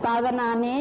သာသနာနှစ်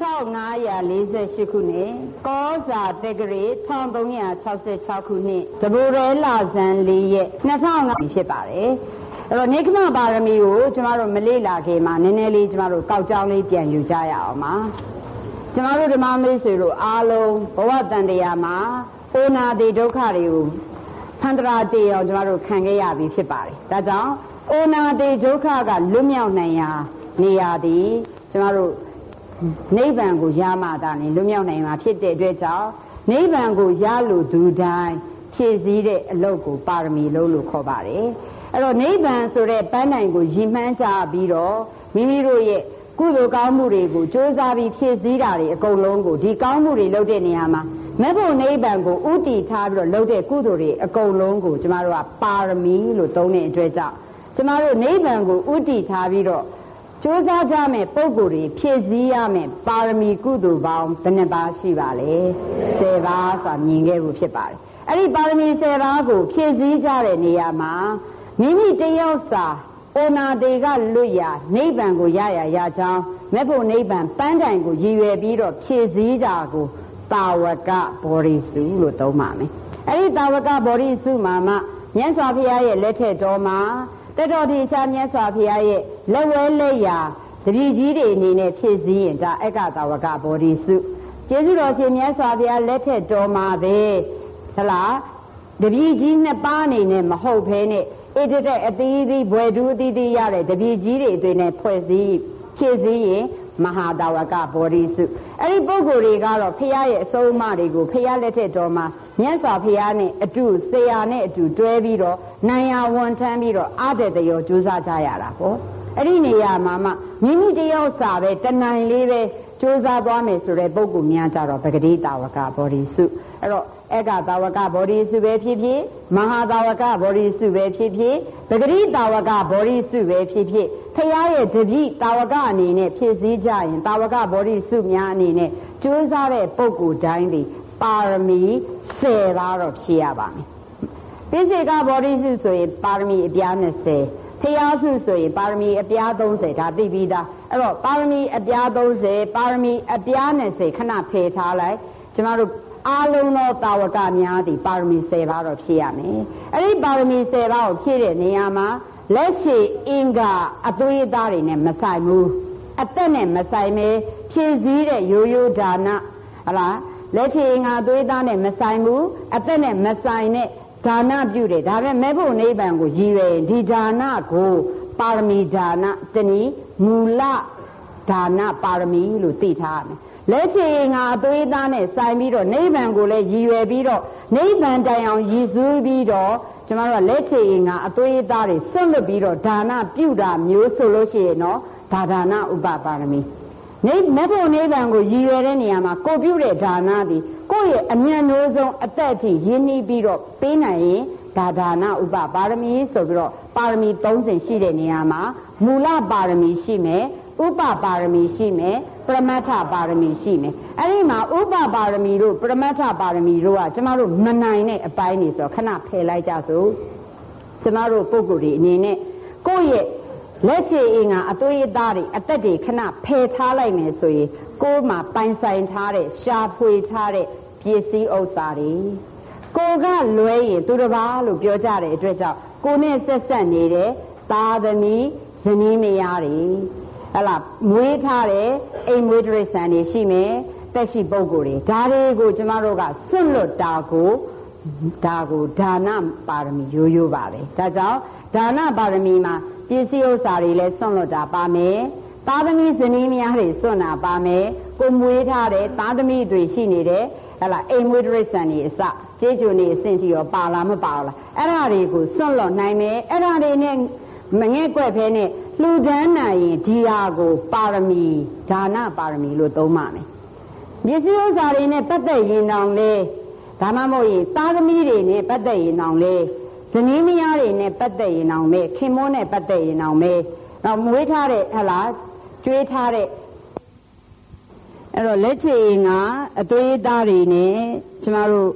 2548ခုနှစ်ကောဇာတက္ကရာ1366ခုနှစ်တဘူရဲလဇန်4ရက်2005ဖြစ်ပါတယ်အဲ့တော့နိဂမပါရမီကိုကျမတို့မလေ့လာခင်မှာနည်းနည်းလေးကျမတို့ကောက်ကြောင်းလေးပြန်ယူကြရအောင်ပါကျမတို့ဓမ္မမိတ်ဆွေတို့အားလုံးဘဝတန်တရားမှာအိုနာတိဒုက္ခတွေကိုဖန္တရာတေအောင်ကျမတို့ခံခဲ့ရပြီဖြစ်ပါတယ်ဒါကြောင့်အိုနာတိဒုက္ခကလွတ်မြောက်နိုင်ရာနေရာသည်ကျမတို့နိဗ္ဗာန်ကိုရမှသာနေလွတ်မြောက်နိုင်မှာဖြစ်တဲ့အတွက်ကြောင့်နိဗ္ဗာန်ကိုရလို့သူတိုင်းဖြည့်ဆည်းတဲ့အလုပ်ကိုပါရမီလုပ်လို့ခေါ်ပါတယ်အဲ့တော့နိဗ္ဗာန်ဆိုတဲ့ပန်းတိုင်ကိုရည်မှန်းကြပြီးတော့မိမိတို့ရဲ့ကုသိုလ်ကောင်းမှုတွေကိုကြိုးစားပြီးဖြည့်ဆည်းတာတွေအကုန်လုံးကိုဒီကောင်းမှုတွေလုပ်တဲ့နေရာမှာမဲ့ဖို့နိဗ္ဗာန်ကိုဥတည်ထားပြီးတော့လုပ်တဲ့ကုသိုလ်တွေအကုန်လုံးကိုကျမတို့ကပါရမီလို့သုံးတဲ့အတွက်ကြောင့်ကျမတို့နိဗ္ဗာန်ကိုဥတည်ထားပြီးတော့ကြိုးစားကြမယ်ပုံကိုယ်တွေဖြည့်ဆည်းရမယ်ပါရမီကုသိုလ်ပေါင်းဘယ်နှပါးရှိပါလဲ10ပါးဆိုတာမြင်ခဲ့ဖို့ဖြစ်ပါတယ်အဲ့ဒီပါရမီ10ပါးကိုဖြည့်ဆည်းကြတဲ့နေရာမှာမိမိတယောက်စာအိုနာတေကလွတ်ရာနိဗ္ဗာန်ကိုရကြောင်းမဲ့ဖို့နိဗ္ဗာန်ပန်းတိုင်ကိုရည်ရွယ်ပြီးတော့ဖြည့်ဆည်းတာကိုတာဝကဘောဓိစုလို့သုံးပါမယ်အဲ့ဒီတာဝကဘောဓိစုမှာမြတ်စွာဘုရားရဲ့လက်ထက်တော်မှာတတော်ထေရှားမြတ်စွာဘုရားရဲ့လက်ဝဲလက်ရာတပည့်ကြီးတွေအနေနဲ့ဖြည့်ဆည်းရင်ဒါအက္ခတာဝကဘောဓိစုကျေးဇူးတော်ရှင်မြတ်စွာဘုရားလက်ထက်တော်မှာပဲဟလားတပည့်ကြီးနှစ်ပါးအနေနဲ့မဟုတ်ဘဲနဲ့ဣတိတဲ့အသီးသီးဘွယ်တူအသီးသီးရတဲ့တပည့်ကြီးတွေအတွင်းနဲ့ဖွဲ့စည်းဖြည့်ဆည်းရင်မဟာတာဝကဘောဓိစုအဲ့ဒီပုဂ္ဂိုလ်တွေကတော့ဘုရားရဲ့အဆုံးအမတွေကိုဘုရားလက်ထက်တော်မှာမြတ်စွာဘုရားနဲ့အတူဆရာနဲ့အတူတွဲပြီးတော့နိုင်ရဝန်ထမ်းပြီးတော့အားတဲ့တရောကြိုးစားကြရတာပေါ့အဲ့ဒီနေရာမှာမိမိတယောက်စာပဲတနိုင်လေးပဲကြိုးစားသွားမယ်ဆိုတဲ့ပုဂ္ဂိုလ်များကြတော့ပဂတိတာဝကဘောဓိစုအဲ့တော့ဧကတာဝကဘောဓိစုပဲဖြစ်ဖြစ်မဟာတာဝကဘောဓိစုပဲဖြစ်ဖြစ်ပဂတိတာဝကဘောဓိစုပဲဖြစ်ဖြစ်ဖရာရဲ့တပည့်တာဝကအနေနဲ့ဖြည့်ဆည်းကြရင်တာဝကဘောဓိစုများအနေနဲ့ကြိုးစားတဲ့ပုဂ္ဂိုလ်တိုင်းဒီပါရမီ10ပါးတော့ဖြည့်ရပါမယ်ပိစိကဘောဓိစုဆိုရင်ပါရမီအပြား20ဖရာစုဆိုရင်ပါရမီအပြား30ဒါသိပြီးသားအဲ့တော့ပါရမီအပြား30ပါရမီအပြား20ခဏဖယ်ထားလိုက်ကျမတို့အားလုံးသောတာဝကများသည်ပါရမီ10ပါးတော့ဖြည့်ရမယ်အဲ့ဒီပါရမီ10ပါးကိုဖြည့်တဲ့နေရာမှာလက်ချေအင်္ဂါအသွေးသားတွေနဲ့မဆိုင်ဘူးအသက်နဲ့မဆိုင်ပဲဖြည့်စည်းတဲ့ရိုးရိုးဒါနဟလားလက်ချေအင်္ဂါအသွေးသားနဲ့မဆိုင်ဘူးအသက်နဲ့မဆိုင်တဲ့ဒါနပြုတယ်ဒါပဲမဲ့ဖို့နိဗ္ဗာန်ကိုရည်ရွယ်ဒီဒါနကိုပါရမီဒါနတနည်းမူလဒါနပါရမီလို့သိထားရမယ်လက်ချေငါအသွေးသားနဲ့ဆိုင်ပြီးတော့နိဗ္ဗာန်ကိုလည်းရည်ရွယ်ပြီးတော့နိဗ္ဗာန်တိုင်အောင်ရည်စူးပြီးတော့ကျမတို့ကလက်ချေငါအသွေးသားတွေဆွတ်လွတ်ပြီးတော့ဒါနပြုတာမျိုးဆိုလို့ရှိရင်တော့ဒါနဥပပါရမီမဲ့ဖို့နိဗ္ဗာန်ကိုရည်ရွယ်တဲ့နေရာမှာကိုပြုတဲ့ဒါနသည်ကိုယ့်ရဲ့အမြတ်နိုးဆုံးအသက်အထိရင်းနှီးပြီးတော့ပေးနိုင်ရင်ဒါနဥပပါရမီဆိုပြီးတော့ပါရမီ30ရှိတဲ့နေရာမှာမူလပါရမီရှိမယ်ဥပပါရမီရှိမယ်ပရမတ္ထပါရမီရှိမယ်အဲ့ဒီမှာဥပပါရမီတို့ပရမတ္ထပါရမီတို့ကကျမတို့မနိုင်တဲ့အပိုင်းနေဆိုခဏဖယ်လိုက်ကြစို့ကျမတို့ပုဂ္ဂိုလ်တွေအနေနဲ့ကိုယ့်ရဲ့လက်ချေအင်္ဂါအသွေးအသားတွေအသက်တွေခဏဖယ်ထားလိုက်မယ်ဆိုရင်ကိုယ်မှာပိုင်ဆိုင်ထားတဲ့ရှားဖွေထားတဲ့ပစ္စည်းဥစ္စာတွေကိုကလွဲရင်သူတစ်ပါးလို့ပြောကြတဲ့အတွက်ကြောင့်ကိုနဲ့ဆက်ဆက်နေတဲ့သားသမီးဇနီးမယားတွေဟလာမွေးထားတဲ့အိမ်မွေးတရိစ္ဆာန်တွေရှိမယ်တက်ရှိပုဂ္ဂိုလ်တွေဒါတွေကိုကျမတို့ကစွန့်လွတ်တာကိုဒါနပါရမီရိုးရိုးပါပဲဒါကြောင့်ဒါနပါရမီမှာပစ္စည်းဥစ္စာတွေလည်းစွန့်လွတ်တာပါမယ်သားသမီးဇနီးမယားတွေစွန့်တာပါမယ်ကိုမွေးထားတဲ့သားသမီးတွေရှိနေတဲ့ဟလာအိမ်မွေးတရိစ္ဆာန်တွေအစကျေးဇူးနေအဆင့်ကြီးရောပါလားမပါလားအဲ့ဒါတွေကိုစွန့်လွတ်နိုင်မယ်အဲ့ဒါတွေနဲ့မငဲ့ကွက်ဖဲနဲ့လှူဒန်းနိုင်ရင်ဒီဟာကိုပါရမီဒါနပါရမီလို့သုံးပါမယ်ပစ္စည်းဥစ္စာတွေနဲ့ပတ်သက်ရင်တောင်လေဒါမှမဟုတ်ရင်သားသမီးတွေနဲ့ပတ်သက်ရင်တောင်လေဇနီးမယားတွေနဲ့ပတ်သက်ရင်တောင်ပဲခင်မိုးနဲ့ပတ်သက်ရင်တောင်ပဲတော့မွေးထားတဲ့ဟလားကျွေးထားတဲ့အဲ့တော့လက်ချေငါအသွေးသားတွေနဲ့ကျမတို့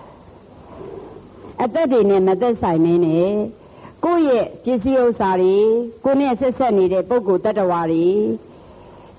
အသက်တွေနဲ့မသက်ဆိုင်မင်းနဲ့ကိုယ့်ရဲ့ပစ္စည်းဥစ္စာတွေကိုနဲ့ဆက်ဆက်နေတဲ့ပုဂ္ဂိုလ်တ attva တွေ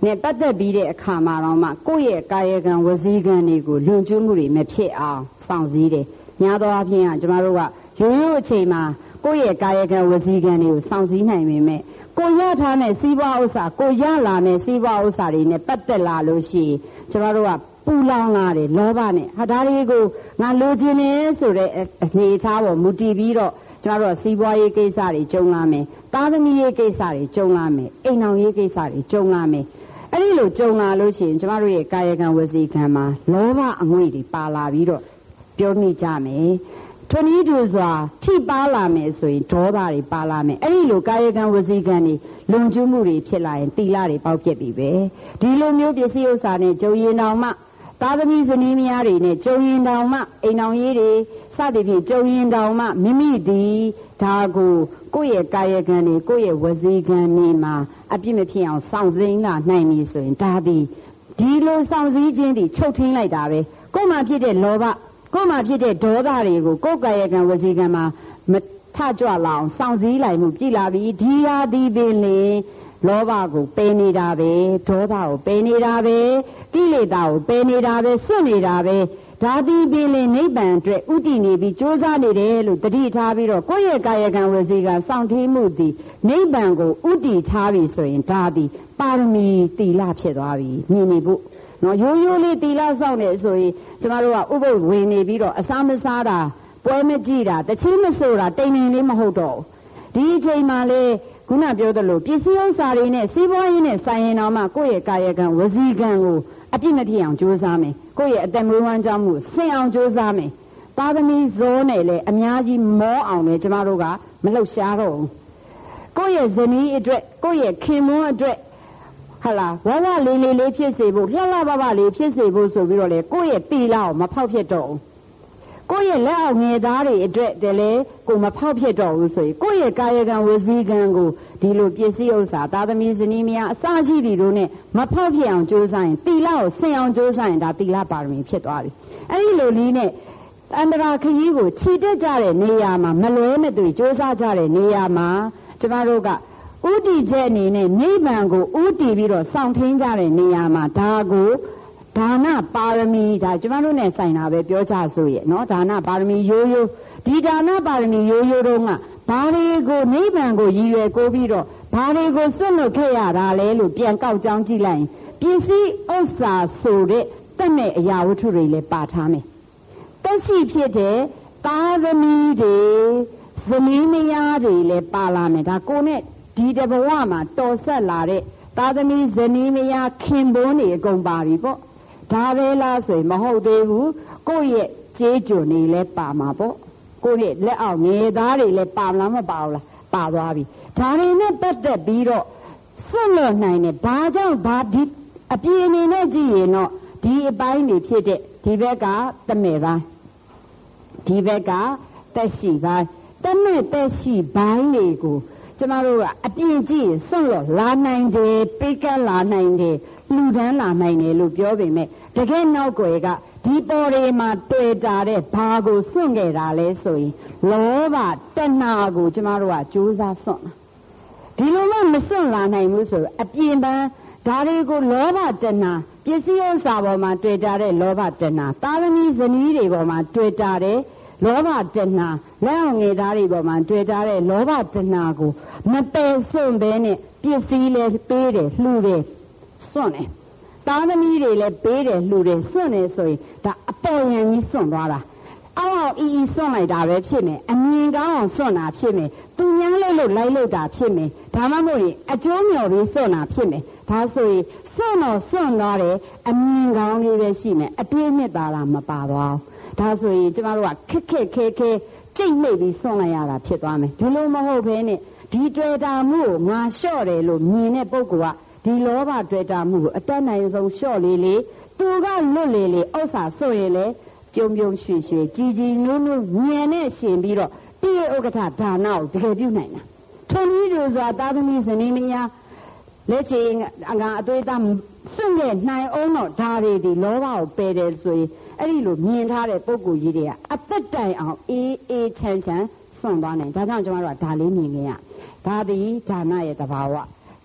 နဲ့ပတ်သက်ပြီးတဲ့အခါမှာတော့မှကိုယ့်ရဲ့ကာယကံဝစီကံတွေကိုလွန်ကျူးမှုတွေမဖြစ်အောင်စောင့်စည်းတယ်များသောအားဖြင့်ကျမတို့ကရိုးရိုးအချိန်မှာကိုယ့်ရဲ့ကာယကံဝစီကံတွေကိုစောင့်စည်းနိုင်ပေမဲ့ကိုရထားတဲ့စီးပွားဥစ္စာကိုရလာတဲ့စီးပွားဥစ္စာတွေနဲ့ပတ်သက်လာလို့ရှိရင်ကျမတို့ကပူလောင်လာတယ်လောဘနဲ့ဟာဒါတွေကိုငါလိုချင်နေဆိုတဲ့အနေအထားပေါ်မူတည်ပြီးတော့ကျမတို့စီးပွားရေးကိစ္စတွေကြုံလာမယ်သားသမီးရေးကိစ္စတွေကြုံလာမယ်အိမ်အောင်ရေးကိစ္စတွေကြုံလာမယ်အဲ့ဒီလိုကြုံလာလို့ရှိရင်ကျမတို့ရဲ့ကာယကံဝစီကံမှာလောဘအငွေ့တွေပါလာပြီးတော့ပြောမိကြမယ်ထွန်းဤသူစွာထိပါလာမယ်ဆိုရင်ဒေါသတွေပါလာမယ်အဲ့ဒီလိုကာယကံဝစီကံတွေလွန်ကျူးမှုတွေဖြစ်လာရင်တိလတွေပေါက်ပြက်ပြီပဲဒီလိုမျိုးပစ္စည်းဥစ္စာနဲ့ကြုံရင်တောင်မှသားသမီးဇနီးမယားတွေနဲ့ကြုံရင်တောင်မှအိမ်အောင်ရေးတွေစသည်ဖြင့်ကြုံရင်တောင်မှမိမိသည်ဒါကိုကိုယ့်ရဲ့ကာယကံတွေကိုယ့်ရဲ့ဝစီကံတွေမှာအပြစ်မဖြစ်အောင်စောင့်စိမ့်လာနိုင်ပြီဆိုရင်ဒါသည်ဒီလိုစောင့်စည်းခြင်းတွေချုပ်ထင်းလိုက်တာပဲကိုယ်မှဖြစ်တဲ့လောဘကိုယ်မှဖြစ်တဲ့ဒေါသတွေကိုကိုယ်ကာယကံဝစီကံမှာမထကြွလာအောင်စောင့်စည်းလိုက်မှုကြည်လာပြီးဒီဟာဒီပင်လေလောဘကိုပယ်နေတာပဲဒေါသကိုပယ်နေတာပဲကိလေသာကိုပယ်နေတာပဲစွန့်နေတာပဲဒါဒီပင်လေနိဗ္ဗာန်အတွက်ဥတည်နေပြီးကြိုးစားနေတယ်လို့တတိထားပြီးတော့ကိုယ့်ရဲ့ကာယကံဝစီကံစောင့်ထင်းမှုသည်နိဗ္ဗာန်ကိုဥတည်ထားပြီဆိုရင်ဒါသည်ပါရမီသီလဖြစ်သွားပြီမြင်နေဖို့နော်ရိုးရိုးလေးသီလစောင့်နေဆိုရင်ကျမတို့ကဥပုပ်ဝင်နေပြီးတော့အစားမစားတာပွဲမကြည့်တာတချင်းမဆိုတာတိမ်တိမ်လေးမဟုတ်တော့ဒီအချိန်မှလေခုနပြောသလိုပစ္စည်းဥစ္စာတွေနဲ့စီးပွားရေးနဲ့ဆိုင်ရင်တော့မှကိုယ့်ရဲ့ကာယကံဝစီကံကိုအပြစ်မဖြစ်အောင်ကြိုးစားမယ်ကိုယ့်ရဲ့အသက်မွေးဝမ်းကြောင်းမှုဆင်အောင်ကြိုးစားမယ်သားသမီးဇောနဲ့လည်းအများကြီးမောအောင်လည်းကျမတို့ကမလှုပ်ရှားတော့ဘူးကိုယ့်ရဲ့ဇနီးအတွက်ကိုယ့်ရဲ့ခင်မွန်းအတွက်ဟာလားဝဝလေးလေးလေးဖြစ်စေဖို့လှလှပပလေးဖြစ်စေဖို့ဆိုပြီးတော့လေကိုယ့်ရဲ့တီလာကိုမဖောက်ဖြစ်တော့ဘူးကိုယ့်ရဲ့လက်အောက်ငယ်သားတွေအတွက်တည်းလေကိုမဖောက်ဖြစ်တော့ဘူးဆိုရင်ကိုယ့်ရဲ့ကာယကံဝစီကံကိုဒီလိုပစ္စည်းဥစ္စာသားသမီးဇနီးမယားအစရှိတွေတို့နဲ့မဖောက်ဖြစ်အောင်ကြိုးစားရင်တီလာကိုဆင်အောင်ကြိုးစားရင်ဒါတီလာပါရမီဖြစ်သွားပြီအဲ့ဒီလိုလေးနဲ့အန္တရာခရီးကိုခြိတက်ကြတဲ့နေရာမှာမလွဲမသွေကြိုးစားကြတဲ့နေရာမှာကျမတို့ကဥတီချက်အနေနဲ့နိဗ္ဗာန်ကိုဥတီပြီးတော့စောင့်ထင်းကြတဲ့နေရာမှာဒါကိုဒါနပါရမီဒါကျမတို့နဲ့ဆိုင်တာပဲပြောကြဆိုရဲ့နော်ဒါနပါရမီရိုးရိုးဒီဒါနပါရမီရိုးရိုးတော့ကဘာတွေကိုနိဗ္ဗာန်ကိုရည်ရွယ်ကိုပြီးတော့ဘာတွေကိုစွန့်လွတ်ခဲ့ရတာလဲလို့ပြန်ကောက်ကြောင်းကြည့်လိုက်ရင်ပစ္စည်းဥစ္စာဆိုတဲ့တက်မဲ့အရာဝတ္ထုတွေလည်းပါထားမယ်တက်ရှိဖြစ်တဲ့သားသမီးတွေဇနီးမယားတွေလည်းပါလာမယ်ဒါကိုနဲ့ဒီတဘဝမှာတော်ဆက်လာတဲ့သားသမီးဇနီးမယားခင်ပွန်းတွေအကုန်ပါပြီပေါ့ဒါပဲလားဆိုရင်မဟုတ်သေးဘူးကိုယ့်ရဲ့ကျေးကျွန်တွေလည်းပါမှာပေါ့ကိုယ့်ရဲ့လက်အောက်ငယ်သားတွေလည်းပါလားမပါဘူးလားပါသွားပြီဒါတွေနဲ့ပတ်သက်ပြီးတော့စွန့်လွတ်နိုင်တယ်ဘာကြောင့်ဘာဒီအပြင်းအနေနဲ့ကြည့်ရင်တော့ဒီအပိုင်းတွေဖြစ်တဲ့ဒီဘက်ကတမဲ့ပိုင်းဒီဘက်ကတက်ရှိပိုင်းတမဲ့တက်ရှိပိုင်းတွေကိုကျမတို့ကအပြင်းကြည့်ရင်စွန့်လွတ်လာနိုင်တယ်ပိတ်ကပ်လာနိုင်တယ်လူဒန်းလာနိုင်တယ်လို့ပြောပေမဲ့တကယ်နောက်ွယ်ကဒီပေါ်တွေမှာတွေ့တာတဲ့ဘာကိုစွန့်ခဲ့တာလဲဆိုရင်လောဘတဏှာကိုကျမတို့ကကြိုးစားစွန့်တာဒီလိုမှမစွန့်လာနိုင်ဘူးဆိုအပြင်ပန်းဒါတွေကိုလောဘတဏှာပစ္စည်းဥစ္စာပေါ်မှာတွေ့တာတဲ့လောဘတဏှာသားသမီးဇနီးတွေပေါ်မှာတွေ့တာတဲ့လောဘတဏှာလက်အောင်ငယ်သားတွေပေါ်မှာတွေ့တာတဲ့လောဘတဏှာကိုမပယ်စွန့်ဘဲနဲ့ပစ္စည်းလဲပေးတယ်လှူတယ်စွန့်တယ်သားသမီးတွေလည်းပေးတယ်လှူတယ်စွန့်တယ်ဆိုရင်ဒါအပေါ်ယံကြီးစွန့်သွားတာအောက်အီအီစွန့်လိုက်တာပဲဖြစ်မယ်အမြင်ကောင်းအောင်စွန့်တာဖြစ်မယ်သူများလို့လိုက်လို့တာဖြစ်မယ်ဒါမှမဟုတ်ရင်အကျိုးမျှော်ပြီးစွန့်တာဖြစ်မယ်ဒါဆိုရင်စွန့်တော့စွန့်သွားတယ်အမြင်ကောင်းလေးပဲရှိမယ်အတွေးနှစ်သာတာမပါသွားဘူးဒါဆိုရင်ကျမတို့ကခက်ခဲကြိတ်နှိပ်ပြီးစွန့်လိုက်ရတာဖြစ်သွားမယ်ဒီလိုမဟုတ်ဘဲနဲ့ဒီတွေ့တာမှုကိုငါလျှော့တယ်လို့မြင်တဲ့ပုဂ္ဂိုလ်ကဒီလောဘတွေ့တာမှုကိုအတတ်နိုင်ဆုံးလျှော့လေးလေးသူကလွတ်လေလေဥစ္စာဆိုရင်လေပြုံရွှေကြီးနုံညံနဲ့ရှင်ပြီးတော့တိရဥက္ကဋ္ဌဒါနကိုတကယ်ပြုနိုင်တာထုံနည်းတို့စွာသားသမီးဇနီးမယားလက်ချေငါအသွေးသားစွန့်ခဲ့နိုင်အောင်တော့ဒါတွေဒီလောဘကိုပယ်တယ်ဆိုရင်အဲ့ဒီလိုမြင်ထားတဲ့ပုဂ္ဂိုလ်ကြီးတွေကအသက်တိုင်အောင်အေးချမ်းစွန့်သွားနိုင်ဒါကြောင့်ကျွန်တော်တို့ကဒါလေးမြင်ခဲ့ရဒါသည်ဒါနရဲ့သဘာဝ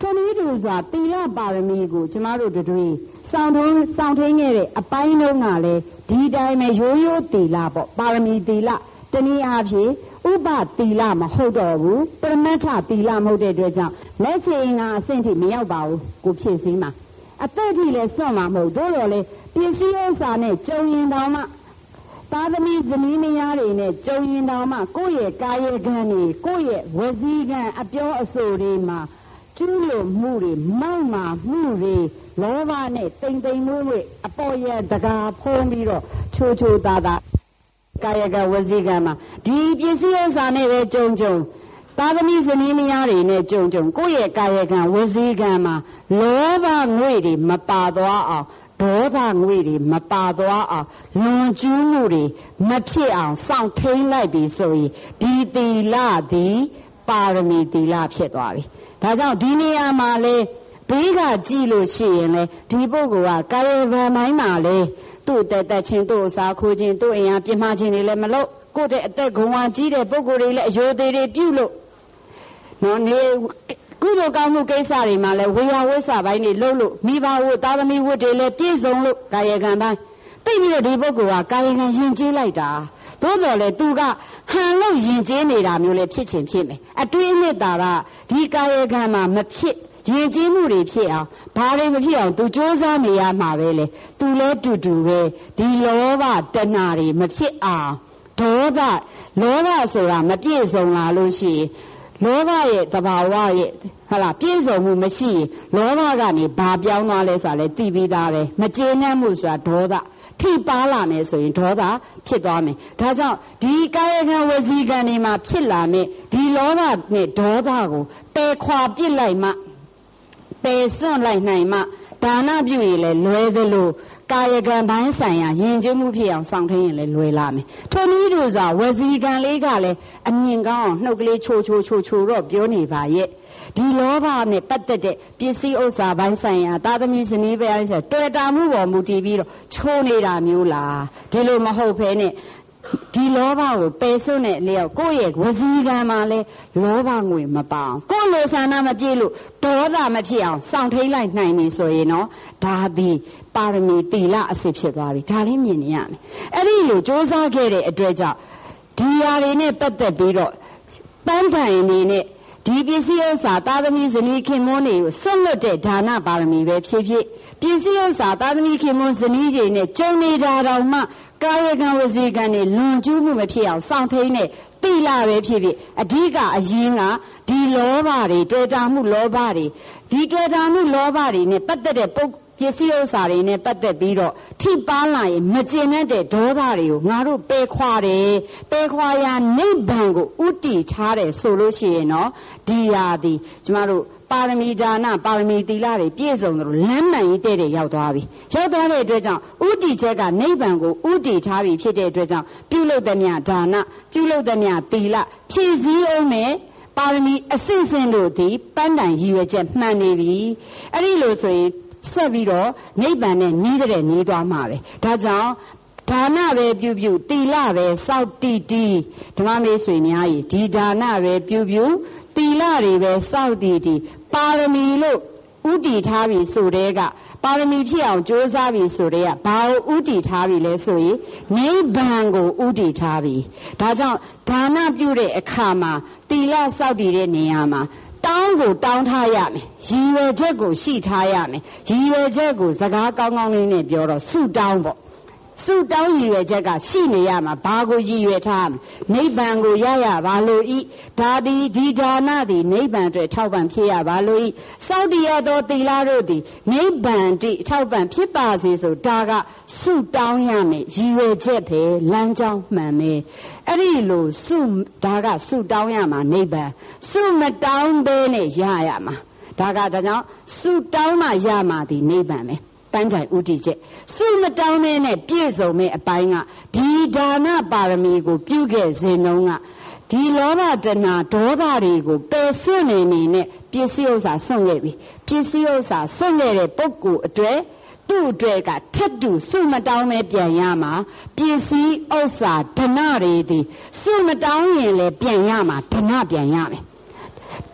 ထိုနည်းတူစွာသီလပါရမီကိုကျမတို့တွေစောင့်ထိန်ခဲ့တဲ့အပိုင်းလုံးကလည်းဒီတိုင်းပဲရိုးရိုးသီလပေါ့ပါရမီသီလတနည်းအားဖြင့်ဥပသီလမဟုတ်တော့ဘူးပရမတ္ထသီလမဟုတ်တဲ့အတွက်ကြောင့်လက်ချေငါအဆင့်ထိမရောက်ပါဘူးကိုဖြစ်စည်းမှာအသက်ထိလည်းစွန့်မှာမဟုတ်သို့တော်လည်းပစ္စည်းဥစ္စာနဲ့ကြုံရင်တောင်မှသာသမီဇနီးမယားတွေနဲ့ကြုံရင်တောင်မှကိုယ့်ရဲ့ကာယကံတွေကိုယ့်ရဲ့ဝစီကံအပြောအဆိုတွေမှာကျူးလွန်မှုတွေမောက်မာမှုတွေလောဘနဲ့တိမ်တိမ်မွေ့မွေ့အပေါ်ရတကာဖုံးပြီးတော့ချိုသားကာယကံဝစီကံမှာဒီပစ္စည်းဥစ္စာနဲ့ပဲကြုံသာသမီဇနီးမယားတွေနဲ့ကြုံကိုယ့်ရဲ့ကာယကံဝစီကံမှာလောဘငွေတွေမပါသွားအောင်ဒေါသငွေတွေမပါသွားအောင်လွန်ကျူးမှုတွေမဖြစ်အောင်စောင့်ထိန်လိုက်ပြီဆိုရင်ဒီသီလသည်ပါရမီသီလဖြစ်သွားပြီဒါကြောင့်ဒီနေရာမှာလေဘေးကကြည့်လို့ရှိရင်လေဒီပုဂ္ဂိုလ်ကကာယဗံပိုင်းမှာလေသူ့တက်ချင်းသူ့အစာခိုးခြင်းသူ့အင်အားပြင်းမခြင်းတွေလည်းမလုပ်ကိုယ့်တဲ့အသက်ဂုဏ်ဝါကြီးတဲ့ပုဂ္ဂိုလ်တွေလည်းအယိုသေးတွေပြုလို့နော်နေကုသိုလ်ကောင်းမှုကိစ္စတွေမှာလည်းဝေယဝိဆပိုင်းတွေလုပ်လို့မိဘဝသာသမီဝတ်တွေလည်းပြည့်စုံလို့ကာယကံပိုင်းသိပြီးတော့ဒီပုဂ္ဂိုလ်ကကာယကံယဉ်ကျေးလိုက်တာသို့တော်လည်းသူကဟန်လို့ယဉ်ကျေးနေတာမျိုးလည်းဖြစ်ချင်းဖြစ်မယ်အတွေးအနှစ်သာကဒီကာယကံမှာမဖြစ်ယဉ်ကျေးမှုတွေဖြစ်အောင်ဘာတွေမဖြစ်အောင်သူစ조사နေရမှာပဲလေသူလည်းတူတူပဲဒီလောဘတဏှာတွေမဖြစ်အောင်ဒေါသလောဘဆိုတာမပြည့်စုံလာလို့ရှိရင်လောဘရဲ့တဘာဝရဲ့ပြည့်စုံမှုမရှိရင်လောဘကနေဘာပြောင်းသွားလဲဆိုတာလည်းသိပြီးသားပဲမကျေနပ်မှုဆိုတာဒေါသထိပါလာမယ်ဆိုရင်ဒေါသဖြစ်သွားမယ်ဒါကြောင့်ဒီကာယကံဝစီကံတွေမှာဖြစ်လာမယ်ဒီလောဘနဲ့ဒေါသကိုပယ်ခွာပြစ်လိုက်မှပယ်စွန့်လိုက်နိုင်မှဒါနပြုရင်လည်းလွယ်သလိုကာယကံပိုင်းဆိုင်ရာယဉ်ကျေးမှုဖြစ်အောင်စောင့်ထိန်ရင်လည်းလွယ်လာမယ်ထိုနည်းတူစွာဝစီကံလေးကလည်းအမြင်ကောင်းအောင်နှုတ်ကလေးချိုတော့ပြောနေပါရဲ့ဒီလောဘနဲ့ပတ်သက်တဲ့ပစ္စည်းဥစ္စာပိုင်းဆိုင်ရာသာသမီဇနီးပိုင်းဆိုင်တွေ့တာမှုပေါ်မူတည်ပြီးတော့ချိုးနေတာမျိုးလားဒီလိုမဟုတ်ဘဲနဲ့ဒီလောဘကိုပယ်စွန့်တဲ့လျောက်ကိုယ့်ရဲ့ဝစီကံမှာလဲလောဘငွေမပအောင်ကိုယ့်လိုဆန္ဒမပြည့်လို့ဒေါသမဖြစ်အောင်စောင့်ထိန်လိုက်နိုင်ပြီဆိုရင်တော့ဒါသည်ပါရမီသီလအစစ်ဖြစ်သွားပြီဒါလေးမြင်နေရမယ်အဲ့ဒီလိုစ조사ခဲ့တဲ့အတွက်ကြောင့်ဒီຢာတွေနဲ့ပတ်သက်ပြီးတော့ပန်းတိုင်အနေနဲ့ဒီပစ္စည်းဥစ္စာသာသမီဇနီးခင်မွန်းတွေကိုဆွတ်လွတ်တဲ့ဒါနပါရမီပဲဖြစ်ဖြစ်ပစ္စည်းဥစ္စာသာသမီခင်မွန်းဇနီးတွေနဲ့ကြုံနေတာတော့မှကာယကံဝစီကံနဲ့လွန်ကျူးမှုမဖြစ်အောင်စောင့်ထိန်တဲ့သီလပဲဖြစ်ဖြစ်အဓိကအရင်ကဒီလောဘတွေတွေ့တာမှုလောဘတွေဒီတွေ့တာမှုလောဘတွေနဲ့ပတ်သက်တဲ့ပစ္စည်းဥစ္စာတွေနဲ့ပတ်သက်ပြီးတော့ထိပါလာရင်မကျင်တဲ့ဒေါသတွေကိုငါတို့ပယ်ခွာတယ်ပယ်ခွာရာနိဗ္ဗာန်ကိုဥတည်ထားတယ်ဆိုလို့ရှိရင်တော့ဒီရာဒီကျမတို့ပါရမီဒါနပါရမီသီလတွေပြည့်စုံတယ်လို့လမ်းမှန်ကြီးတဲ့ရောက်သွားပြီရောက်သွားတဲ့အတွက်ကြောင့်ဥတည်ချက်ကနိဗ္ဗာန်ကိုဥတည်ထားပြီဖြစ်တဲ့အတွက်ကြောင့်ပြုလုပ်သမျှဒါနပြုလုပ်သမျှသီလဖြည့်စည်းအောင်နဲ့ပါရမီအစစ်စင်တို့သည်ပန်းတိုင်ရည်ရွယ်ချက်မှန်နေပြီအဲ့ဒီလိုဆိုရင်ဆက်ပြီးတော့နိဗ္ဗာန်နဲ့နီးတဲ့နီးသွားမှာပဲဒါကြောင့်ဒါနပဲပြုသီလပဲစောင့်တည်ဓမ္မမေဆွေများကြီးဒီဒါနပဲပြုသီလတွေပဲစောင့်တည်ပါရမီလို့ဥတည်ထားပြီဆိုတဲ့ကပါရမီဖြစ်အောင်ကြိုးစားပြီဆိုတဲ့ကဘာကိုဥတည်ထားပြီလဲဆိုရင်နိဗ္ဗာန်ကိုဥတည်ထားပြီဒါကြောင့်ဒါနပြုတဲ့အခါမှာသီလစောင့်တည်တဲ့နေရာမှာတောင်းကိုတောင်းထားရမယ်ရည်ရွယ်ချက်ကိုရှိထားရမယ်ရည်ရွယ်ချက်ကိုစကားကောင်းကောင်းလေးနဲ့ပြောတော့ဆုတောင်းပေါ့ဆုတောင်းရည်ရွယ်ချက်ကရှိနေရမှာဘာကိုရည်ရွယ်ထားမလဲနိဗ္ဗာန်ကိုရပါလို့ဤဒါသည်ဒီဒါနသည်နိဗ္ဗာန်အတွက်ထောက်ပံ့ဖြစ်ရပါလို့ဤစောင့်တည်ရသောသီလတို့သည်နိဗ္ဗာန်တိထောက်ပံ့ဖြစ်ပါစေဆိုဒါကဆုတောင်းရမယ်ရည်ရွယ်ချက်ပဲလမ်းကြောင်းမှန်မယ်အဲ့ဒီလိုဒါကဆုတောင်းရမှာနိဗ္ဗာန်ဆုမတောင်းဘဲနဲ့ရမှာဒါကြောင့်ဆုတောင်းမှရမှာဒီနိဗ္ဗာန်ပဲပန်းတိုင်ဥတည်ချက်ဆုမတောင်းမဲနဲ့ပြည့်စုံမဲ့အပိုင်းကဒီဒါနပါရမီကိုပြုခဲ့စဉ်တုန်းကဒီလောဘတဏှာဒေါသတွေကိုပယ်စွန့်နေနဲ့ပစ္စည်းဥစ္စာစွန့်ခဲ့ပြီပစ္စည်းဥစ္စာစွန့်ခဲ့တဲ့ပုဂ္ဂိုလ်အတွက်သူ့အတွက်ကထက်တူဆုမတောင်းမဲပြန်ရမှာပစ္စည်းဥစ္စာဓနတွေဒီဆုမတောင်းရင်လည်းပြန်ရမှာဓနပြန်ရမယ်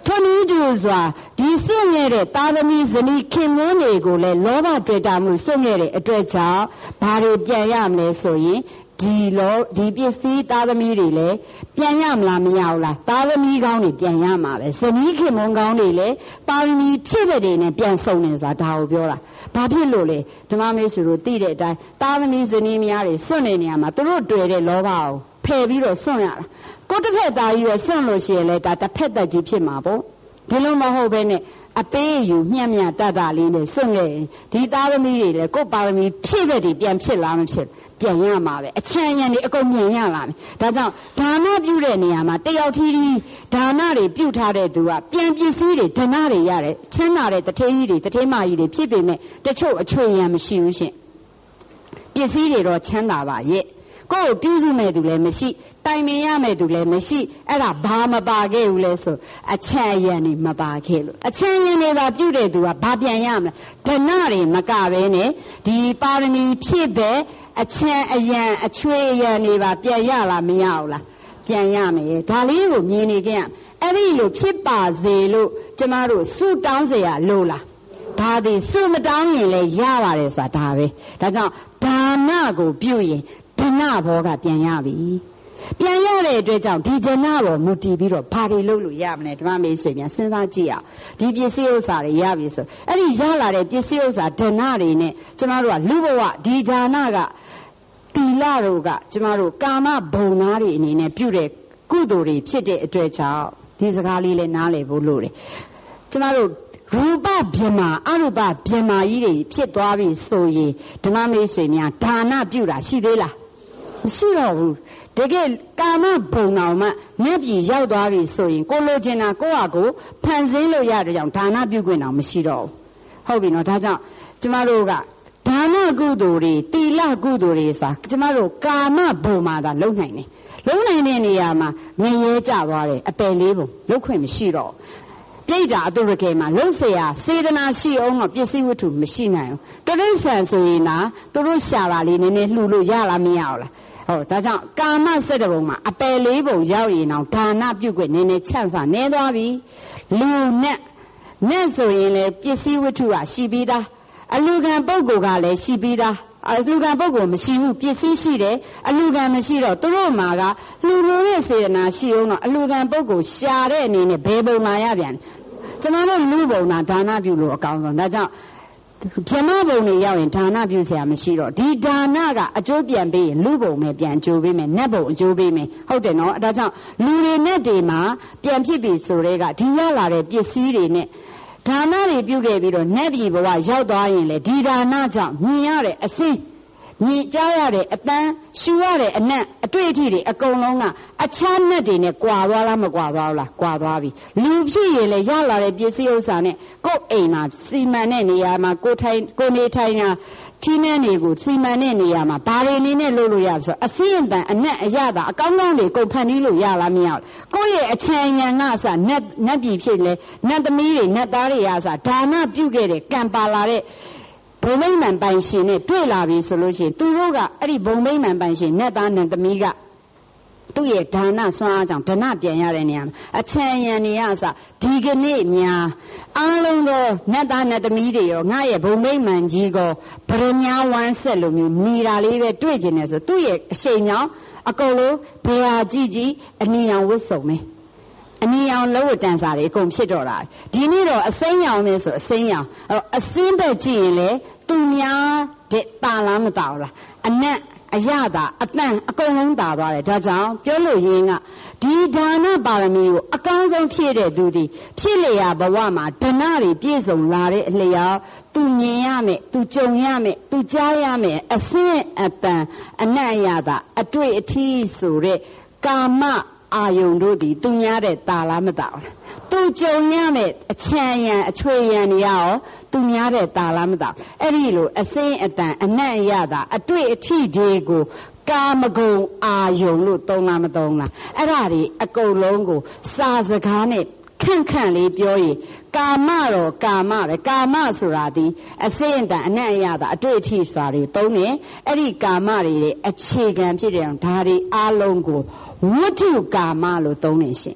ထိုနည်းတူစွာဒီစွန့်ခဲ့တဲ့သားသမီးဇနီးခင်မွန်းတွေကိုလည်းလောဘတွေ့တာမှုစွန့်ခဲ့တဲ့အတွက်ကြောင့်ဘာတွေပြန်ရမလဲဆိုရင်ဒီပစ္စည်းသားသမီးတွေလည်းပြန်ရမလားမရဘူးလားသားသမီးကောင်းတွေပြန်ရမှာပဲဇနီးခင်မွန်းကောင်းတွေလည်းပါရမီဖြည့်တဲ့တွေနဲ့ပြန်ဆုံနေဆိုတာဒါကိုပြောတာဘာဖြစ်လို့လဲဓမ္မမေဆွေတို့သိတဲ့အတိုင်းသားသမီးဇနီးများတွေစွန့်နေနေရမှာသူတို့တွေ့တဲ့လောဘကိုဖယ်ပြီးတော့စွန့်ရတာကိုတစ်ဖက်သားကြီးပဲစွန့်လို့ရှိရင်လည်းဒါတစ်ဖက်သက်ကြီးဖြစ်မှာပေါ့ဒီလိုမဟုတ်ဘဲနဲ့အပေးယူမျှမျှတတလေးနဲ့စွန့်ခဲ့ဒီသားသမီးတွေလည်းကိုပါရမီဖြည့်တဲ့တွေပြန်ဖြစ်လားမဖြစ်ပြန်ရမှာပဲအချမ်းရံတွေအကုန်မြန်ရလာမယ်ဒါကြောင့်ဒါနပြုတဲ့နေရာမှာတယောက်ထီးဒါနတွေပြုထားတဲ့သူကပြန်ပစ္စည်းတွေဒဏတွေရတယ်ချမ်းသာတဲ့တထေးကြီးတွေတထေးမကြီးတွေဖြစ်ပေမဲ့တချို့အချွေရံမရှိဘူးရှင်ပစ္စည်းတွေတော့ချမ်းသာပါရဲ့ကိုယ်ပြုစုမဲ့သူလည်းမရှိတိုင်ပင်ရမဲ့သူလည်းမရှိအဲ့ဒါဘာမပါခဲ့ဘူးလဲဆိုအချမ်းရံတွေမပါခဲ့လို့အချမ်းရံတွေပါပြုတဲ့သူကဘာပြန်ရမလဲဒဏတွေမကပဲနဲ့ဒီပါရမီဖြစ်ပဲအချမ်းအယံအချွေအယံတွေပါပြန်ရလားမရဘူးလားပြန်ရမယ်ဒါလေးကိုမြင်နေကြအဲ့ဒီလိုဖြစ်ပါစေလို့ကျမတို့ဆုတောင်းเสียလို့လားဒါသည်ဆုမတောင်းရင်လည်းရပါတယ်ဆိုတာဒါပဲဒါကြောင့်ဒါနကိုပြုရင်ဒဏဘောကပြန်ရပြီပြန်ရတဲ့အတွက်ကြောင့်ဒီဒဏဘောမူတည်ပြီးတော့ဘာတွေလုပ်လို့ရမလဲဓမ္မမေးဆွေပြန်စဉ်းစားကြည့်အောင်ဒီပစ္စည်းဥစ္စာတွေရပြီဆိုအဲ့ဒီရလာတဲ့ပစ္စည်းဥစ္စာဒဏတွေနဲ့ကျမတို့ကလူဘဝဒီဒါနကတီလာတို့ကကျမတို့ကာမဘုံသားတွေအနေနဲ့ပြုတဲ့ကုသိုလ်တွေဖြစ်တဲ့အတွက်ကြောင့်ဒီစကားလေးလည်းနားလည်ဖို့လိုတယ်ကျမတို့ရူပဗြဟ္မာအရူပဗြဟ္မာကြီးတွေဖြစ်သွားပြီဆိုရင်ဓမ္မမေးဆွေများဒါနပြုတာရှိသေးလားမရှိတော့ဘူးတကယ်ကာမဘုံတော်မှမျက်ပြည်ရောက်သွားပြီဆိုရင်ကိုလိုချင်တာကိုယ့်ဟာကိုဖန်ဆင်းလို့ရတဲ့ကြောင့်ဒါနပြုခွင့်တော်မရှိတော့ဘူးဟုတ်ပြီနော်ဒါကြောင့်ကျမတို့ကဒါနကုသိုလ်တွေတီလကုသိုလ်တွေဆိုတာကျမတို့ကာမဘုံမှာသာလုံနိုင်တယ်လုံနိုင်တဲ့နေရာမှာငရဲကြသွားတယ်အပယ်လေးပုံလုံခွင့်မရှိတော့ပြိတ္တာအတုရကေမှာလုံเสียစေတနာရှိအောင်တော့ပစ္စည်းဝတ္ထုမရှိနိုင်ဘူးတရိစ္ဆာန်ဆိုရင်လားသူတို့ရှာပါလေးနည်းနည်းလှူလို့ရလားမရဘူးလားဟုတ်ဒါကြောင့်ကာမစက်တဘုံမှာအပယ်လေးပုံရောက်ရင်တော့ဒါနပြုခွင့်နည်းနည်းချမ်းသာနေသွားပြီလူနဲ့ဆိုရင်လေပစ္စည်းဝတ္ထုကရှိပြီးသားအလူကံပုဂ္ဂိုလ်ကလည်းရှိပြီးသားအလူကံပုဂ္ဂိုလ်မရှိဘူးပစ္စည်းရှိတယ်အလူကံမရှိတော့သူတို့မှာကလူလိုတဲ့စေတနာရှိအောင်တော့အလူကံပုဂ္ဂိုလ်ရှာတဲ့အနေနဲ့ဘယ်ပုံလာရပြန်ကျွန်တော်တို့လူပုံနာဒါနပြုလို့အကောင်းဆုံးဒါကြောင့်ဗြဟ္မဘုံတွေရောက်ရင်ဒါနပြုเสียမရှိတော့ဒီဒါနကအကျိုးပြန်ပေးရင်လူဘုံပဲပြန်အကျိုးပေးမယ်နတ်ဘုံအကျိုးပေးမယ်ဟုတ်တယ်နော်ဒါကြောင့်လူတွေနဲ့တွေမှာပြန်ဖြစ်ပြီဆိုတဲ့ကဒီရလာတဲ့ပစ္စည်းတွေနဲ့ဒါနတွေပြုခဲ့ပြီးတော့နတ်ပြည်ဘဝရောက်သွားရင်လေဒီဒါနကြောင့်မြင်ရတဲ့အစင်းမြင်ကြားရတဲ့အတန်းရှူရတဲ့အနံ့အတွေ့အထိတွေအကုန်လုံးကအချမ်းနဲ့တွေနဲ့ကွာသွားလားမကွာသွားဘူးလားကွာသွားပြီလူဖြစ်ရင်လေရလာတဲ့ပစ္စည်းဥစ္စာနဲ့ကိုယ်အိမ်မှာစီမံတဲ့နေရာမှာကိုနေထိုင်တာထီးနှန်းတွေကိုစီမံတဲ့နေရာမှာဘာတွေနေနဲ့လုပ်လို့ရဆိုအစင်းအတန်အနက်အရတာအကောင်းကောင်းတွေကုန်ဖန်တီးလို့ရလားမရဘူးကိုယ့်ရဲ့အချမ်းရံကစနတ်ပြည်ဖြစ်လေနတ်သမီးတွေနတ်သားတွေရစဒါနပြုခဲ့တဲ့ကံပါလာတဲ့ဘုံမိမ့်မှန်ပိုင်ရှင်နဲ့တွေ့လာပြီဆိုလို့ရှိရင်သူတို့ကအဲ့ဒီဘုံမိမ့်မှန်ပိုင်ရှင်နတ်သားနတ်သမီးကသူ့ရဲ့ဒါနစွမ်းအားကြောင့်ဒဏပြန်ရတဲ့နေရာမှာအချမ်းရံနေရစဒီကနေ့များအားလုံးသောနတ်သားနတ်သမီးတွေရောငါရဲ့ဘုံမိမ့်မှန်ကြီးကိုဗရမ ्या ဝမ်းဆက်လိုမျိုးနေတာလေးပဲတွေ့ကျင်တယ်ဆိုသူ့ရဲ့အရှိန်ကြောင့်အကုန်လုံးဘယ်ဟာကြီးအနီရောင်ဝတ်စုံမယ်အနီရောင်လုံးဝတန်စာတွေအကုန်ဖြစ်တော့တာဒီနေ့တော့အစိမ်းရောင်နဲ့ဆိုအစိမ်းရောင်အစင်းပဲကြည့်ရင်လေသူများတဲ့တာလားမတာဘူးလားအနက်အရသာအတန်အကုန်လုံးတာသွားတယ်ဒါကြောင့်ပြောလို့ရင်းကဒီဒါနပါရမီကိုအကောင်းဆုံးဖြည့်တဲ့သူဒီဖြစ်လျာဘဝမှာဒဏတွေပြည့်စုံလာတဲ့အလျောက်သူမြင်ရမယ်သူကြုံရမယ်သူကြားရမယ်အစင်းအတန်အနက်အရသာအတွေ့အထိဆိုတဲ့ကာမအာယုန်တို့ဒီသူများတဲ့တာလားမတာဘူးလားသူကြုံရမယ်အချမ်းရံအချွေရံနေရအောင်သူများတဲ့တာလားမတာအဲ့ဒီလိုအစင်းအတန်အနက်ရတာအတွေ့အထိတွေကိုကာမဂုဏ်အာယုန်လို့သုံးလားမသုံးလားအဲ့ဒါတွေအကုန်လုံးကိုစာစကားနဲ့ခန့်လေးပြောရင်ကာမတော့ကာမပဲကာမဆိုတာဒီအစင်းအတန်အနက်ရတာအတွေ့အထိဆိုတာတွေသုံးတယ်အဲ့ဒီကာမတွေရဲ့အခြေခံဖြစ်တဲ့ဒါတွေအားလုံးကိုဝတ္ထုကာမလို့သုံးနေရှင်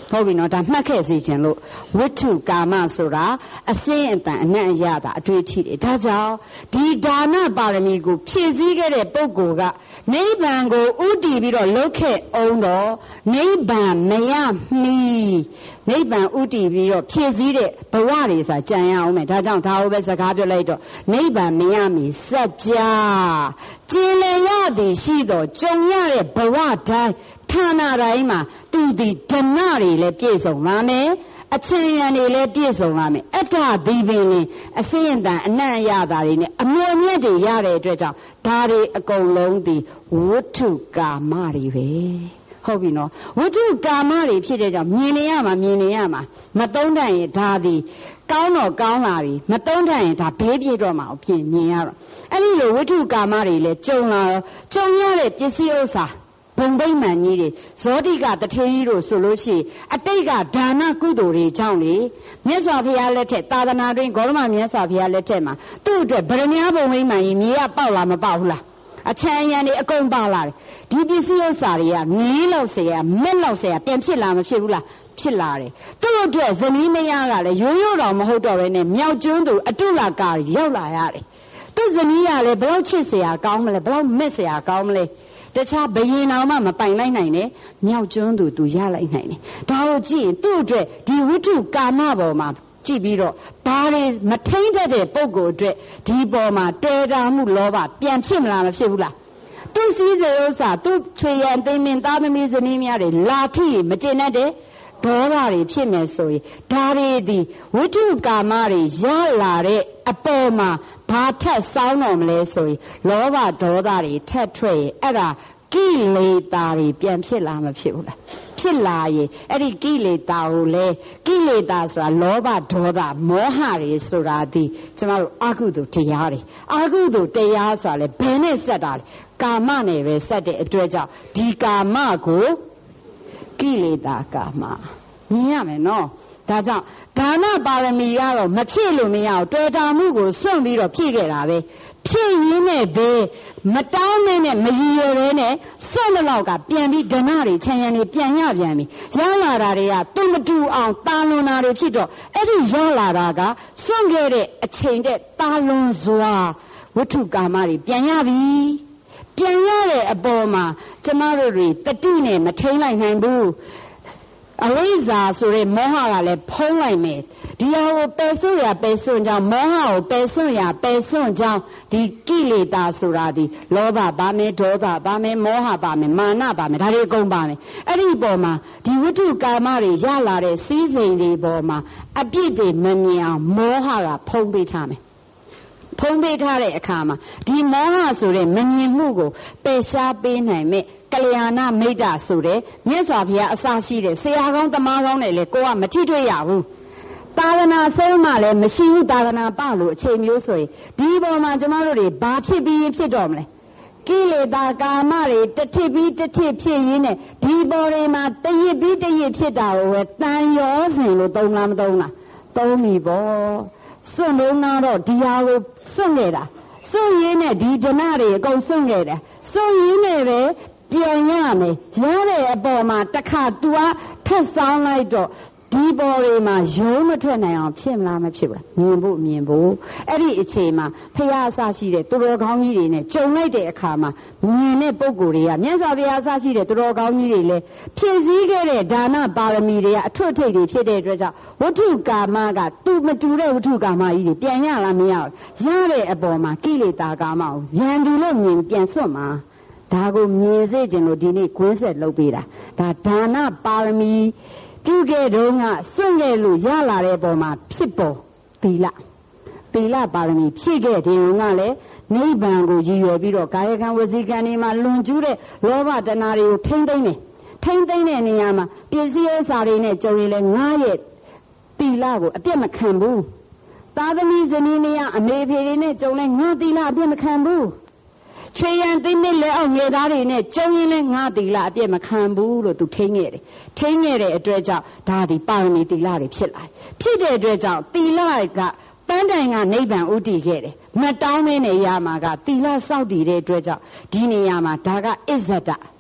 ဟုတ်ပြီနော်ဒါမှတ်ခဲ့စေခြင်းလို့ဝိတုကာမဆိုတာအစင်းအတန်အနံ့အရတာအတွေ့အထိတွေဒါကြောင့်ဒီဒါနပါရမီကိုဖြည့်ဆည်းခဲ့တဲ့ပုဂ္ဂိုလ်ကနိဗ္ဗာန်ကိုဥတည်ပြီးတော့လှုပ်ခဲ့အောင်တော့နိဗ္ဗာန်မရမီနိဗ္ဗာန်ဥတည်ပြီးတော့ဖြည့်ဆည်းတဲ့ဘဝတွေဆိုတာကြံရအောင်မယ်ဒါကြောင့်ဒါကိုပဲစကားပြောလိုက်တော့နိဗ္ဗာန်မရမီစัจ जा ကျင်လည်ရသည်ရှိတော့ကြုံရတဲ့ဘဝတိုင်းဌာနတိုင်းမှာသူဒီဓနတွေလည်းပြည့်စုံလာမယ်အချင်းရံတွေလည်းပြည့်စုံလာမယ်အတ္တဒီပင်နဲ့အစင်းအတန်အနံ့ရတာတွေနဲ့အမြဲမြတ်တွေရတဲ့အတွက်ကြောင့်ဒါတွေအကုန်လုံးဒီဝတ္ထုကာမတွေပဲဟုတ်ပြီနော်ဝတ္ထုကာမတွေဖြစ်တဲ့ကြောင့်မြင်နေရမှာမသုံးတတ်ရင်ဒါဒီကောင်းတော့ကောင်းလာပြီမသုံးတတ်ရင်ဒါဘေးပြေတော့မှာဖြစ်မြင်ရတော့အဲ့ဒီလိုဝတ္ထုကာမတွေလည်းကြုံရတဲ့ပစ္စည်းဥစ္စာဘုံဗိမာန်ကြီးတွေဇောတိကတထေကြီးတို့ဆိုလို့ရှိရင်အတိတ်ကဒါနကုသိုလ်တွေကြောင့်လေမြတ်စွာဘုရားလက်ထက်သာသနာတွင်ဂေါရမမြတ်စွာဘုရားလက်ထက်မှာသူ့အတွက်ဗရမ ्या ဘုံဗိမာန်ကြီးမြေကပေါက်လာမပေါက်ဘူးလားအချမ်းအရံတွေအကုန်ပါလာတယ်ဒီပစ္စည်းဥစ္စာတွေကနင်းလောက်เสียမက်လောက်เสียပြန်ဖြစ်လာမဖြစ်ဘူးလားဖြစ်လာတယ်သူ့အတွက်ဇနီးမယားကလည်းရိုးရိုးတော်မဟုတ်တော့ဘဲနဲ့မြောက်ကျွန်းသူအတုလကာရောက်လာရတယ်သူ့ဇနီးကလည်းဘယ်လောက်ချစ်เสียကောင်းမလဲဘယ်လောက်မက်เสียကောင်းမလဲတခြားဘယင်တော်မှမပိုင်လိုက်နိုင်နဲ့မြောက်ကျွန်းသူရလိုက်နိုင်တယ်ဒါကိုကြည့်ရင်သူ့အတွက်ဒီဝိတုကာမပေါ်မှာကြည့်ပြီးတော့ဘာတွေမထိန်တတ်တဲ့ပုံကိုအတွက်ဒီပေါ်မှာတွေ့တာမှုလောဘပြန်ဖြစ်မလားမဖြစ်ဘူးလားသူစည်းစိမ်ဥစ္စာသူချွေရန်သိမ်းမင်းသားသမီးဇနီးများတွေလာထိမကျင်တတ်တဲ့ဒေါသတွေဖြစ်မယ်ဆိုရင်ဒါတွေဒီဝိတုကာမတွေရလာတဲ့အပေါ်မှာဘာထက်ဆောင်းတော်မလဲဆိုရင်လောဘဒေါသတွေထက်ထွက်ရင်အဲ့ဒါကိလေသာတွေပြန်ဖြစ်လာမဖြစ်ဘူးလားဖြစ်လာရင်အဲ့ဒီကိလေသာကိုလေကိလေသာဆိုတာလောဘဒေါသမောဟတွေဆိုတာဒီကျမတို့အကုသိုလ်တရားတွေအကုသိုလ်တရားဆိုတာလေဘယ်နဲ့ဆက်တာလဲကာမနဲ့ပဲဆက်တဲ့အတွက်ကြောင့်ဒီကာမကိုကိလေသာကာမမြင်ရမယ်နော်ဒါကြောင့်ဒါနပါရမီကတော့မဖြည့်လို့မရအောင်တွေ့တာမှုကိုစွန့်ပြီးတော့ဖြည့်ခဲ့တာပဲဖြည့်ရင်းနဲ့ပဲမတောင်းနဲ့မရည်ရွယ်ပဲနဲ့ဆက်လက်လောက်ကပြန်ပြီးဓနတွေချမ်းရံတွေပြန်ရပြန်ပြီရလာတာတွေကသူမတူအောင်တာလွန်တာတွေဖြစ်တော့အဲ့ဒီရလာတာကစွန့်ခဲ့တဲ့အချိန်တဲ့တာလွန်စွာဝတ္ထုကာမတွေပြန်ရပြီပြန်ရတဲ့အပေါ်မှာကျမတို့တွေတတိနဲ့မထိန်လိုက်နိုင်ဘူးအဝိဇ္ဇာဆိုတဲ့မောဟကလည်းဖုံးလိုက်မယ်ဒီဟာကိုပယ်စွန့်ရပယ်စွန့်ကြောင်းမောဟကိုပယ်စွန့်ရပယ်စွန့်ကြောင်းဒီကိလေသာဆိုတာဒီလောဘပါမယ်ဒေါသပါမယ်မောဟပါမယ်မာနပါမယ်ဒါတွေအကုန်ပါမယ်အဲ့ဒီပေါ်မှာဒီဝိတုကာမတွေရလာတဲ့စည်းစိမ်တွေပေါ်မှာအပြစ်တွေမမြင်အောင်မောဟကဖုံးပေးထားမယ်ဖုံးပေးထားတဲ့အခါမှာဒီမောဟဆိုတဲ့မမြင်မှုကိုပယ်ရှားပေးနိုင်မဲ့ကလျာဏမိတ်တာဆိုတဲ့မြတ်စွာဘုရားအစရှိတဲ့ဆရာကောင်းတမကောင်းတွေလေကိုကမထိတွေ့ရဘူးသာသနာဆုံးမှလည်းမရှိဘူးသာသနာပလို့အချိန်မျိုးဆိုရင်ဒီပေါ်မှာကျမတို့တွေဘာဖြစ်ပြီးဖြစ်တော့မလဲကိလေသာကာမတွေတစ်ထစ်ပြီးတစ်ထစ်ဖြစ်ရင်းနဲ့ဒီပေါ်တွေမှာတရစ်ပြီးတရစ်ဖြစ်တာကိုပဲတန်ရောစဉ်လို့သုံးလားမသုံးလားသုံးပြီပေါ့စွန့်လုံးတော့ဒီဟာကိုစွန့်ခဲ့တာစွန့်ရင်းနဲ့ဒီဓနတွေအကုန်စွန့်ခဲ့တယ်စွန့်ရင်းနဲ့ပဲပြန်ရမယ်ရတဲ့အပေါ်မှာတစ်ခါ तू ကထက်ဆောင်လိုက်တော့ဒီပေါ်တွေမှာရုံးမထွက်နိုင်အောင်ဖြစ်မလားမဖြစ်ဘူးလားမြင်ဖို့အဲ့ဒီအချိန်မှာဖရာအစရှိတဲ့သူတော်ကောင်းကြီးတွေနဲ့ကြုံလိုက်တဲ့အခါမှာမြင်တဲ့ပုံကိုယ်တွေကမြတ်စွာဘုရားအစရှိတဲ့သူတော်ကောင်းကြီးတွေလည်းဖြည့်ဆည်းခဲ့တဲ့ဒါနပါရမီတွေကအထွတ်ထိပ်တွေဖြစ်တဲ့အတွက်ကြောင့်ဝတ္ထုကာမကသူမတူတဲ့ဝတ္ထုကာမကြီးတွေပြန်ရလားမရဘူးရတဲ့အပေါ်မှာကိလေသာကာမကိုရန်သူလို့မြင်ပြန်စွန့်မှာဒါကိုမြင်စေခြင်းလို့ဒီနေ့ကွင်းဆက်လုပ်ပေးတာဒါဒါနပါရမီပြုခဲ့တော့ကစွန့်ခဲ့လို့ရလာတဲ့ပုံမှာဖြစ်ပေါ်သီလပါရမီဖြည့်ခဲ့တယ်ကလည်းနိဗ္ဗာန်ကိုရည်ရွယ်ပြီးတော့ကာယကံဝစီကံတွေမှာလွန်ကျူးတဲ့လောဘတဏှာတွေကိုထိမ့်သိမ့်တဲ့နေရာမှာပစ္စည်းဥစ္စာတွေနဲ့ကြုံရင်လည်းငါရဲ့သီလကိုအပြတ်မခံဘူးသာသမီဇနီးမယားအမေဖေတွေနဲ့ကြုံလဲငါသီလအပြတ်မခံဘူးချွေရန်သိမ့်မလဲအောင်ငယ်သားတွေနဲ့ကြုံရင်လည်းငါသီလအပြတ်မခံဘူးလို့သူထိန်းခဲ့တဲ့အတွက်ကြောင့်ဒါဒီပါရမီသီလတွေဖြစ်လာဖြစ်တဲ့အတွက်ကြောင့်သီလကတန်တိုင်ကနိဗ္ဗာန်ဥတည်ခဲ့တယ်မတောင်းမင်းနေရမှာကသီလစောင့်တည်တဲ့အတွက်ကြောင့်ဒီနေရာမှာဒါကအစ္ဆဒ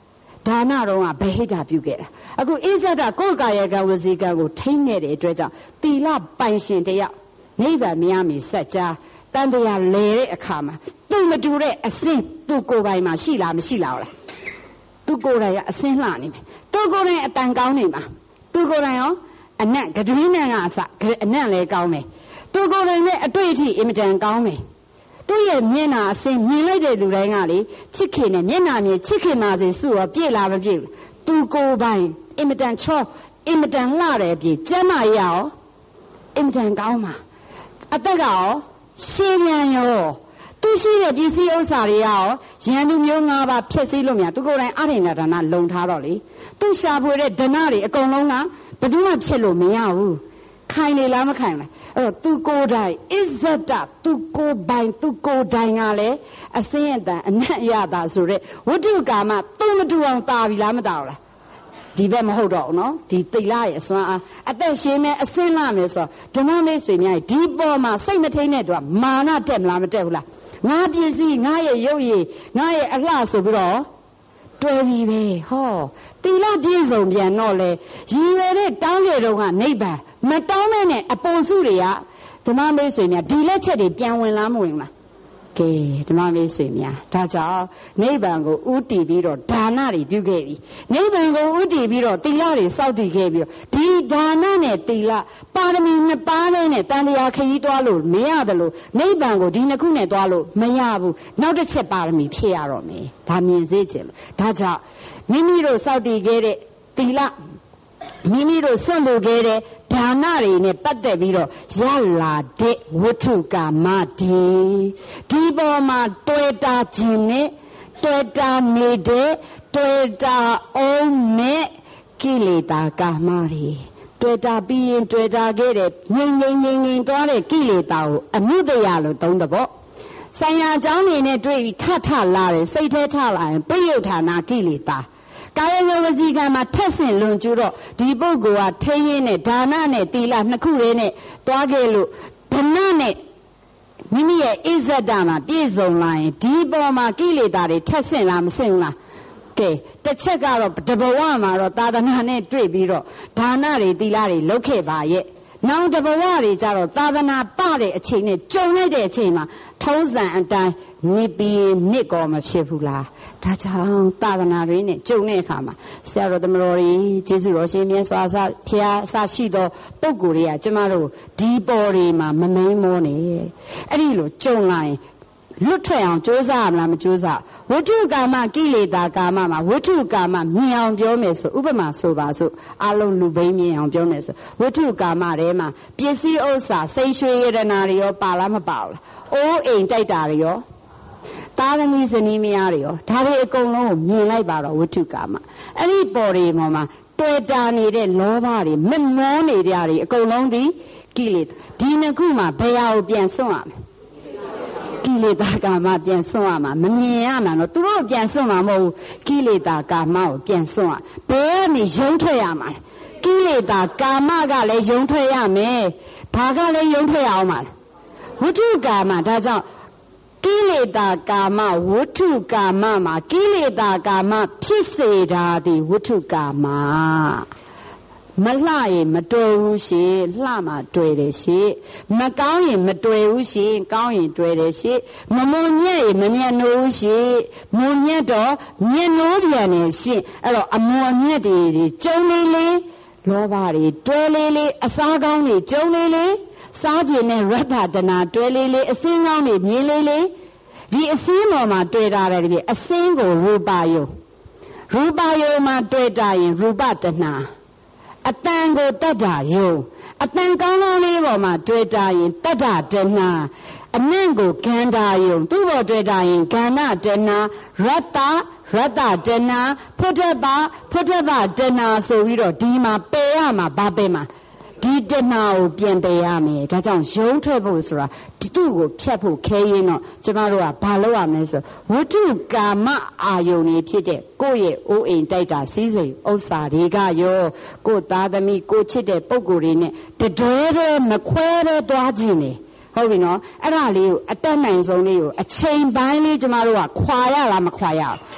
ဒါနတော့ကဗဟိတပြုခဲ့တာအခုဣဇဒကိုယ်ကာယကံဝစီကံကိုထိန်းနေတဲ့အတွက်ကြောင့်သီလပိုင်ရှင်တယောက်နိဗ္ဗာန်မရမီစัจ जा တန်တရားလဲတဲ့အခါမှာသူမတူတဲ့အစင်းသူကိုယ်ပိုင်မှာရှိလားမရှိလားဟုတ်လားသူကိုယ်တိုင်ကအစင်းလှနေမယ်သူကိုယ်တိုင်အတန်ကောင်းနေမှာသူကိုယ်တိုင်ရောအနက်ကတွင်းနဲ့ကအစအနက်လည်းကောင်းမယ်သူကိုယ်တိုင်နဲ့အတွေ့အထိအင်မတန်ကောင်းမယ်သူ့ရဲ့မျက်နှာအစင်းမြင်လိုက်တဲ့လူတိုင်းကလေချစ်ခင်နဲ့မျက်နှာမြင်ချစ်ခင်ပါစေစုရောပြည့်လားမပြည့်ဘူးသူကိုယ်ပိုင်အင်မတန်ချောအင်မတန်လှတယ်ပြည့်ကျမ်းမာရရောအင်မတန်ကောင်းမှာအသက်ကရောရှင်းမြန်ရောသူရှိတဲ့ပစ္စည်းဥစ္စာတွေရောရန်သူမျိုး၅ပါးဖြည့်ဆည်းလို့မြသူကိုယ်တိုင်အရိဏဒါနလုံထားတော့လေသူရှာဖွေတဲ့ဒနာတွေအကုန်လုံးကဘယ်သူမှဖြစ်လို့မရဘူးခိုင်နေလားမခိုင်လားအဲ့တော့သူကိုယ်တိုင်အစ္ဆဒသူကိုယ်ပိုင်သူကိုယ်တိုင်ကလည်းအစင်းအတန်အနတ်ရတာဆိုတဲ့ဝတ္ထုကာမသူမတူအောင်တာပြီလားမတာဘူးလားဒီဘက်မဟုတ်တော့ဘူးနော်ဒီတိတ်လာရဲ့အစွမ်းအားအသက်ရှင်မဲ့အစင်းလာမယ်ဆိုတော့ဓမ္မမိတ်ဆွေများဒီပေါ်မှာစိတ်မထိန်တဲ့သူကမာနတက်မလားမတက်ဘူးလားငါပစ္စည်းငါရဲ့ရုပ်ရည်ငါရဲ့အလှဆိုပြီးတော့တွဲပြီးပဲဟောတိလပြည့်စုံပြန်တော့လေရည်ရွယ်တဲ့တောင်းတဲ့တော့ကနိဗ္ဗာန်မတောင်းမဲ့နဲ့အပေါ်စုတွေကဓမ္မမိတ်ဆွေများဒီလက်ချက်တွေပြန်ဝင်လားမဝင်လားကဲဓမ္မမိတ်ဆွေများဒါကြောင့်နိဗ္ဗာန်ကိုဥတည်ပြီးတော့ဒါနတွေပြုခဲ့ပြီနိဗ္ဗာန်ကိုဥတည်ပြီးတော့သီလတွေစောင့်တည်ခဲ့ပြီးတော့ဒီဒါနနဲ့သီလပါရမီနှစ်ပါးနဲ့တန်တရားခရီးသွားလို့မရတယ်လို့နိဗ္ဗာန်ကိုဒီနှစ်ခုနဲ့သွားလို့မရဘူးနောက်တစ်ချက်ပါရမီဖြစ်ရတော့မယ်ဒါမြင်စေချင်လို့ဒါကြောင့်မိမိတို့စောင့်တည်ခဲ့တဲ့သီလမိမိတို့ဆွတ်လို့ခဲ့တဲ့ဒါနတွေနဲ့ပတ်သက်ပြီးတော့ရလာတဲ့ဝတ္ထုကာမဒီပေါ်မှာတွေ့တာခြင်းနဲ့တွေ့တာနေတဲ့တွေ့တာအောင်နဲ့ကိလေသာကာမတွေတွေ့တာပြီးရင်တွေ့တာခဲ့တဲ့ငြိမ်သွားတဲ့ကိလေသာကိုအမှုတရားလို့သုံးတဲ့ပေါ့ဆိုင်ရာအကြောင်းတွေနဲ့တွေ့ပြီးထလာတယ်စိတ်ထဲထလာရင်ပြိယုဌာနာကိလေသာကာယဝစီကံမှာထက်ဆင့်လွန်ကျူးတော့ဒီပုဂ္ဂိုလ်ကထိရင်နဲ့ဒါနနဲ့သီလနှစ်ခုလေးနဲ့တွားခဲ့လို့ဒါနနဲ့မိမိရဲ့ဣဇဒမှာပြည့်စုံလာရင်ဒီပေါ်မှာကိလေသာတွေထက်ဆင့်လားမဆင့်ဘူးလားကဲတစ်ချက်ကတော့တဘဝမှာတော့သာသနာနဲ့တွေ့ပြီးတော့ဒါနတွေသီလတွေလုပ်ခဲ့ပါရဲ့နောက်တဘဝတွေကြတော့သာသနာပတဲ့အချိန်နဲ့ကြုံလိုက်တဲ့အချိန်မှာထုံးစံအတိုင်းနိပြီးနစ်ကောမဖြစ်ဘူးလားဒါကြောင့်သာသနာတွေနဲ့ကြုံတဲ့အခါမှာဆရာတော်သမတော်ကြီးကျေးဇူးတော်ရှင်မြတ်စွာဘုရားအစရှိသောပုဂ္ဂိုလ်တွေကကျမတို့ဒီပေါ်တွေမှာမမိန်မောနေအဲ့ဒီလိုကြုံလာရင်လွတ်ထွက်အောင်ကြိုးစားရမလားမကြိုးစားဝတ္ထုကာမကိလေသာကာမမှာဝတ္ထုကာမမြင်အောင်ပြောမယ်ဆိုဥပမာဆိုပါစို့အလုံးလူဘိန်းမြင်အောင်ပြောမယ်ဆိုဝတ္ထုကာမထဲမှာပစ္စည်းဥစ္စာစိတ်ရွှေရတနာတွေရောပါလားမပါဘူးလားအိုးအိမ်တိုက်တာတွေရောသားသမီးဇနီးမယားတွေရောဒါတွေအကုန်လုံးကိုမြင်လိုက်ပါတော့ဝတ္ထုကာမအဲ့ဒီပေါ်တွေပေါ်မှာတွေ့တာနေတဲ့လောဘတွေမမောနေကြတွေအကုန်လုံးဒီကိလေသာဒီနှစ်ခုမှာဘယ်ဟာကိုပြန်စွန့်ရမလဲကိလေသာကာမပြန်စွန့်ရမှာမမြင်ရမှာတော့သူတို့ပြန်စွန့်မှာမဟုတ်ဘူးကိလေသာကာမကိုပြန်စွန့်ရဘယ်ကနေရုံးထွက်ရမှာလဲကိလေသာကာမကလည်းရုံးထွက်ရမယ်ဘာကလည်းရုံးထွက်ရအောင်မှာဝတ္ထုကာမဒါကြောင့်ကိလေသာကာမဝတ္ထုကာမမှာကိလေသာကာမဖြစ်စေတာဒီဝတ္ထုကာမမလှရင်မတွေ့ဘူးရှင်လှမှတွေ့တယ်ရှင်မကောင်းရင်မတွေ့ဘူးရှင်ကောင်းရင်တွေ့တယ်ရှင်မမုံညက်ရင်မမျက်နှိုးရှင်မုံညက်တော့မျက်နှိုးပြန်နေရှင်အဲ့တော့အမွန်ညက်တွေကျုံလေးလေးလောဘတွေတွဲလေးလေးအစားကောင်းတွေကျုံလေးလေးစားခြင်းနဲ့ရတ္တတနာတွဲလေးလေးအစင်းကောင်းတွေမြင်လေးလေးဒီအစင်းပေါ်မှာတွေ့တာတယ်ဒီအစင်းကိုရူပယုမှာတွေ့တာရင်ရူပတနာအတန်ကိုတတ္တယုံအတန်ကောင်းကောင်းလေးပေါ်မှာတွေ့တာရင်တတ္တတနာအနင့်ကိုဂန္ဓာယုံသူ့ပေါ်တွေ့တာရင်ဂန္ဓတနာရတ္တတနာဖုဒ္ဓဗတနာဆိုပြီးတော့ဒီမှာပယ်ရမှာဗာပယ်မှာဒီတနာကိုပြန်ပယ်ရမယ်ဒါကြောင့်ရုံးထွက်ဖို့ဆိုတာဒီသူ့ကိုဖြတ်ဖို့ခဲရင်တော့ကျမတို့ကဘာလုပ်ရမလဲဆိုဝတ္ထုကာမအာယုန်တွေဖြစ်တဲ့ကိုယ့်ရဲ့အိုးအိမ်တိုက်တာစည်းစိမ်ဥစ္စာတွေကရောကိုယ်သားသမီးကိုချစ်တဲ့ပုံကိုယ်တွေနဲ့တတွဲတော့မခွဲတော့သွားခြင်းနေဟုတ်ပြီနော်အဲ့ဒါလေးကိုအတက်နိုင်ဆုံးလေးကိုအချိန်ပိုင်းလေးကျမတို့ကခွာရလားမခွာရဘူး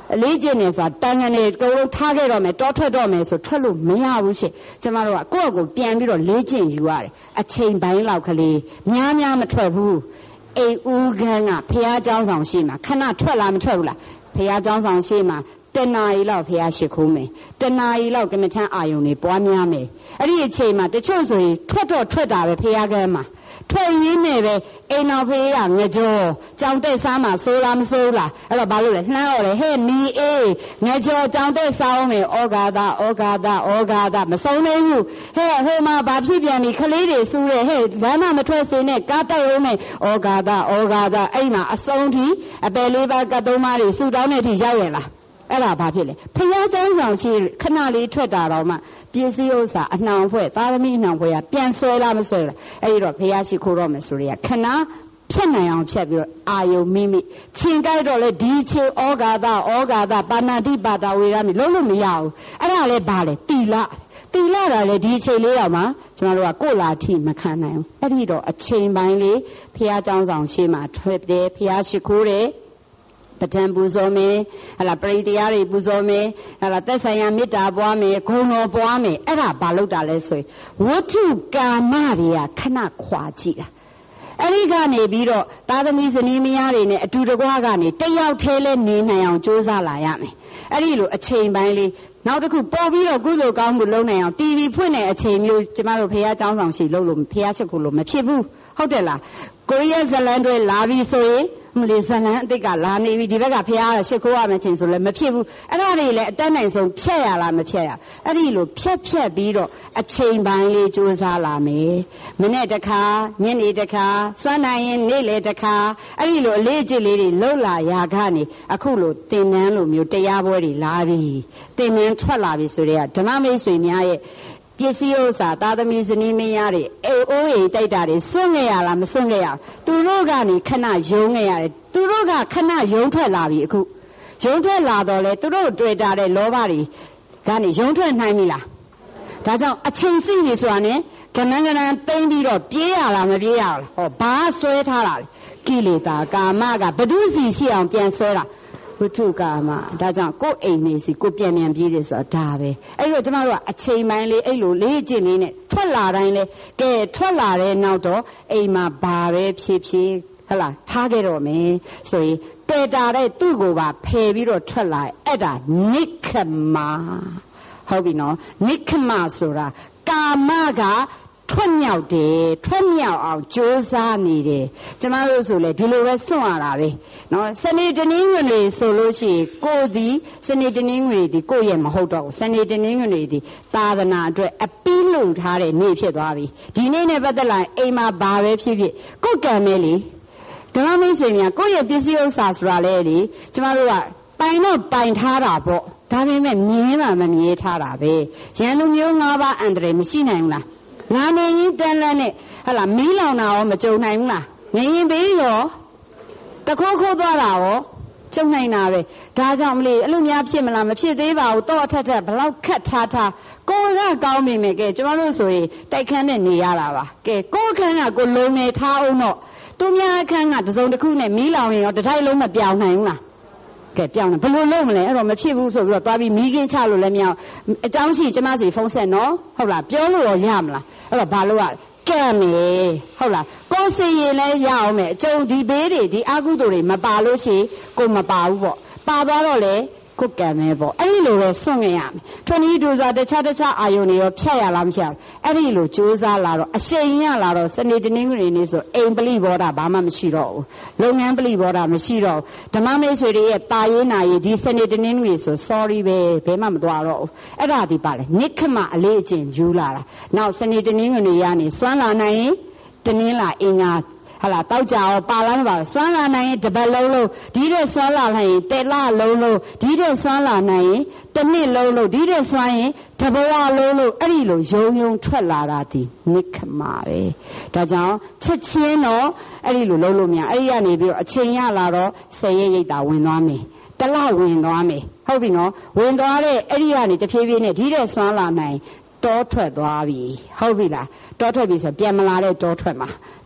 လေးကျင်နေဆိုတာတန်ငနေအကုန်လုံးထားခဲ့တော့မယ်တောထွက်တော့မယ်ဆိုထွက်လို့မရဘူးရှင့်ကျမတို့ကကိုယ့်အကိုပြန်ပြီးတော့လေးကျင်ယူရတယ်အချိန်ပိုင်းလောက်ကလေးများမထွက်ဘူးအိမ်ဦးခန်းကဖះเจ้าဆောင်ရှိမှာခဏထွက်လာမထွက်ဘူးလားဖះเจ้าဆောင်ရှိမှာတဏှာကြီးလောက်ဖះရှိခိုးမယ်တဏှာကြီးလောက်ကမ္မထမ်းအာယုံတွေပွားများမယ်အဲ့ဒီအချိန်မှာတချို့ဆိုရင်ထွက်တာပဲဖះကန်းမှာထွက်ရင်းနဲ့ပဲအိမ်တော်ဖေးကငကြောကြောင်တက်စားမှာစိုးလားမစိုးလားအဲ့တော့ဘာလို့လဲလှမ်းတော့လေဟဲ့နီအေးငကြောကြောင်တက်စားအောင်မယ်ဩဃာသမဆုံးနိုင်ဘူးဟဲ့ဟိုမှာဘာဖြစ်ပြန်ပြီခလေးတွေစူးတယ်ဟဲ့လမ်းမထွက်စေနဲ့ကားတိုက်အောင်မယ်ဩဃာသအဲ့မှာအဆုံးထိအပယ်လေးပါးကတ်သုံးပါးတွေစူတောင်းတဲ့အထိရောက်ရလားအဲ့ဒါဘာဖြစ်လဲဖះเจ้าဆောင်ရှိခဏလေးထွက်တာတော့မှပစ္စည်းဥစ္စာအနှောင်ဖွဲ့သာသမီအနှောင်ဖွဲ့ကပြန်ဆွဲလားမဆွဲလားအဲ့ဒီတော့ဖះရှိခိုးတော့မယ်ဆိုရခဏဖြတ်နိုင်အောင်ဖြတ်ပြီးတော့အာယုံမိချင်းကြိုက်တော့လေဒီချင်းဩဃာသပါဏာတိပါဒဝေရမိလုံးလို့မရဘူးအဲ့ဒါလည်းဘာလဲတီလတာလေဒီချိန်လေးတော့မှကျွန်တော်တို့ကကိုလာထိမခံနိုင်ဘူးအဲ့ဒီတော့အချိန်ပိုင်းလေးဖះเจ้าဆောင်ရှေ့မှာထွက်တယ်ဖះရှိခိုးတယ်ပဋ္ဌာန်းပူဇော်မယ်ဟလာပရိတရားတွေပူဇော်မယ်ဟလာသက်ဆိုင်ရာမေတ္တာပွားမယ်ဂုဏ်တော်ပွားမယ်အဲ့ဒါဘာလို့တာလဲဆိုရင်ဝတ္ထုကာမတွေကခဏခွာကြည့်တာအဲ့ဒီကနေပြီးတော့သာသမီဇနီးမယားတွေနဲ့အတူတကွကနေတယောက်တည်းလဲနေနိုင်အောင်ကြိုးစားလာရမယ်အဲ့ဒီလိုအချိန်ပိုင်းလေးနောက်တစ်ခုပေါ်ပြီးတော့ကုသိုလ်ကောင်းမှုလုပ်နိုင်အောင် TV ဖွင့်တဲ့အချိန်မျိုးကျမတို့ဖះเจ้าဆောင်ရှိလုပ်လို့ဖះရှိခိုးလို့မဖြစ်ဘူးဟုတ်တယ်လားကိုရီးယားဇလန်တွေလာပြီးဆိုရင်မလေးဇလန်အတိတ်ကလာနေပြီဒီဘက်ကဖះရှိခိုးရမယ့်ချိန်ဆိုလည်းမဖြစ်ဘူးအဲ့ဒါတွေလည်းအတက်နိုင်ဆုံးဖြတ်ရလားမဖြတ်ရအဲ့ဒီလိုဖြတ်ပြီးတော့အချိန်ပိုင်းလေးကြိုးစားလာမယ်မနေ့တစ်ခါညနေတစ်ခါစွမ်းနိုင်ရင်နေ့လေတစ်ခါအဲ့ဒီလိုအလေးအကျင့်လေးတွေလှုပ်လာရာကနေအခုလိုသင်္นานလိုမျိုးတရားပွဲတွေလာပြီသင်္นานထွက်လာပြီဆိုတဲ့ဓမ္မမိတ်ဆွေများရဲ့ပစ္စည်းဥစ္စာသာသမီဇနီးမယားတွေအိုးအိမ်တိုက်တာတွေစွန့်ခဲ့ရလားမစွန့်ခဲ့ရသူတို့ကနေခဏယုံခဲ့ရတယ်သူတို့ကခဏယုံထွက်လာပြီအခုယုံထွက်လာတော့လေသူတို့တွေ့တာတဲ့လောဘတွေကနေယုံထွက်နိုင်ပြီလားဒါကြောင့်အချိန်စိပြီဆိုတာနဲ့ကဏ္ဍသိမ့်ပြီးတော့ပြေးရလားမပြေးရလားဟောဘာဆွဲထားတာလဲကိလေသာကာမကဘဒုစီရှိအောင်ပြန်ဆွဲတာဝိထုကာမဒါကြောင့်ကိုယ်အိမ်နေစီကိုပြန်ပြေးတယ်ဆိုတာဒါပဲအဲ့လိုကျမတို့ကအချိန်ပိုင်းလေးအဲ့လိုလေးကျင့်လေးနဲ့ထွက်လာတိုင်းလဲကဲထွက်လာတဲ့နောက်တော့အိမ်မှာဘာပဲဖြစ်ဟလာထားခဲ့တော့မယ်ဆိုရင်တွေ့တာတဲ့သူ့ကိုပါဖယ်ပြီးတော့ထွက်လာအဲ့ဒါနိက္ခမဟုတ်ပြီနော်နိက္ခမဆိုတာကာမကထွက်မြောက်တယ်ထွက်မြောက်အောင်ကြိုးစားနေတယ်ကျမတို့ဆိုလေဒီလိုပဲစွန့်ရတာပဲနော်စနေတနင်္ဂနွေဆိုလို့ရှိရင်ကိုဒီစနေတနင်္ဂနွေဒီကိုရဲ့မဟုတ်တော့ဘူးစနေတနင်္ဂနွေဒီသာသနာအတွက်အပီးလုံထားတဲ့နေ့ဖြစ်သွားပြီဒီနေ့နဲ့ပတ်သက်လာအိမ်မှာဘာပဲဖြစ်ကိုကံမဲလေဓမ္မမိတ်ဆွေများကိုရဲ့ပစ္စည်းဥစ္စာဆိုတာလေလေကျမတို့ကပိုင်တော့ပိုင်ထားတာပေါ့ဒါပေမဲ့မြင်မှမမြင်ထားတာပဲရန်လူမျိုး၅ပါးအန္တရာယ်မရှိနိုင်ဘူးလားငါနေရင်တန်လန်းနဲ့ဟလာမီးလောင်တာရောမကြုံနိုင်ဘူးလားနေရင်ဘေးရောတခိုးခိုးသွားတာရောကြုံနိုင်တာပဲဒါကြောင့်မလို့အဲ့လိုများဖြစ်မလားမဖြစ်သေးပါဘူးတော့အထက်ဘလောက်ခတ်ထားကိုယ်ကကောင်းမိမယ်ကဲကျမတို့ဆိုရင်တိုက်ခန်းနဲ့နေရတာပါကဲကိုယ်ခန်းကကိုလုံနေထားအောင်တော့သူများအခန်းကတစုံတစ်ခုနဲ့မီးလောင်ရင်ရောတစ်ထိုက်လုံးမပြောင်းနိုင်ဘူးလားကဲပြောင်းတယ်ဘယ်လိုလုပ်မလဲအဲ့တော့မဖြစ်ဘူးဆိုပြီးတော့သွားပြီးမီးကင်းချလို့လည်းမရအောင်အကြောင်းရှိကျမစီဖုန်းဆက်နော်ဟုတ်လားပြောလို့ရမလားအဲ့တော့ဘာလို့ကဲမယ်ဟုတ်လားကိုယ်စီရင်လဲရအောင်မယ်အကျုံဒီဘေးတွေဒီအကုသိုလ်တွေမပါလို့ရှိကိုမပါဘူးပေါ့ပါသွားတော့လေကိုကံမဲပေါ့အဲ့ဒီလိုပဲစွန့်ငင်ရမယ်ထွန်းဤဒူစွာတခြားအာယုန်တွေရောဖြတ်ရလားမဖြတ်အဲ့ဒီလိုကြိုးစားလာတော့အရှိန်ရလာတော့စနေတနင်္ဂနွေနေ့ဆိုအိမ်ပလိဘောဓဘာမှမရှိတော့ဘူးလုပ်ငန်းပလိဘောဓမရှိတော့ဓမ္မမိတ်ဆွေတွေရဲ့တာရေးနာရေးဒီစနေတနင်္ဂနွေဆို sorry ပဲဘယ်မှမသွားတော့ဘူးအဲ့ဒါဒီပါလေနိခမအလေးအကျင့်ယူလာတာနောက်စနေတနင်္ဂနွေရနေစွမ်းလာနိုင်ရင်တနင်္လာအင်္ဂါဟလာတောက်ကြရောပါလာမပါစွမ်းလာနိုင်ရင်တပတ်လုံးဒီတဲ့စွမ်းလာနိုင်ရင်တက်လာလုံးဒီတဲ့စွမ်းလာနိုင်ရင်တစ်နှစ်လုံးဒီတဲ့စွမ်းရင်တဘဝလုံးအဲ့ဒီလိုယုံထွက်လာတာဒီနိခမပဲဒါကြောင့်ချက်ချင်းတော့အဲ့ဒီလိုလုံးလို့များအဲ့ဒီကနေပြီးတော့အချိန်ရလာတော့10ရက်ရိတ်တာဝင်သွားမယ်တလဝင်သွားမယ်ဟုတ်ပြီနော်ဝင်သွားတဲ့အဲ့ဒီကနေတဖြည်းဖြည်းနဲ့ဒီတဲ့စွမ်းလာနိုင်တောထွက်သွားပြီဟုတ်ပြီလားတောထွက်ပြီဆိုပြန်မလာတဲ့တောထွက်မှာ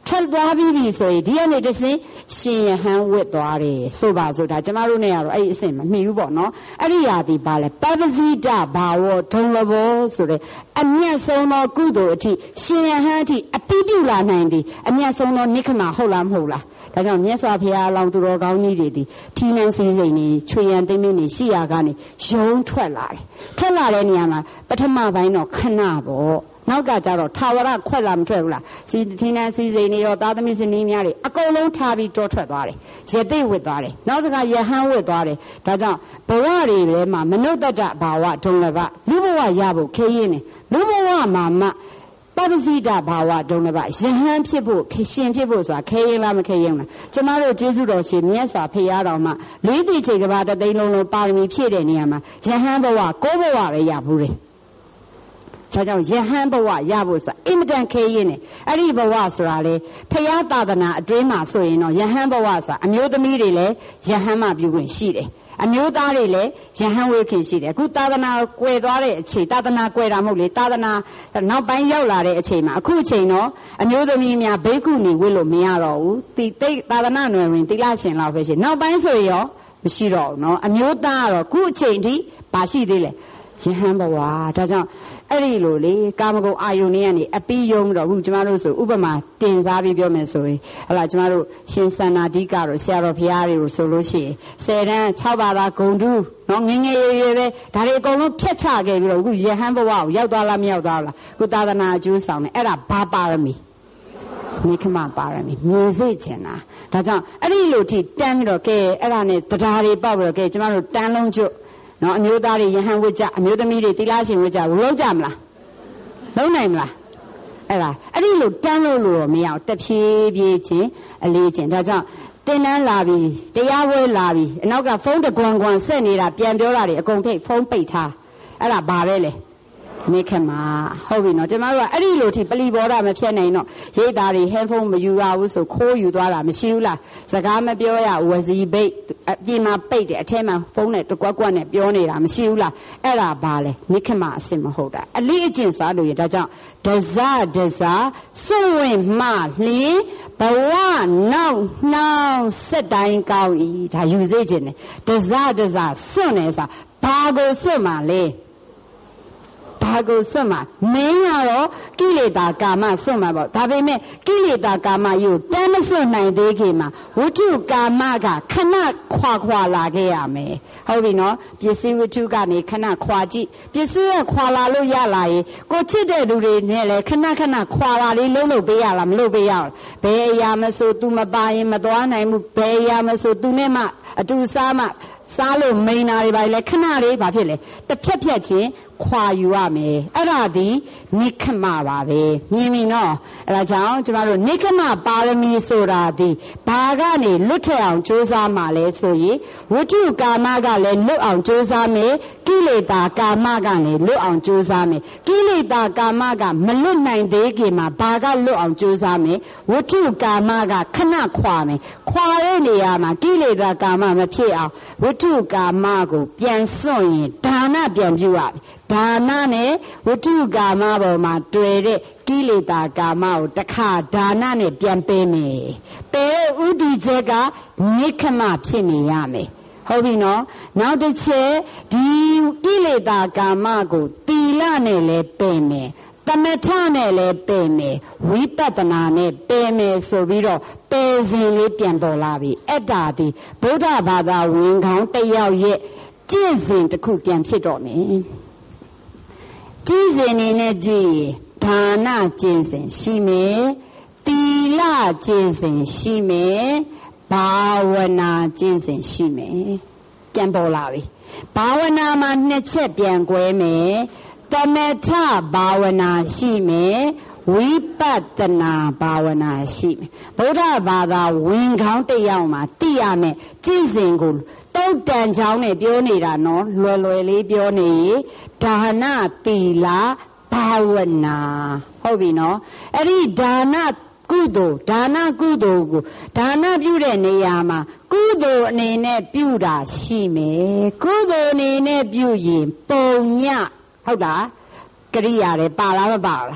ထွက်သွားပြီဆိုရင်ဒီကနေတစ်စင်းရှင်ယဟန်ဝတ်သွားတယ်ဆိုပါစို့ဒါကျမတို့နဲ့ကတော့အဲ့ဒီအဆင့်မမှီဘူးပေါ့နော်အဲ့ဒီရာဒီပါလဲပပဇိတဘာဝဒုံလဘောဆိုတဲ့အမျက်ဆုံးသောကုသိုလ်အထိရှင်ယဟန်အထိအပိပြုလာနိုင်သည်အမျက်ဆုံးသောနိခမဟုတ်လားမဟုတ်လားဒါကြောင့်မြတ်စွာဘုရားအလောင်းသူတော်ကောင်းကြီးတွေဒီထီးနှံစည်းစိမ်နေချွေရန်သိမ့်သိမ့်နေရှိရာကနေရုံထွက်လာတယ်ထွက်လာတဲ့နေရာမှာပထမပိုင်းတော့ခဏပေါ့နောက်ကကြတော့ထာဝရခွက်လာမထွက်ဘူးလားစီထင်းနှံစည်းစိမ်နေရောသားသမီးစနီးများတွေအကုန်လုံးထားပြီးတောထွက်သွားတယ်ရတိတ်ဝတ်သွားတယ်နောက်တစ်ခါယဟန်ဝတ်သွားတယ်ဒါကြောင့်ဘဝတွေထဲမှာမနုဿတ္တဘာဝဒုံလဘလူဘဝရဖို့ခေရင်းနေလူဘဝမှာမှပပဇိတဘာဝဒုံလဘယဟန်ဖြစ်ဖို့ရှင်ဖြစ်ဖို့ဆိုတာခဲရင်လားမခဲရင်လားကျမတို့ကျေးဇူးတော်ရှင်မြတ်စွာဘုရားတော်မှာလေးတိချိန်ကဘာတသိန်းလုံးလုံးပါရမီဖြည့်တဲ့နေရာမှာယဟန်ဘဝကိုဘဝပဲရဘူးတယ်ဒါကြောင့်ယဟန်ဘဝရဖို့ဆိုတာအင်မတန်ခဲရင်နေအဲ့ဒီဘဝဆိုတာလေဘုရားသာသနာအတွင်းမှာဆိုရင်တော့ယဟန်ဘဝဆိုတာအမျိုးသမီးတွေလည်းယဟန်မှပြုခွင့်ရှိတယ်အမျိုးသားတွေလည်းယဟန်ဝေခင်ရှိတယ်အခုသာသနာကွယ်သွားတဲ့အချိန်သာသနာကွယ်တာမဟုတ်လေသာသနာနောက်ပိုင်းရောက်လာတဲ့အချိန်မှာအခုအချိန်တော့အမျိုးသမီးများဘိက္ခုနီဝတ်လို့မရတော့ဘူးတိတ်သာသနာနယ်ဝင်သီလရှင်လောက်ပဲရှိနောက်ပိုင်းဆိုရင်ရောမရှိတော့ဘူးเนาะအမျိုးသားကတော့အခုအချိန်ထိပါရှိသေးတယ်ယဟန်ဘဝဒါကြောင့်အဲ့ဒီလိုလေကာမဂုဏ်အာယုန်တွေကနေအပြီးယုံတော့အခုကျမတို့ဆိုဥပမာတင်စားပြီးပြောမယ်ဆိုရင်ဟလာကျမတို့ရှင်စန္နာဓိကတို့ဆရာတော်ဘုရားတွေကိုဆိုလို့ရှိရင်10တန်း6ပါးသာဂုံတူးနော်ငငယ်ရွယ်ပဲဒါတွေအကုန်လုံးဖြတ်ချခဲ့ပြီးတော့အခုယဟန်ဘဝကိုရောက်သွားလားမရောက်သွားလားအခုသာသနာအကျိုးဆောင်တယ်အဲ့ဒါဘာပါရမီနိခမပါရမီမြင်စေချင်တာဒါကြောင့်အဲ့ဒီလိုထိတန်းပြီးတော့ကဲအဲ့ဒါနဲ့တရားတွေပေါက်ပြီးတော့ကဲကျမတို့တန်းလုံးကျွတ်နော်အမျိုးသားတွေယဟန်ဝတ်ကြအမျိုးသမီးတွေသီလရှင်ဝတ်ကြလုံးကြမလားလုံးနိုင်မလားအဲ့ဒီလိုတန်းလို့တော့မရအောင်တဖြည်းဖြည်းချင်းအလေးချင်းဒါကြောင့်တင်တန်းလာပြီတရားဝဲလာပြီအနောက်ကဖုန်းတကွန်ကွန်ဆက်နေတာပြန်ပြောတာတွေအကုန်ဖိတ်ဖုန်းပိတ်ထားအဲ့ဒါဘာပဲလဲနိခမဟုတ်ပြီနော်ကျမတို့ကအဲ့ဒီလိုထိပလီဘောတာမဖြတ်နိုင်တော့ရိတ်သားတွေဟဲဖုန်းမယူရဘူးဆိုခိုးယူသွားတာမရှိဘူးလားစကားမပြောရဝစီပိတ်အပြင်မှာပိတ်တယ်အထဲမှာဖုန်းနဲ့တကွက်ကွက်နဲ့ပြောနေတာမရှိဘူးလားအဲ့ဒါဘာလဲနိခမအစစ်မဟုတ်တာအလေးအကျင့်စားလို့ရဒါကြောင့်ဒဇစွန့်ဝင်မှလင်းဘဝနောက်နှောင်းစက်တိုင်းကောင်းဤဒါယူစေခြင်းနဲ့ဒဇစွန့်နေစားဘာကိုစွန့်မှလဲဘာကိုစွန့်မှာမင်းကတော့ကိလေသာကာမစွန့်မှာပေါ့ဒါပေမဲ့ကိလေသာကာမကြီးကိုတမ်းမစွန့်နိုင်သေးခင်မှာဝတ္ထုကာမကခဏခွာလာခဲ့ရမယ်ဟုတ်ပြီနော်ပစ္စည်းဝတ္ထုကနေခဏခွာကြည့်ပစ္စည်းကခွာလာလို့ရလာရင်ကိုချစ်တဲ့လူတွေနဲ့လည်းခဏခွာလာလေးလုပ်ပေးရလားမလုပ်ပေးရဘူးဘယ်အရာမဆို तू မပါရင်မသွားနိုင်ဘူးဘယ်အရာမဆို तू နဲ့မှအတူစားမှစားလို့မိန်နာတွေပါလေခဏလေးဘာဖြစ်လဲတစ်ဖြတ်ချင်းခွာယူရမယ်အဲ့ဒါဒီနိခမပါပဲမြင်ပြီနော်အဲ့ဒါကြောင့်ကျမတို့နိခမပါရမီဆိုတာဒီဘာကနေလွတ်ထွက်အောင်ကြိုးစားမှလဲဆိုရင်ဝတ္ထုကာမကလည်းလွတ်အောင်ကြိုးစားမယ်ကိလေသာကာမကလည်းလွတ်အောင်ကြိုးစားမယ်ကိလေသာကာမကမလွတ်နိုင်သေးခင်မှာဘာကလွတ်အောင်ကြိုးစားမယ်ဝတ္ထုကာမကခဏခွာမယ်ခွာတဲ့နေရာမှာကိလေသာကာမမဖြစ်အောင်ဝတ္ထုကာမကိုပြန်စွန့်ရင်ဒါနပြန်ပြုရမယ်ဒါနနဲ့ဝတ္ထုကာမပေါ်မှာတွေ့တဲ့ကိလေသာကာမကိုတခါဒါနနဲ့ပြန်ပေးမယ်ပယ်ဥဒိချက်ကနိခမဖြစ်နေရမယ်ဟုတ်ပြီနော်နောက်တစ်ချက်ဒီကိလေသာကာမကိုသီလနဲ့လည်းပယ်မယ်သမထနဲ့လည်းပယ်မယ်ဝိပဿနာနဲ့ပယ်မယ်ဆိုပြီးတော့ပယ်စဉ်လေးပြန်ပေါ်လာပြီအဲ့ဒါဒီဗုဒ္ဓဘာသာဝင်ခေါင်းတစ်ယောက်ရဲ့ကျင့်စဉ်တစ်ခုပြန်ဖြစ်တော့မယ်ကျင့်စဉ်နေနဲ့ကြည့်ဒါနကျင့်စဉ်ရှိမယ်သီလကျင့်စဉ်ရှိမယ်ဘာဝနာကျင့်စဉ်ရှိမယ်ပြန်ပေါ်လာပြီဘာဝနာမှာနှစ်ချက်ပြန်ကွဲမယ်သမထဘာဝနာရှိမယ်ဝိပဿနာဘာဝနာရှိမယ်ဗုဒ္ဓဘာသာဝင်ခေါင်းတစ်ယောက်မှာသိရမယ်ကျင့်စဉ်ကိုတုတ်တန်ချောင်းနဲ့ပြောနေတာနော်လွယ်လေးပြောနေဒါနသီလဘာဝနာဟုတ်ပြီနော်အဲ့ဒီဒါနကုသိုလ်ဒါနကုသိုလ်ကိုဒါနပြုတဲ့နေရာမှာကုသိုလ်အနေနဲ့ပြုတာရှိမယ်ကုသိုလ်အနေနဲ့ပြုရင်ပုံညဟုတ်လားကရိယာတွေပါလားမပါလား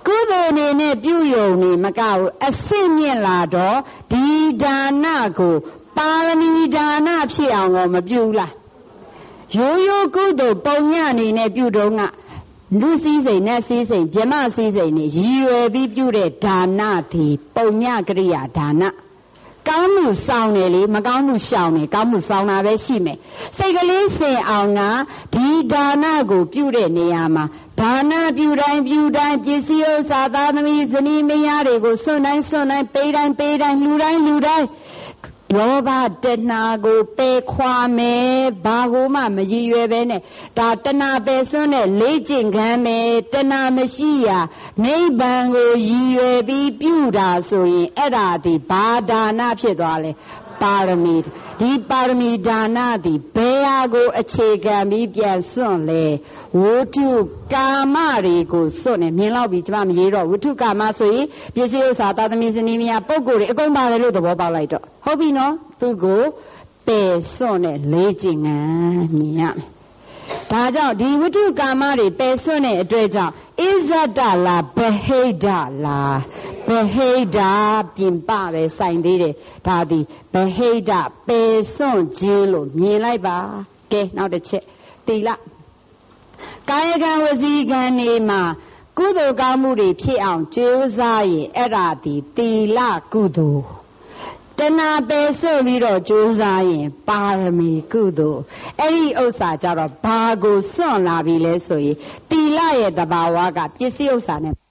ကုသိုလ်နေနဲ့ပြုယုံနေမကောက်အစစ်မြင့်လာတော့ဒီဒါနကိုပါရမီဒါနဖြစ်အောင်တော့မပြုလားရိုးရိုးကုသိုလ်ပုံညနေနဲ့ပြုတော့ကလူစည်းစိမ်နဲ့စည်းစိမ်ဗြဟ္မစည်းစိမ်နဲ့ရည်ရွယ်ပြီးပြုတဲ့ဒါနဒီပုံညကရိယာဒါနကောင်းမှုဆောင်တယ်လေမကောင်းမှုရှောင်တယ်ကောင်းမှုဆောင်တာပဲရှိမယ်စိတ်ကလေးစင်အောင်ကဒီဒါနကိုပြုတဲ့နေရာမှာဒါနပြုတိုင်းပစ္စည်းဥစ္စာသားသမီးဇနီးမယားတွေကိုစွန့်တိုင်းပေးတိုင်းလှူတိုင်းလောဘတဏှာကိုပယ်ခွာမယ်ဘာကိုမှမရည်ရွယ်ပဲနဲ့ဒါတဏှာပယ်စွန့်တဲ့လေးကျင့်ခံမယ်တဏှာမရှိရာနိဗ္ဗာန်ကိုရည်ရွယ်ပြီးပြုတာဆိုရင်အဲ့ဒါဒီဘာဒါနဖြစ်သွားလဲပါရမီဒီပါရမီဒါနသည်ဘယ်ဟာကိုအခြေခံပြီးပြန်စွန့်လဲဝိတုကာမတွေကိုစွန့်နေမြင်တော့ပြီကျွန်မမရေးတော့ဝိတုကာမဆိုရင်ပစ္စည်းဥစ္စာသာသမီဇနီးမယားပုဂ္ဂိုလ်တွေအကုန်ပါတယ်လို့သဘောပေါက်လိုက်တော့ဟုတ်ပြီနော်သူကိုပယ်စွန့်တဲ့လေးကျင့်ခံမြင်ရမယ်ဒါကြောင့်ဒီဝိတုကာမတွေပယ်စွန့်တဲ့အတွက်ကြောင့်ဣဇဒလားဗဟိဒလားဗဟိဒပြင်ပပဲဆိုင်သေးတယ်ဒါဒီဗဟိဒပယ်စွန့်ခြင်းလို့မြင်လိုက်ပါကဲနောက်တစ်ချက်တိလကာယကံဝစီကံနေမှာကုသိုလ်ကောင်းမှုတွေဖြစ်အောင်ကြိုးစားရင်အဲ့ဒါဒီတိလကုသိုလ်တဏှာပယ်စွန့်ပြီးတော့ကြိုးစားရင်ပါရမီကုသိုလ်အဲ့ဒီဥစ္စာကြတော့ဘာကိုစွန့်လာပြီလဲဆိုရင်တိလရဲ့တဘာဝကပစ္စည်းဥစ္စာနဲ့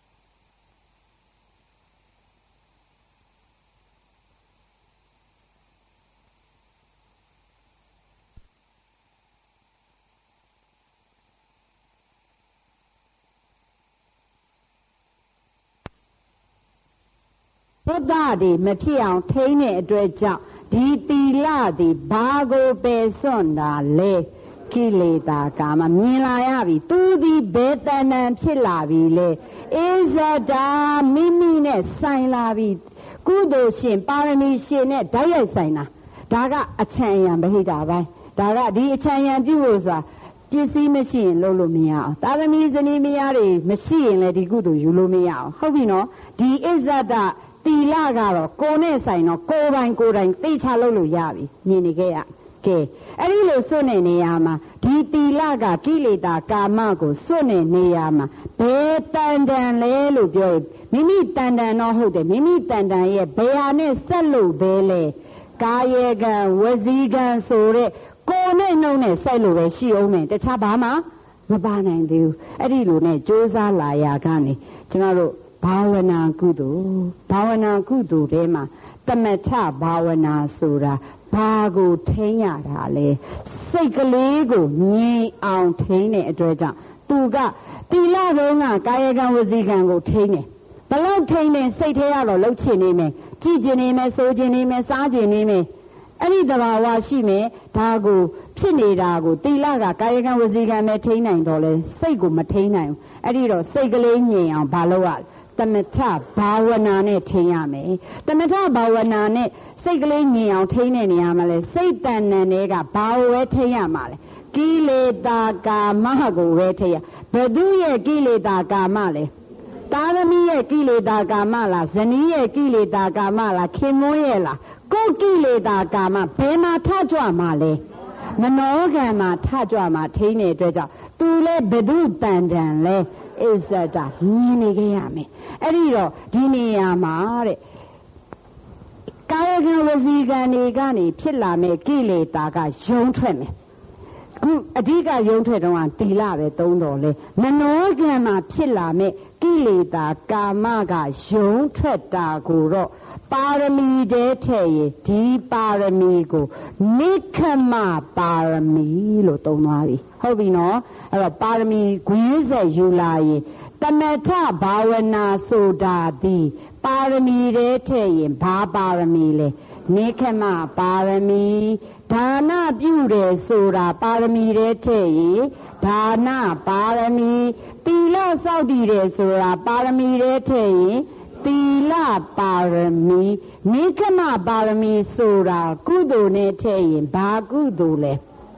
ဘုဒ္ဓတွေမဖြစ်အောင်ထိန်းတဲ့အတွက်ကြောင့်ဒီတိလသည်ဘာကိုပယ်စွန့်တာလဲကိလေသာကာမမြင်လာရပြီသူသည်ဘယ်တဏ္ဍန်ဖြစ်လာပြီလဲဣဇဒာမိမိနဲ့ဆိုင်လာပြီကုသိုလ်ရှင်ပါရမီရှင်နဲ့ဓာတ်ရိုက်ဆိုင်တာဒါကအချမ်းရံဗဟိတာပိုင်းဒါကဒီအချမ်းရံပြုလို့ဆိုတာပစ္စည်းမရှိရင်လုပ်လို့မရအောင်သာသမီဇနီးမယားတွေမရှိရင်လည်းဒီကုသိုလ်ယူလို့မရအောင်ဟုတ်ပြီနော်ဒီဣဇဒာတိလကတော့ကိုယ်နဲ့ဆိုင်တော့ကိုယ်ပိုင်သိချလုပ်လို့ရပြီမြင်နေခဲ့ရကဲအဲ့ဒီလိုစွန့်နေနေရမှာဒီတိလကကိလေသာကာမကိုစွန့်နေနေရမှာဘယ်တန်တန်လဲလို့ပြောရင်မိမိတန်တန်တော့ဟုတ်တယ်မိမိတန်တန်ရဲ့ဘယ်ဟာနဲ့ဆက်လို့ပဲလဲကာယေကံဝစီကံဆိုတဲ့ကိုယ်နဲ့နှုံနဲ့စိုက်လို့ပဲရှိအောင်မယ်တခြားဘာမှမပါနိုင်သေးဘူးအဲ့ဒီလိုနဲ့ကြိုးစားလာရကနေကျွန်တော်တို့ဘာဝနာကုသိုလ်ထဲမှာတမထဘာဝနာဆိုတာဘာကိုထိန်းရတာလဲစိတ်ကလေးကိုငြိမ်အောင်ထိန်းတဲ့အတွက်ကြောင့်သူကတိလဘုံကကာယကံဝစီကံကိုထိန်းတယ်ဘလို့ထိန်းနေစိတ်ထဲကတော့လှုပ်ချင်နေမယ်ကြည်ကျင်နေမယ်စိုးကျင်နေမယ်စားကျင်နေမယ်အဲ့ဒီတဘာဝရှိမယ်ဒါကိုဖြစ်နေတာကိုတိလကကာယကံဝစီကံနဲ့ထိန်းနိုင်တော့လဲစိတ်ကိုမထိန်းနိုင်ဘူးအဲ့ဒီတော့စိတ်ကလေးငြိမ်အောင်ဘာလုပ်ရလဲသမထဘာဝနာနဲ့ထိန်းရမယ်သမထဘာဝနာနဲ့စိတ်ကလေးငြိမ်အောင်ထိန်းနေနေရမှာလဲစိတ်တဏ္ဍန်တွေကဘာဝဲထိန်းရမှာလဲကိလေသာကာမကိုဝဲထိန်းရဘယ်သူရဲ့ကိလေသာကာမလဲသားသမီးရဲ့ကိလေသာကာမလားဇနီးရဲ့ကိလေသာကာမလားခင်မွန်းရဲ့လားကိုယ်ကိလေသာကာမဘယ်မှာထကြွမှာလဲမနောကံမှာထကြွမှာထိန်းတဲ့အတွက်ကြောင့်သူလဲဘယ်သူတန်တန်လဲဣဇဒာမြင်နေကြရမယ်အဲ့ဒီတော့ဒီနေရာမှာတဲ့ကာယကံဝစီကံတွေကနေဖြစ်လာမဲ့ကိလေသာကယုံထွက်မယ်ခုအဓိကယုံထွက်တော့တိလပဲသုံးတော်လဲမနောကံမှာဖြစ်လာမဲ့ကိလေသာကာမကယုံထွက်တာကိုတော့ပါရမီတည်းထည့်ရင်ဒီပါရမီကိုနိက္ခမပါရမီလို့သုံးသွားပြီဟုတ်ပြီနော်အဲ့တော့ပါရမီခွင်းဆက်ယူလာရင်တမထဘာဝနာဆိုတာဒီပါရမီတည်းထည့်ရင်ဘာပါရမီလဲနိက္ခမပါရမီဒါနပြုတယ်ဆိုတာပါရမီတည်းထည့်ရင်ဒါနပါရမီသီလစောင့်တည်တယ်ဆိုတာပါရမီတည်းထည့်ရင်သီလပါရမီနိက္ခမပါရမီဆိုတာကုသိုလ်နဲ့ထည့်ရင်ဘာကုသိုလ်လဲ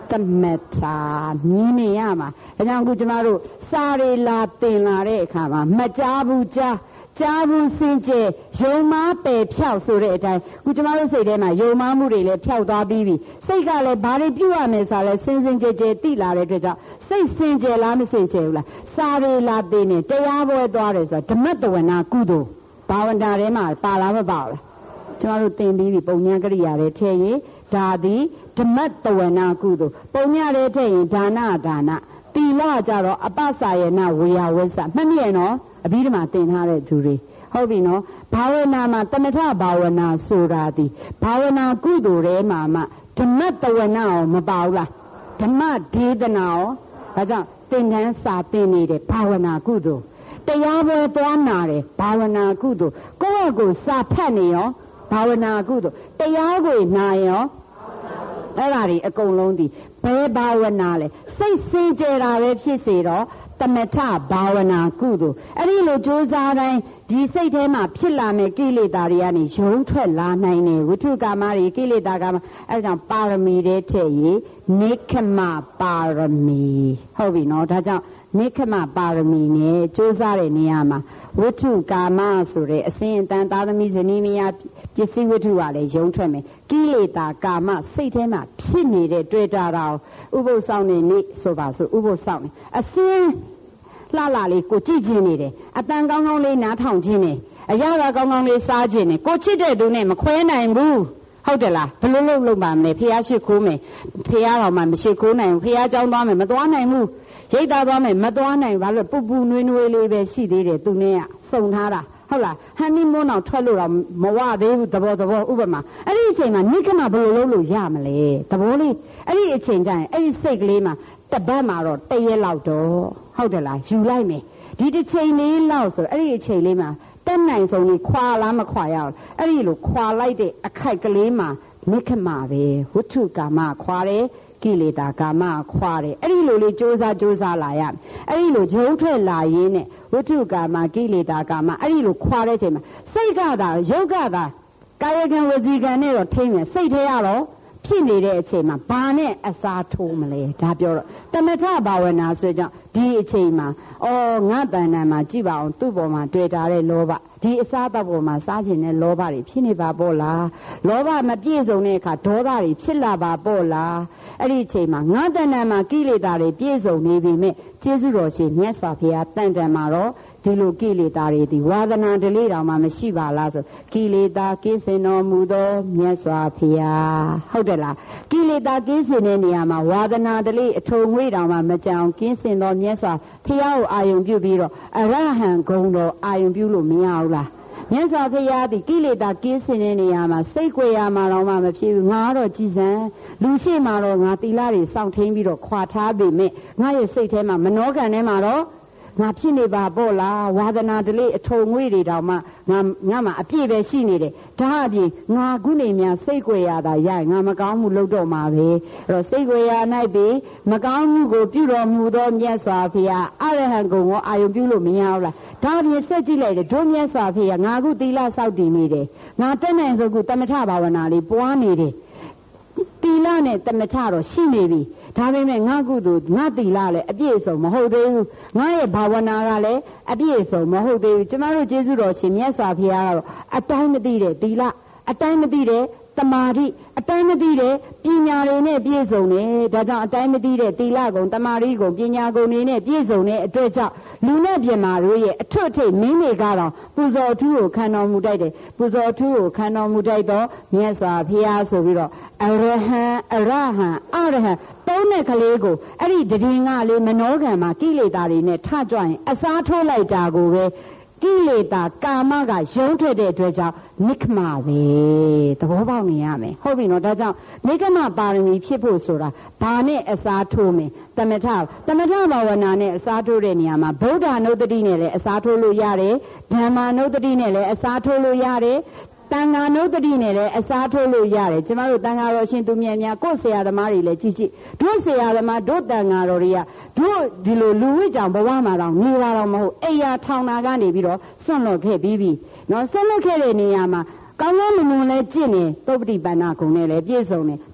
သမထာမြင်နေရမှာဒါကြောင့်အခုကျမတို့စာရီလာတင်လာတဲ့အခါမှာမကြားဘူးကြားဘူးစင်ကြယ်ယုံမားပယ်ဖြောက်ဆိုတဲ့အတိုင်းခုကျမတို့စိတ်ထဲမှာယုံမားမှုတွေလည်းဖြောက်သွားပြီးပြီစိတ်ကလည်းဘာတွေပြုရမယ်ဆိုတာလည်းစင်စင်ကြယ်ကြယ်သိလာတဲ့အတွက်ကြောင့်စိတ်စင်ကြယ်လားမစင်ကြယ်ဘူးလားစာရီလာတင်နေတရားပွဲသွားတယ်ဆိုတာဓမ္မတဝနာကုသိုလ်ဘာဝနာထဲမှာပါလားမပါဘူးလားကျမတို့သင်ပြီးပြီပုံညာကရိယာတွေထည့်ရင်ဒါသည်ဓမ္မတဝနာကုသိုလ်ပုံညာတွေထည့်ရင်ဒါနသီလကြတော့အပ္ပစာယနာဝေယဝိသမှတ်မြင်နော်အဘိဓမ္မာသင်ထားတဲ့သူတွေဟုတ်ပြီနော်ဘာဝနာမှာတမထဘာဝနာဆိုတာဒီဘာဝနာကုသိုလ်ထဲမှာမှဓမ္မတဝနာရောမပါဘူးလားဓမ္မဒေသနာရောဒါကြောင့်သင်္ကန်းစာသင်နေတဲ့ဘာဝနာကုသိုလ်တရားပွဲသွားနာတယ်ဘာဝနာကုသိုလ်ကိုယ့်ကိုယ်စာဖတ်နေရောဘာဝနာကုသိုလ်တရားကိုနာရောအဲ့ဒါတွေအကုန်လုံးဒီဘယ်ဘာဝနာလဲစိတ်စင်ကြယ်တာပဲဖြစ်စေတော့တမထဘာဝနာကုသိုလ်အဲ့ဒီလိုကြိုးစားတိုင်းဒီစိတ်ထဲမှာဖြစ်လာမဲ့ကိလေသာတွေကနေရုံးထွက်လာနိုင်တယ်ဝိထုကာမတွေကိလေသာကာမအဲ့ဒါကြောင့်ပါရမီတွေထည့်ရေးနိက္ခမပါရမီဟုတ်ပြီနော်ဒါကြောင့်နိက္ခမပါရမီနဲ့ကြိုးစားတဲ့နေရာမှာဝိထုကာမဆိုတဲ့အစဉ်အတန်သားသမီးဇနီးမယားပစ္စည်းဝိထုကလည်းရုံးထွက်မယ်ကိလေသာကာမစိတ်ထဲမှာဖြစ်နေတဲ့တွေ့တာတော့ဥပုသ်ဆောင်နေနေ့ဆိုပါဆိုဥပုသ်ဆောင်နေအစဉ်လှလှလေးကိုကြည့်ခြင်းနေတယ်အတန်ကောင်းကောင်းလေးနားထောင်ခြင်းနေအရာကောင်းကောင်းလေးစားခြင်းနေကိုချစ်တဲ့သူနဲ့မခွဲနိုင်ဘူးဟုတ်တယ်လားဘယ်လိုလုပ်ပါမလဲဖះရှိခိုးမယ်ဖះတော်မှမရှိခိုးနိုင်ဘူးဖះเจ้าသွားမယ်မသွားနိုင်ဘူးရိတ်သားသွားမယ်မသွားနိုင်ဘာလို့ပူပူနွေးနွေးလေးပဲရှိသေးတယ်သူနဲ့ကစုံထားတာဟုတ်လားဟန်နီမွန်းအောင်ထွက်လို့တော့မဝသေးဘူးသဘောဥပမာအဲ့ဒီအချိန်မှာနိက္ခမဘယ်လိုလုပ်လို့ရမလဲသဘောလေးအဲ့ဒီအချိန်ကျရင်အဲ့ဒီစိတ်ကလေးမှာတပတ်မှာတော့တရက်လောက်တော့ဟုတ်တယ်လားယူလိုက်မယ်ဒီတစ်ချိန်လေးလောက်ဆိုအဲ့ဒီအချိန်လေးမှာတက်နိုင်ဆုံးนี่ခွာလားမခွာရအောင်အဲ့ဒီလိုခွာလိုက်တဲ့အခိုက်ကလေးမှာနိက္ခမပဲဝိထုကာမခွာတယ်ကိလေသာကာမခွာတယ်အဲ့ဒီလိုလေးကြိုးစားလာရမယ်အဲ့ဒီလိုဂျုံထွက်လာရင်းနဲ့ဝိထုကာမကိလေသာကာမအဲ့ဒီလိုခွာတဲ့အချိန်မှာစိတ်ကသာရုပ်ကသာကာယကံဝစီကံနဲ့တော့ထိမ့်မယ်စိတ်ထဲကတော့ဖြစ်နေတဲ့အချိန်မှာဘာနဲ့အစားထိုးမလဲဒါပြောတော့တမထဘာဝနာဆိုကြောင့်ဒီအချိန်မှာငါတဏ္ဍာမှာကြည့်ပါအောင်သူ့ပေါ်မှာတွေ့တာတဲ့လောဘဒီအစားတောက်ပေါ်မှာစားခြင်းနဲ့လောဘတွေဖြစ်နေပါပေါ့လားလောဘမပြည့်စုံတဲ့အခါဒေါသတွေဖြစ်လာပါပေါ့လားအဲ့ဒီအချိန်မှာငါတဏ္ဍာမှာကိလေသာတွေပြည့်စုံနေပြီမဲ့ကျေးဇူးတော်ရှင်မြတ်စွာဘုရားတန်တန်မှာတော့ဒီလိုကိလေသာတွေဒီဝါဒနာဓလေ့တောင်မှမရှိပါလားဆိုကိလေသာကင်းစင်တော်မူသောမြတ်စွာဘုရားဟုတ်တယ်လားကိလေသာကင်းစင်တဲ့နေရာမှာဝါဒနာဓလေ့အထုံငွေတောင်မှမကြောင်ကင်းစင်တော်မြတ်စွာဘုရားကိုအာယုံပြုပြီးတော့အရဟံဂုဏ်တော်အာယုံပြုလို့မရဘူးလားမြတ်စွာဘုရားသည်ကိလေသာကင်းစင်တဲ့နေရာမှာစိတ်ကြွယ်ရမှာတော့မှမဖြစ်ဘူးငါတော့ကြည်စံလူရှိမှတော့ငါသီလတွေစောင့်ထိန်ပြီးတော့ခွာထားပေမဲ့ငါရဲ့စိတ်ထဲမှာမနှောကံထဲမှာတော့ငါဖြစ်နေပါပေါ့လားဝါဒနာဓလေ့အထုံငွေတွေတောင်မှငါမှာအပြည့်ပဲရှိနေတယ်ဒါအပြင်ငါခုနေများစိတ်ကြွယ်ရတာရငါမကောင်းမှုလုပ်တော့မှာပဲအဲ့တော့စိတ်ကြွယ်ရ၌ပြီးမကောင်းမှုကိုပြုတော်မူသောမြတ်စွာဘုရားအရဟံဂုဏ်ကိုအာယုံပြုလို့မရဘူးလားဒါအပြင်ဆက်ကြည့်လိုက်တယ်ဒုမြတ်စွာဘုရားငါခုသီလစောင့်တည်နေတယ်ငါတက်နိုင်ဆိုခုတမထဘာဝနာလေးပွားနေတယ်သီလနဲ့တမထတော့ရှိနေပြီဒါပေမဲ့ငါကုသိုလ်ငါသီလလည်းအပြည့်အစုံမဟုတ်သေးဘူးငါရဲ့ဘာဝနာကလည်းအပြည့်အစုံမဟုတ်သေးဘူးကျမတို့ကျေးဇူးတော်ရှင်မြတ်စွာဘုရားကတော့အတိုင်းမသိတဲ့သီလအတိုင်းမသိတဲ့တမာတိအတိုင်းမသိတဲ့ပညာတွေနဲ့ပြည့်စုံတယ်ဒါကြောင့်အတိုင်းမသိတဲ့သီလကုံတမာတိကုံပညာကုံတွေနဲ့ပြည့်စုံတဲ့အတွက်ကြောင့်လူနဲ့ပြမာတို့ရဲ့အထွတ်အထိပ်မင်းတွေကတော့ပူဇော်ထူးကိုခံတော်မူတတ်တယ်ပူဇော်ထူးကိုခံတော်မူတတ်တော့မြတ်စွာဘုရားဆိုပြီးတော့အရဟံအရဟံသုံးတဲ့ကလေးကိုအဲ့ဒီတည်ငါလေးမနောကံမှာကိလေသာတွေနဲ့ထကြွရင်အစားထိုးလိုက်တာကိုပဲကိလေသာကာမကရုံးထွက်တဲ့အတွက်ကြောင့်နိက္ခမပဲသဘောပေါက်နေရမယ်ဟုတ်ပြီနော်ဒါကြောင့်နိက္ခမပါရမီဖြစ်ဖို့ဆိုတာဘာနဲ့အစားထိုးမယ်တမထဘာဝနာနဲ့အစားထိုးတဲ့နေရာမှာဗုဒ္ဓနုတ္တိနဲ့လည်းအစားထိုးလို့ရတယ်ဓမ္မနုတ္တိနဲ့လည်းအစားထိုးလို့ရတယ်တန်ဃာနုတ္တိနဲ့လည်းအစားထိုးလို့ရတယ်ကျမတို့တန်ဃာတော်ရှင်သူမြတ်များကိုယ်ဆရာသမားတွေလည်းကြည့်တို့ဆရာသမားတို့တန်ဃာတော်တွေကတို့ဒီလိုလူဝိကြောင့်ဘဝမှာတော့နေတာတော့မဟုတ်အိယာထောင်တာကနေပြီးတော့ဆွန့်လွတ်ခဲ့ပြီးပြီနော်ဆွန့်လွတ်ခဲ့တဲ့နေရာမှာကောင်းကောင်းမွန်မွန်လဲကျင့်နေသုပ္ပတိပန္နဂုဏ်နဲ့လည်းပြည့်စုံတယ်ဖြောင်းပြ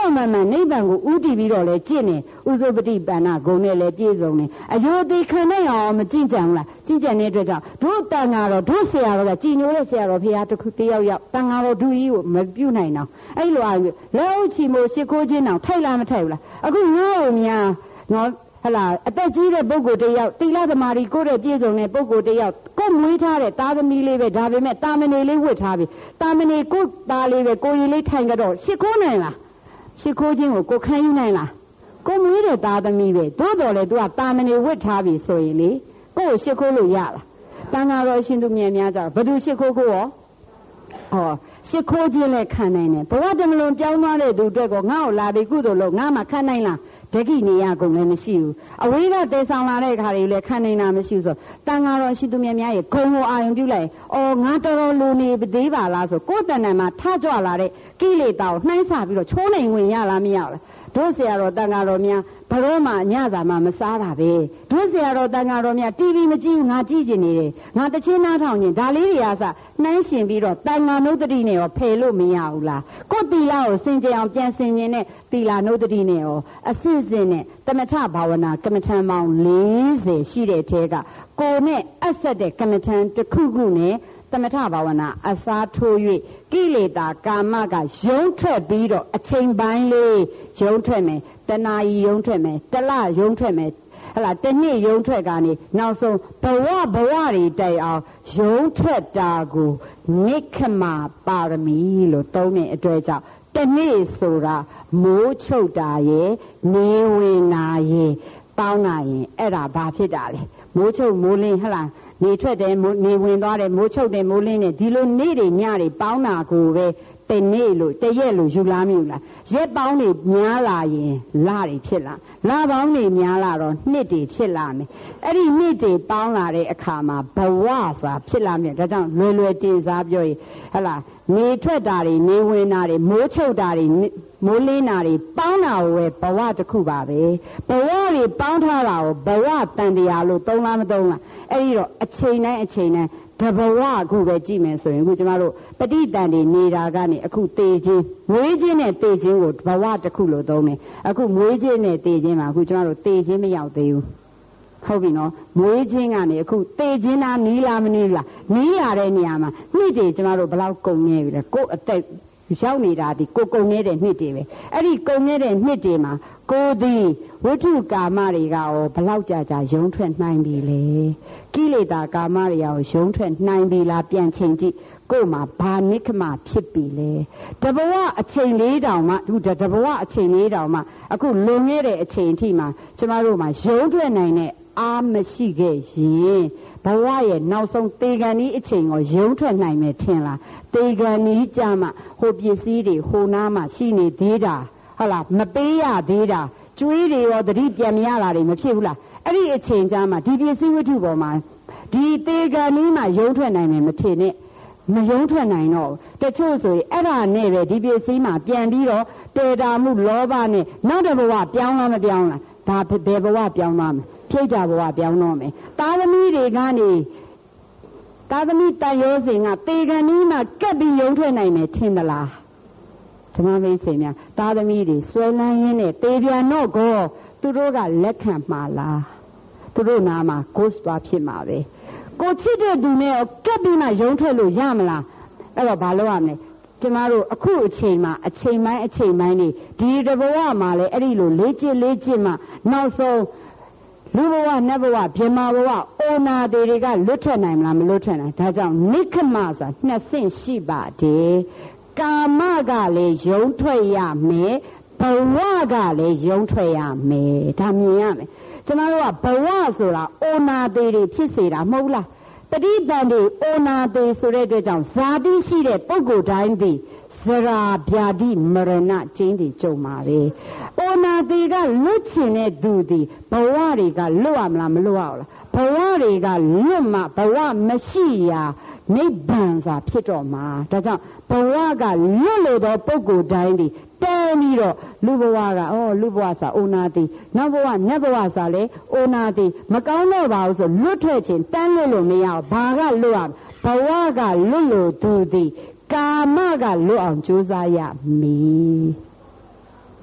တော့မှနိဗ္ဗာန်ကိုဥတည်ပြီးတော့လဲကျင့်နေဥဇုပတိပန္နဂုံနဲ့လဲပြည့်စုံနေအယုဒိခံနိုင်အောင်မကျင့်ကြံဘူးလားကျင့်ကြံတဲ့အတွက်ကြောင့်တို့တန်ဃာတော်တို့ဆရာတော်ကကြည်ညိုတဲ့ဆရာတော်ဖရာတစ်ခုတယောက်ယောက်တန်ဃာတော်ဒုကြီးကိုမပြုတ်နိုင်တော့အဲ့လိုအားလက်ဥချီမို့ရှ िख ိုးခြင်းအောင်ထိုက်လားမထိုက်ဘူးလားအခုငါ့ကိုများနော်ဟလာအသက်ကြီးတဲ့ပုဂ္ဂိုလ်တယောက်တိလသမารီကိုတဲ့ပြည့်စုံတဲ့ပုဂ္ဂိုလ်တယောက်ကိုမွေးထားတဲ့သားသမီးလေးပဲဒါပေမဲ့တာမဏေလေးဝတ်ထားပြီတာမဏေကိုသားလေးပဲကိုရင်လေးထိုင်ကြတော့ရှ िख ိုးနိုင်လားရှ िख ိုးခြင်းကိုခံယူနိုင်လားကိုမွေးတဲ့သားသမီးပဲသို့တော်လေသူကတာမဏေဝတ်ထားပြီဆိုရင်လေကိုရှ िख ိုးလို့ရလားတန်ဃာတော်ရှင်သူမြတ်များကြဘယ်သူရှ िख ိုးကိုရောရှ िख ိုးခြင်းလည်းခံနိုင်တယ်ဘဝတမလွန်ပြောင်းသွားတဲ့သူအတွက်ကိုငါ့ကိုလာပြီးကုသိုလ်လုပ်ငါမှခံနိုင်လားဒဂိနေရကုန်လည်းမရှိဘူးအဝေးကတေဆောင်လာတဲ့အခါတွေလည်းခံနိုင်တာမရှိဘူးဆိုတန်ဃာတော်ရှိသူမြတ်များရဲ့ဂုံကိုအာရုံပြုလိုက်ငါတော်တော်လူနေသေးပါလားဆိုကိုယ်တဏ္ဍာမှာထကြွလာတဲ့ကိလေသာကိုနှိုင်းဆပြီးတော့ချိုးနိုင်ဝင်ရလားမရလားတို့ဆရာတော်တန်ဃာတော်များဘရောမှညစာမှမစားတာပဲတို့ဆရာတော်တန်ဃာတော်များ TV မကြည့်ဘူးငါကြည့်ကျင်နေတယ်ငါတချင်းနားထောင်ကျင်ဒါလေးတွေအားစနှိုင်းရှင်ပြီးတော့တန်ဃာနုဒတိနဲ့ရောဖယ်လို့မရဘူးလားကိုယ်တီလာကိုစင်ကြအောင်ပြန်ဆင်ကျင်တဲ့တီလာနုဒတိနဲ့ရောအစစ်စစ်နဲ့တမထဘာဝနာကမ္မထံပေါင်း40ရှိတဲ့ထဲကကိုနဲ့အဆက်တဲ့ကမ္မထံတစ်ခုခုနဲ့သမထဘာဝနာအစားထိုး၍ကိလေသာကာမကယုံထွက်ပြီးတော့အချိန်ပိုင်းလေးယုံထွက်မယ်တဏှာယုံထွက်မယ်တလယုံထွက်မယ်ဟလာတနှစ်ယုံထွက်ကနေနောက်ဆုံးဘဝတွေတိုက်အောင်ယုံထွက်တာကိုနိက္ခမပါရမီလို့သုံးတဲ့အတွက်ကြောင့်တနေ့ဆိုတာမိုးချုပ်တာရဲ့နေဝင်နာရဲ့ပေါင်းလာရင်အဲ့ဒါဘာဖြစ်တာလဲမိုးချုပ်မိုးလင်းဟလာနေထွက်တယ်နေဝင်သွားတယ်မိုးချုပ်တယ်မိုးလင်းတယ်ဒီလိုနေ့တွေညတွေပေါင်းတာကိုပဲတနေ့လို့တရက်လို့ယူလားမယူလားရက်ပေါင်းတွေများလာရင်လတွေဖြစ်လာလပေါင်းတွေများလာတော့နှစ်တွေဖြစ်လာမယ်အဲ့ဒီနှစ်တွေပေါင်းလာတဲ့အခါမှာဘဝဆိုတာဖြစ်လာမယ်ဒါကြောင့်လွယ်တင်စားပြောရင်ဟလာနေထွက်တာတွေနေဝင်တာတွေမိုးချုပ်တာတွေမိုးလင်းတာတွေပေါင်းတာကိုပဲဘဝတစ်ခုပါပဲဘဝတွေပေါင်းထားတာကိုဘဝတန်တရားလို့သုံးလားမသုံးလားအဲ့ဒီတော့အချိန်တိုင်းတဘဝအခုပဲကြည့်မယ်ဆိုရင်အခုကျမတို့ပဋိတန်တွေနေတာကနေအခုသေခြင်းမွေးခြင်းနဲ့သေခြင်းကိုဘဝတစ်ခုလို့သုံးတယ်အခုမွေးခြင်းနဲ့သေခြင်းမှာအခုကျမတို့သေခြင်းမရောက်သေးဘူးဟုတ်ပြီနော်မွေးခြင်းကနေအခုသေခြင်းနာနီးလားမနီးလားနီးရတဲ့နေရာမှာနှစ်တွေကျမတို့ဘယ်လောက်ကုန်နေပြီလဲကိုယ်အသက်ရောက်နေတာဒီကိုကုန်နေတဲ့နှစ်တွေပဲအဲ့ဒီကုန်နေတဲ့နှစ်တွေမှာကိုဒီဝိထုကာမတွေကရောဘလောက်ကြာရုံထွက်နိုင်ပြီလေကိလေသာကာမတွေရောရုံထွက်နိုင်ပြီလားပြန်ချိန်ကြည့်ကို့မှာဘာနိခမဖြစ်ပြီလေတဘဝအချိန်လေးတောင်မှအခုတဘဝအချိန်လေးတောင်မှအခုလွန်ခဲ့တဲ့အချိန်အထိမှာကျမတို့မှာရုံထွက်နိုင်တဲ့အားမရှိခဲ့ရင်ဘဝရဲ့နောက်ဆုံးတေဂန်ဤအချိန်ကိုရုံထွက်နိုင်မယ်ထင်လားတေဂန်ဤကြမှာဟိုပစ္စည်းတွေဟိုနားမှာရှိနေသေးတာဟုတ်လားမပေးရသေးတာကျွေးတွေရောတတိပြန်မရတာတွေမဖြစ်ဘူးလားအဲ့ဒီအချိန်ကြမှာဒီပစ္စည်းဝတ္ထုပေါ်မှာဒီတေဂန်ဤမှာရုံထွက်နိုင်မယ်မထင်နဲ့မရုံထွက်နိုင်တော့တချို့ဆိုရင်အဲ့ဒါနဲ့ပဲဒီပစ္စည်းမှာပြန်ပြီးတော့တေတာမှုလောဘနဲ့နောက်တစ်ဘဝပြောင်းလားမပြောင်းလားဒါဘယ်ဘဝပြောင်းသွားမလဲပြိတ္တာဘဝပြောင်းတော့မယ်သားသမီးတွေကနေသားသမီးတန်ရောစဉ်ကတေဂန်ဤမှာကပ်ပြီးရုံထွက်နိုင်မယ်ထင်သလားဓမ္မမိတ်ဆွေများသားသမီးတွေဆွဲလန်းရင်းနဲ့တေပြန်တော့ကောသူတို့ကလက်ခံမှာလားသူတို့နာမှာကိုယ်သွားဖြစ်မှာပဲကိုချစ်တဲ့သူနဲ့ကပ်ပြီးမှရုံထွက်လို့ရမလားအဲ့တော့ဘာလုပ်ရမလဲကျမတို့အခုအချိန်မှာအချိန်ပိုင်းနေဒီတဘဝမှာလဲအဲ့ဒီလိုလေ့ကျင့်မှနောက်ဆုံးလူဘဝနတ်ဘဝဗြဟ္မာဘဝအိုနာတေတွေကလွတ်ထွက်နိုင်မလားမလွတ်ထွက်နိုင်ဒါကြောင့်နိက္ခမဆိုတာနှစ်ဆင့်ရှိပါတယ်ကာမကလည်းယုံထွက်ရမယ်ဘဝကလည်းယုံထွက်ရမယ်ဒါမြင်ရမယ်ကျမတို့ကဘဝဆိုတာအိုနာတေတွေဖြစ်စေတာမဟုတ်လားပဋိသန္ဓေအိုနာတေဆိုတဲ့အတွက်ကြောင့်ဇာတိရှိတဲ့ပုဂ္ဂိုလ်တိုင်းသည်ဇရာဗျာတိမရဏကျင်းတွေကြုံပါပဲအိုနာတေကလွတ်ချင်တဲ့သူသည်ဘဝတွေကလွတ်ရမလားမလွတ်ရဘူးလားဘဝတွေကလွတ်မှဘဝမရှိရာနိဗ္ဗာန်စာဖြစ်တော့မှာဒါကြောင့်ဘဝကလွတ်လို့သောပုဂ္ဂိုလ်တိုင်းဒီတဲပြီးတော့လူဘဝကလူဘဝစာအိုနာတိနောက်ဘဝနတ်ဘဝစာလေအိုနာတိမကောင်းတော့ပါဘူးဆိုလွတ်ထွက်ခြင်းတန်းလွတ်လို့မရဘူးဘာကလွတ်ရဘဝကလွတ်လို့သူသည်ကာမကလွတ်အောင်ကြိုးစားရမည်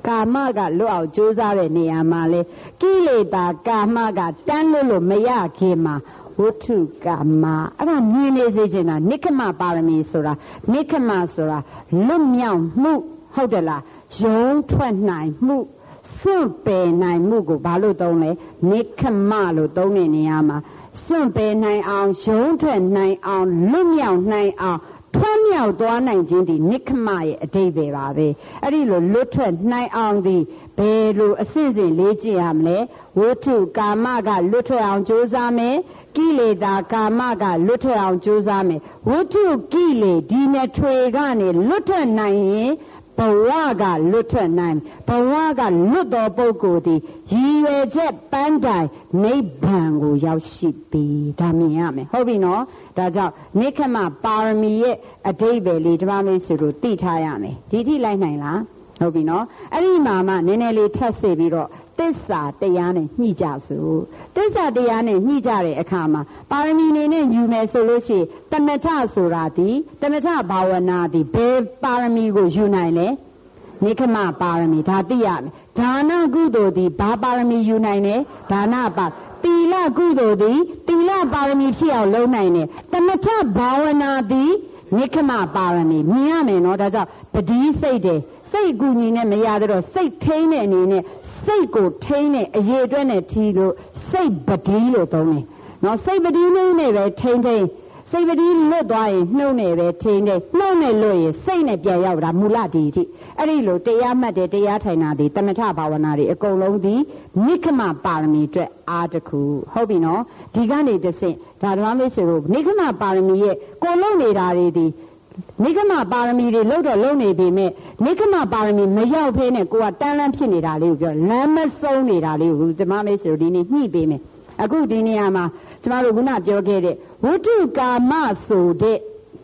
ကာမကလွတ်အောင်ကြိုးစားတဲ့နေရာမှာလေကိလေသာကာမကတန်းလို့မရခင်မှာဝတ္ထုကာမအဲ့ဒါမြင်နေစေချင်တာနိက္ခမပါရမီဆိုတာနိက္ခမဆိုတာလွတ်မြောက်မှုဟုတ်တယ်လားရုံးထွက်နိုင်မှုစွန့်ပယ်နိုင်မှုကိုဘာလို့သုံးလဲနိက္ခမလို့သုံးတဲ့နေရာမှာစွန့်ပယ်နိုင်အောင်ရုံးထွက်နိုင်အောင်လွတ်မြောက်နိုင်အောင်ထွန်းမြောက်သွားနိုင်ခြင်းဒီနိက္ခမရဲ့အဓိပ္ပာယ်ပါပဲအဲ့ဒီလိုလွတ်ထွက်နိုင်အောင်ဒီဘယ်လိုအစဉ်စဉ်လေ့ကျင့်ရမလဲဝတ္ထုကာမကလွတ်ထွက်အောင်ကြိုးစားမယ်ကိလေသာကာမကလွတ်ထွက်အောင်ကြိုးစားမယ်ဝတ္ထုကိလေဒီနဲ့ထွေကနေလွတ်ထွက်နိုင်ရင်ဘဝကလွတ်ထွက်နိုင်ဘဝကလွတ်တော်ပုဂ္ဂိုလ်သည်ရည်ရွယ်ချက်ပန်းတိုင်နိဗ္ဗာန်ကိုရောက်ရှိပြီဒါမြင်ရမယ်ဟုတ်ပြီနော်ဒါကြောင့်နိက္ခမပါရမီရဲ့အဓိပ္ပာယ်လေးဓမ္မမိတ်ဆွေတို့သိထားရမယ်ဒီထိလိုက်နိုင်လားဟုတ်ပြီနော်အဲ့ဒီမှာမှနည်းနည်းလေးထပ်စေပြီးတော့သစ္စာတရားနဲ့ညှိကြစို့သစ္စာတရားနဲ့ညှိကြတဲ့အခါမှာပါရမီနေနဲ့ယူမယ်ဆိုလို့ရှိရင်တမထဆိုတာဒီတမထဘာဝနာဒီဘယ်ပါရမီကိုယူနိုင်လဲနိက္ခမပါရမီဒါသိရမယ်ဒါနကုသိုလ်ဒီဘာပါရမီယူနိုင်လဲဒါနပါသီလကုသိုလ်ဒီသီလပါရမီဖြစ်အောင်လုပ်နိုင်တယ်တမထဘာဝနာဒီနိက္ခမပါရမီမြင်ရမယ်နော်ဒါကြောင့်ပတိစိတ်တယ်စိတ်ကူညီနဲ့မရတော့စိတ်ထိန်းတဲ့အနေနဲ့စိတ်ကိုထိန်းတဲ့အရေးအတွက်နဲ့ထီလို့စိတ်ပတိလို့သုံးတယ်နော်စိတ်ပတိနှုံးနဲ့ပဲထိန်းစိတ်ပတိလွတ်သွားရင်နှုံးနဲ့ပဲထိန်းနှုံးနဲ့လွတ်ရင်စိတ်နဲ့ပြန်ရောက်တာမူလဒီတိအဲ့ဒီလိုတရားမှတ်တယ်တရားထိုင်တာဒီတမထဘာဝနာတွေအကုန်လုံးဒီနိက္ခမပါရမီအတွက်အားတစ်ခုဟုတ်ပြီနော်ဒီကနေတစ်ဆင့်ဒါဓမ္မမိတ်ဆွေတို့နိက္ခမပါရမီရဲ့ကိုလုံးနေတာတွေဒီနိက္ခမပါရမီတွေလုံးတော့လုံးနေပြီမဲ့နိက္ခမပါရမီမရောက်ဖေးနဲ့ကိုကတန်းလန်းဖြစ်နေတာလေးကိုပြောလမ်းမဆုံးနေတာလေးကိုဓမ္မမိတ်ဆွေတို့ဒီနေ့ညှိပေးမယ်အခုဒီနေရာမှာကျမတို့ခုနပြောခဲ့တဲ့ဝတ္ထုကာမဆိုတဲ့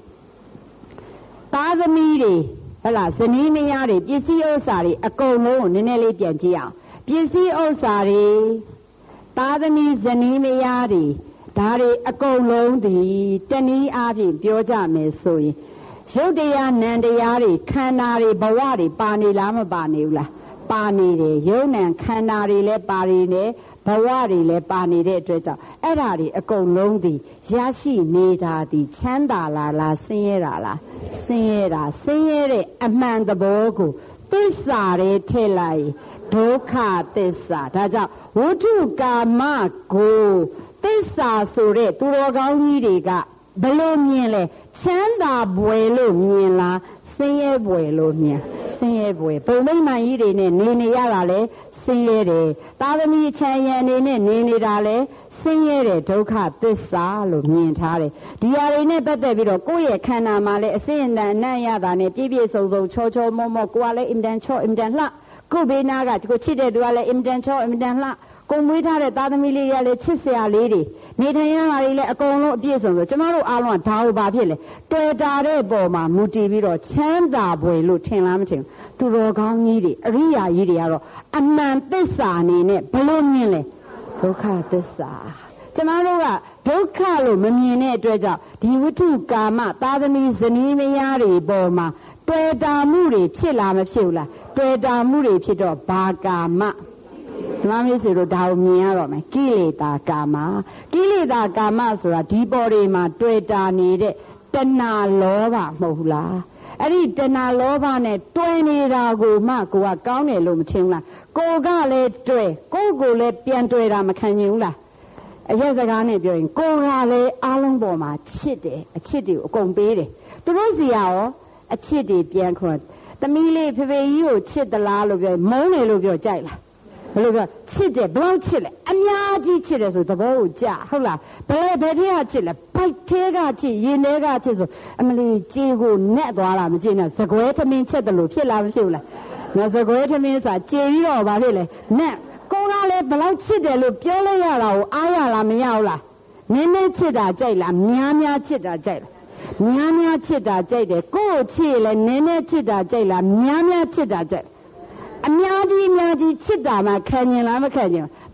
သားသမီးတွေဟဲ့လားဇနီးမယားတွေပစ္စည်းဥစ္စာတွေအကုန်လုံးကိုနည်းနည်းလေးပြန်ကြည့်အောင်ပစ္စည်းဥစ္စာတွေသားသမီးဇနီးမယားတွေဒါတွေအကုန်လုံးဒီတနည်းအားဖြင့်ပြောကြမယ်ဆိုရင်ရုပ်တရားနံတရားတွေခန္ဓာတွေဘဝတွေပါနေလားမပါနေဘူးလားပါနေတယ်ရုပ်နံခန္ဓာတွေလည်းပါနေတယ်ဘဝတွေလည်းပါနေတဲ့အတွက်ကြောင့်အဲ့ဓာတွေအကုန်လုံးဒီရရှိနေတာဒီချမ်းသာလားဆင်းရဲတာလားဆင်းရဲတာဆင်းရဲတဲ့အမှန်သဘောကိုသစ္စာတွေထည့်လိုက်ဒုက္ခသစ္စာဒါကြောင့်ဝတ္ထုကာမကိုသစ္စာဆိုတဲ့သူတော်ကောင်းကြီးတွေကဘယ်လိုမြင်လဲချမ်းသာပွယ်လို့မြင်လားဆင်းရဲပွယ်လို့မြင်ဆင်းရဲပွယ်ဘုံမိမ့်မှန်ကြီးတွေနဲ့နေရတာလဲဆင်းရဲတယ်သာသမီချမ်းရံအနေနဲ့နေနေတာလဲဆင်းရဲတဲ့ဒုက္ခသစ္စာလို့မြင်ထားတယ်ဒီဟာတွေနဲ့ပတ်သက်ပြီးတော့ကိုယ့်ရဲ့ခန္ဓာမှာလဲအစဉ်အတန်အနံ့ရတာနဲ့ပြည့်ပြည့်စုံစုံချောချောမောမောကိုယ်ကလည်းအင်တန်ချောအင်တန်လှကိုယ်ဘေးနာကကိုချစ်တဲ့သူကလည်းအင်တန်ချောအင်တန်လှကိုမွေးထားတဲ့သားသမီးလေးတွေကလည်းချစ်စရာလေးတွေနေထိုင်ရတာတွေလည်းအကုန်လုံးအပြည့်စုံဆိုကျမတို့အားလုံးကဒါကိုဘာဖြစ်လဲတွေ့တာတဲ့ပုံမှာမူတည်ပြီးတော့ချမ်းသာပွေလို့ထင်လားမထင်သူတော်ကောင်းကြီးတွေအရိယာကြီးတွေကတော့အမှန်သစ္စာအနေနဲ့ဘလို့မြင်လဲဒုက္ခသစ္စာကျမတို့ကဒုက္ခလို့မမြင်တဲ့အတွက်ကြောင့်ဒီဝတ္ထုကာမသားသမီးဇနီးမယားတွေပေါ်မှာတွေ့တာမှုတွေဖြစ်လားမဖြစ်ဘူးလားတွေ့တာမှုတွေဖြစ်တော့ဘာကာမဓမ္မမျိုးဆိုတော့ဒါကိုမြင်ရတော့မယ်ကိလေသာကာမကိလေသာကာမဆိုတာဒီပေါ်တွေမှာတွေ့တာနေတဲ့တဏှာလောဘမဟုတ်ဘူးလားအဲ့ဒီတဏှာလောဘနဲ့တွဲနေတာကိုမှကိုကကောင်းတယ်လို့မထင်ဘူးလားကိုကလည်းတွဲကိုလည်းပြန်တွဲတာမခံရင်ဘူးလားအရက်စကားနဲ့ပြောရင်ကိုကလည်းအားလုံးပေါ်မှာချစ်တယ်အချစ်တွေကိုအကုန်ပေးတယ်သူတို့စီရောအချစ်တွေပြန်ခွန်သမီးလေးဖေဖေကြီးကိုချစ်သလားလို့ပြောမုန်းတယ်လို့ပြောကြိုက်လားဘယ်လိုပြောချစ်တယ်ဘလို့ချစ်လဲအများကြီးချစ်တယ်ဆိုသဘောကိုကြဟုတ်လားဘယ်ထဲကချစ်လဲဘိုက်ထဲကချစ်ရင်ထဲကချစ်ဆိုအမလီကြေကိုနဲ့သွားတာမကြည့်နဲ့သကွဲထမင်းချက်တယ်လို့ဖြစ်လားမဖြစ်ဘူးလားငါသကွဲထမင်းဆိုတာကြေပြီးတော့ဗာဖြစ်လေနဲ့ကိုကလည်းဘလို့ချစ်တယ်လို့ပြောလိုက်ရတာကိုအားရလားမရဘူးလားနည်းနည်းချစ်တာကြိုက်လားများချစ်တာကြိုက်လားများချစ်တာကြိုက်တယ်ကိုယ့်ချစ်လဲနည်းနည်းချစ်တာကြိုက်လားများချစ်တာကြိုက်အများကြီးချစ်တာမှခံရင်လားမခံရင်ဘ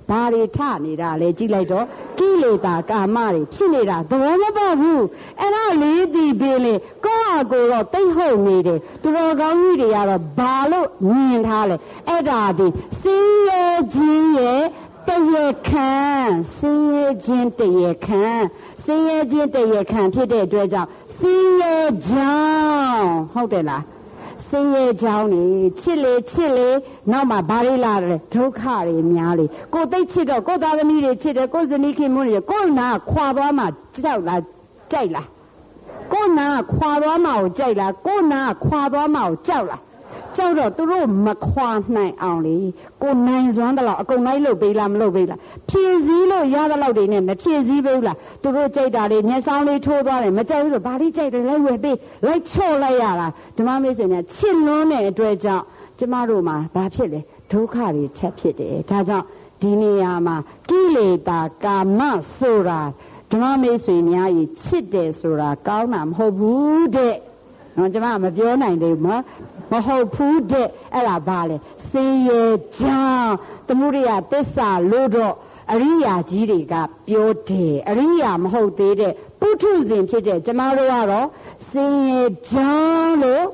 ဘာတွေထနေတာလဲကြည့်လိုက်တော့ကိလေသာကာမတွေဖြစ်နေတာသဘောမပေါက်ဘူးအဲ့ဒါလေးတည်ပြီးလေကိုယ့်အကိုတော့တိတ်ဟုတ်နေတယ်သူတော်ကောင်းကြီးတွေကတော့ဘာလို့မြင်ထားလဲအဲ့ဒါဒီစင်းရဲခြင်းရဲ့တရေခံစင်းရဲခြင်းတရေခံစင်းရဲခြင်းတရေခံဖြစ်တဲ့အတွက်ကြောင့်စင်းရဲကြောင်းဟုတ်တယ်လားစင်းရဲကြောင်းနေချစ်လေနောက်မှဘာတွေလာတယ်ဒုက္ခတွေများလေကိုသိချစ်တော့ကိုသားသမီးတွေချစ်တယ်ကိုဇနီးခင်မွန်းတွေကိုနာခွာသွားမှကြောက်လားကြိုက်လားကိုနာခွာသွားမှကိုကြိုက်လားကိုနာခွာသွားမှကိုကြောက်လားကြောက်တော့သူတို့မခွာနိုင်အောင်လေကိုနိုင်စွမ်းတော့အကုန်လိုက်လို့ပေးလားမလုပ်ပေးလားဖြည့်စည်းလို့ရတဲ့လောက်တွေနဲ့မဖြည့်စည်းဘူးလားသူတို့ကြိုက်တာတွေမျက်စောင်းလေးထိုးသွားတယ်မကြိုက်ဘူးဆိုဘာလို့ကြိုက်တယ်လိုက်ဝယ်ပေးလိုက်ချော့လိုက်ရတာဓမ္မမေဆိုရင်ချစ်လွန်းတဲ့အတွက်ကြောင့်ကျမတို့မှာဘာဖြစ်လဲဒုက္ခတွေထပ်ဖြစ်တယ်ဒါကြောင့်ဒီနေရာမှာကိလေသာကာမဆိုတာဓမ္မမေဆွေများကြီးချစ်တယ်ဆိုတာကောင်းတာမဟုတ်ဘူးတဲ့နော်ကျမမပြောနိုင်သေးဘူးမဟုတ်ဘူးတဲ့အဲ့ဒါဘာလဲစင်ရဲ့ကြောင့်သမုဒိယသစ္စာလို့တော့အရိယာကြီးတွေကပြောတယ်အရိယာမဟုတ်သေးတဲ့ပုထုဇဉ်ဖြစ်တဲ့ကျမတို့ကတော့စင်ရဲ့ကြောင့်လို့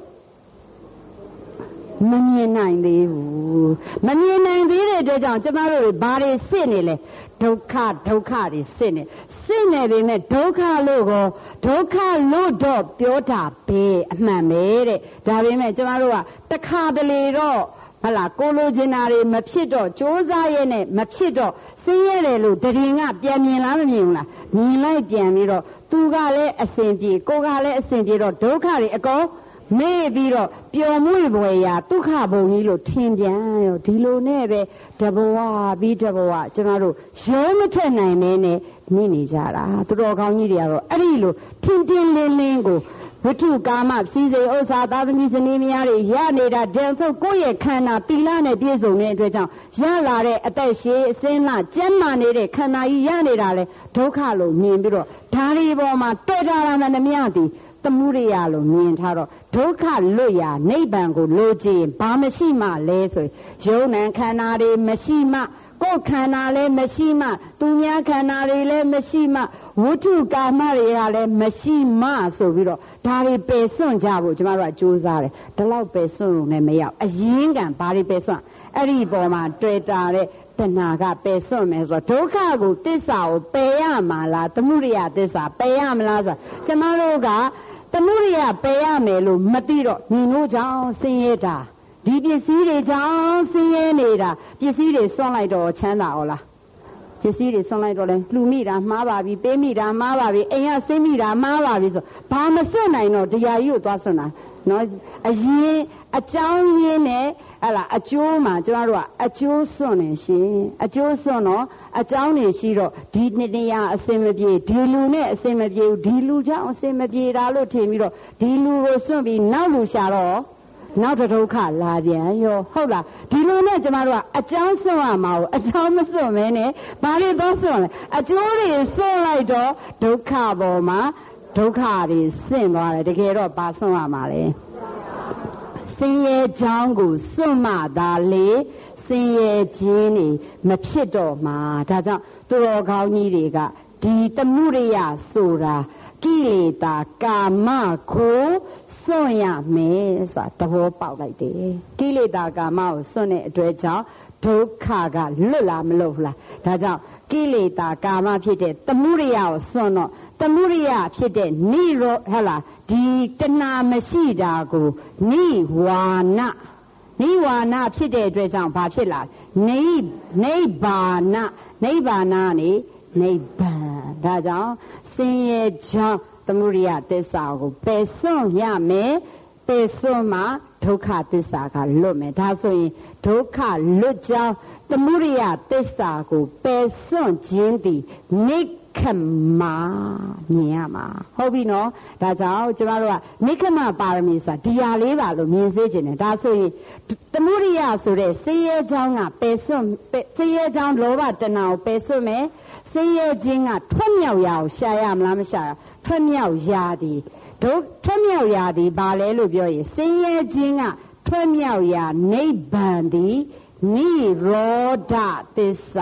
မမြင်နိုင်သေးဘူးမမြင်နိုင်သေးတဲ့အတွက်ကြောင့်ကျမတို့ဘာတွေစစ်နေလဲဒုက္ခတွေစစ်နေပေမဲ့ဒုက္ခလို့ကိုဒုက္ခလို့တော့ပြောတာပဲအမှန်ပဲတဲ့ဒါပေမဲ့ကျမတို့ကတခါတလေတော့ဟလာကိုလိုချင်တာတွေမဖြစ်တော့စ조사ရဲနဲ့မဖြစ်တော့ဆင်းရဲတယ်လို့တရင်ကပြန်မြင်လားမမြင်ဘူးလားမြင်လိုက်ပြန်ပြီးတော့သူကလည်းအစဉ်ပြေကိုကလည်းအစဉ်ပြေတော့ဒုက္ခတွေအကုန်မေ့ပြီးတော့ပျော်မွေ့ပွေရာဒုက္ခဘုံကြီးလို့ထင်ပြန်ရောဒီလိုနဲ့ပဲတဘဝပြီးတဘဝကျမတို့ရုံးမထွက်နိုင်နေနေကြတာသူတော်ကောင်းကြီးတွေကတော့အဲ့ဒီလိုထင်ထင်လင်းလင်းကိုဝိထုကာမစီစိဥစ္စာသာသမီဇနီးမယားတွေရနေတာတန်ဆုပ်ကိုယ့်ရဲ့ခန္ဓာပီလာနဲ့ပြည့်စုံတဲ့အတွက်ကြောင့်ရလာတဲ့အသက်ရှည်အစင်းလာကျန်းမာနေတဲ့ခန္ဓာကြီးရနေတာလေဒုက္ခလို့မြင်ပြီးတော့ဓာရီပေါ်မှာတွေ့တာမှန်သမျှသည်သမုဒိယလို့မြင်ထားတော့ဒုက္ခလွတ်ရာနိဗ္ဗာန်ကိုလိုချင်ဘာမရှိမှလဲဆိုယုံ nant ခန္ဓာတွေမရှိမှကိုယ်ခန္ဓာလည်းမရှိမှသူများခန္ဓာတွေလည်းမရှိမှဝိထုကာမတွေကလည်းမရှိမှဆိုပြီးတော့ဒါတွေပယ်စွန့်ကြဖို့ကျမတို့ကကြိုးစားတယ်ဒီလောက်ပယ်စွန့်လို့လည်းမရအရင်ကဘာတွေပယ်စွန့်အဲ့ဒီပေါ်မှာတွေ့တာတဲ့တဏှာကပယ်စွန့်မယ်ဆိုတော့ဒုက္ခကိုသစ္စာကိုပယ်ရမှာလားသမုဒိယသစ္စာပယ်ရမလားဆိုတော့ကျမတို့ကသမုဒိယပယ်ရမယ်လို့မသိတော့ညီတို့ကြောင့်ဆင်းရဲတာဒီပစ္စည်းတွေကြောင့်ဆင်းရဲနေတာပစ္စည်းတွေစွန့်လိုက်တော့ချမ်းသာဟုတ်လားပစ္စည်းတွေစွန့်လိုက်တော့လဲလှူမိတာမှားပါပြီပေးမိတာမှားပါပြီအိမ်ကဆင်းမိတာမှားပါပြီဆိုဘာမစွန့်နိုင်တော့တရားကြီးကိုသွားစွန့်တာနော်အရင်အကြောင်းရင်းနဲ့ဟလာအကျိုးမှာကျမတို့ကအကျိုးစွန့်နေရှင်အကျိုးစွန့်တော့အကြောင်းနေရှိတော့ဒီနေရာအစင်မပြေဒီလူနဲ့အစင်မပြေဘူးဒီလူကြောင့်အစင်မပြေတာလို့ထင်ပြီးတော့ဒီလူကိုစွန့်ပြီးနောက်လူရှာတော့နောက်ဒုက္ခလာပြန်ရောဟုတ်လားဒီလိုနဲ့ကျမတို့ကအကြောင်းစွန့်ရမှာကိုအကြောင်းမစွန့်မဲနဲ့ဘာတွေတော့စွန့်လဲအကျိုးတွေစွန့်လိုက်တော့ဒုက္ခပေါ်မှာဒုက္ခတွေဆင့်သွားတယ်တကယ်တော့ဘာစွန့်ရမှာလဲဆင်းရဲကြောင်းကိုစွန့်မှသာလေဆင်းရဲခြင်းနေမဖြစ်တော့မှာဒါကြောင့်သူတော်ကောင်းကြီးတွေကဒီသမုဒိယဆိုတာကိလေသာကာမကိုစွန့်ရမယ်ဆိုတာသဘောပေါက်လိုက်တယ်ကိလေသာကာမကိုစွန့်တဲ့အတွက်ကြောင့်ဒုက္ခကလွတ်လာမလို့လားဒါကြောင့်ကိလေသာကာမဖြစ်တဲ့သမုဒိယကိုစွန့်တော့သမုဒိယဖြစ်တဲ့နိရောဟဲ့လားဒီတဏှာမရှိတာကိုနိဝါဏဖြစ်တဲ့အတွက်ကြောင့်ဘာဖြစ်လာနိဗ္ဗာန်နေနိဗ္ဗာန်ဒါကြောင့်ဆင်းရဲကြောင့်သမုဒိယသစ္စာကိုပယ်စွန့်ရမယ်ပယ်စွန့်မှဒုက္ခသစ္စာကလွတ်မယ်ဒါဆိုရင်ဒုက္ခလွတ်ကြောင်းသမုဒိယသစ္စာကိုပယ်စွန့်ခြင်းသည်နိခမမြင်ရမှာဟုတ်ပြီနော်ဒါကြောင့်ကျမတို့ကနိခမပါရမီဆိုတာဒီဟာလေးပါလို့မြင်စေခြင်းတယ်ဒါဆိုရင်သမုဒိယဆိုတဲ့ဆင်းရဲကြောင်းကပယ်စွန့်ဆင်းရဲကြောင်းလောဘတဏှာကိုပယ်စွန့်မယ်ဆင်းရဲခြင်းကထွက်မြောက်ရာကိုရှာရမလားမရှာရထွက်မြောက်ရာသည်ထွက်မြောက်ရာသည်ဘာလဲလို့ပြောရင်ဆင်းရဲခြင်းကထွက်မြောက်ရာနိဗ္ဗာန်သည်နိရောဓသစ္စာဆ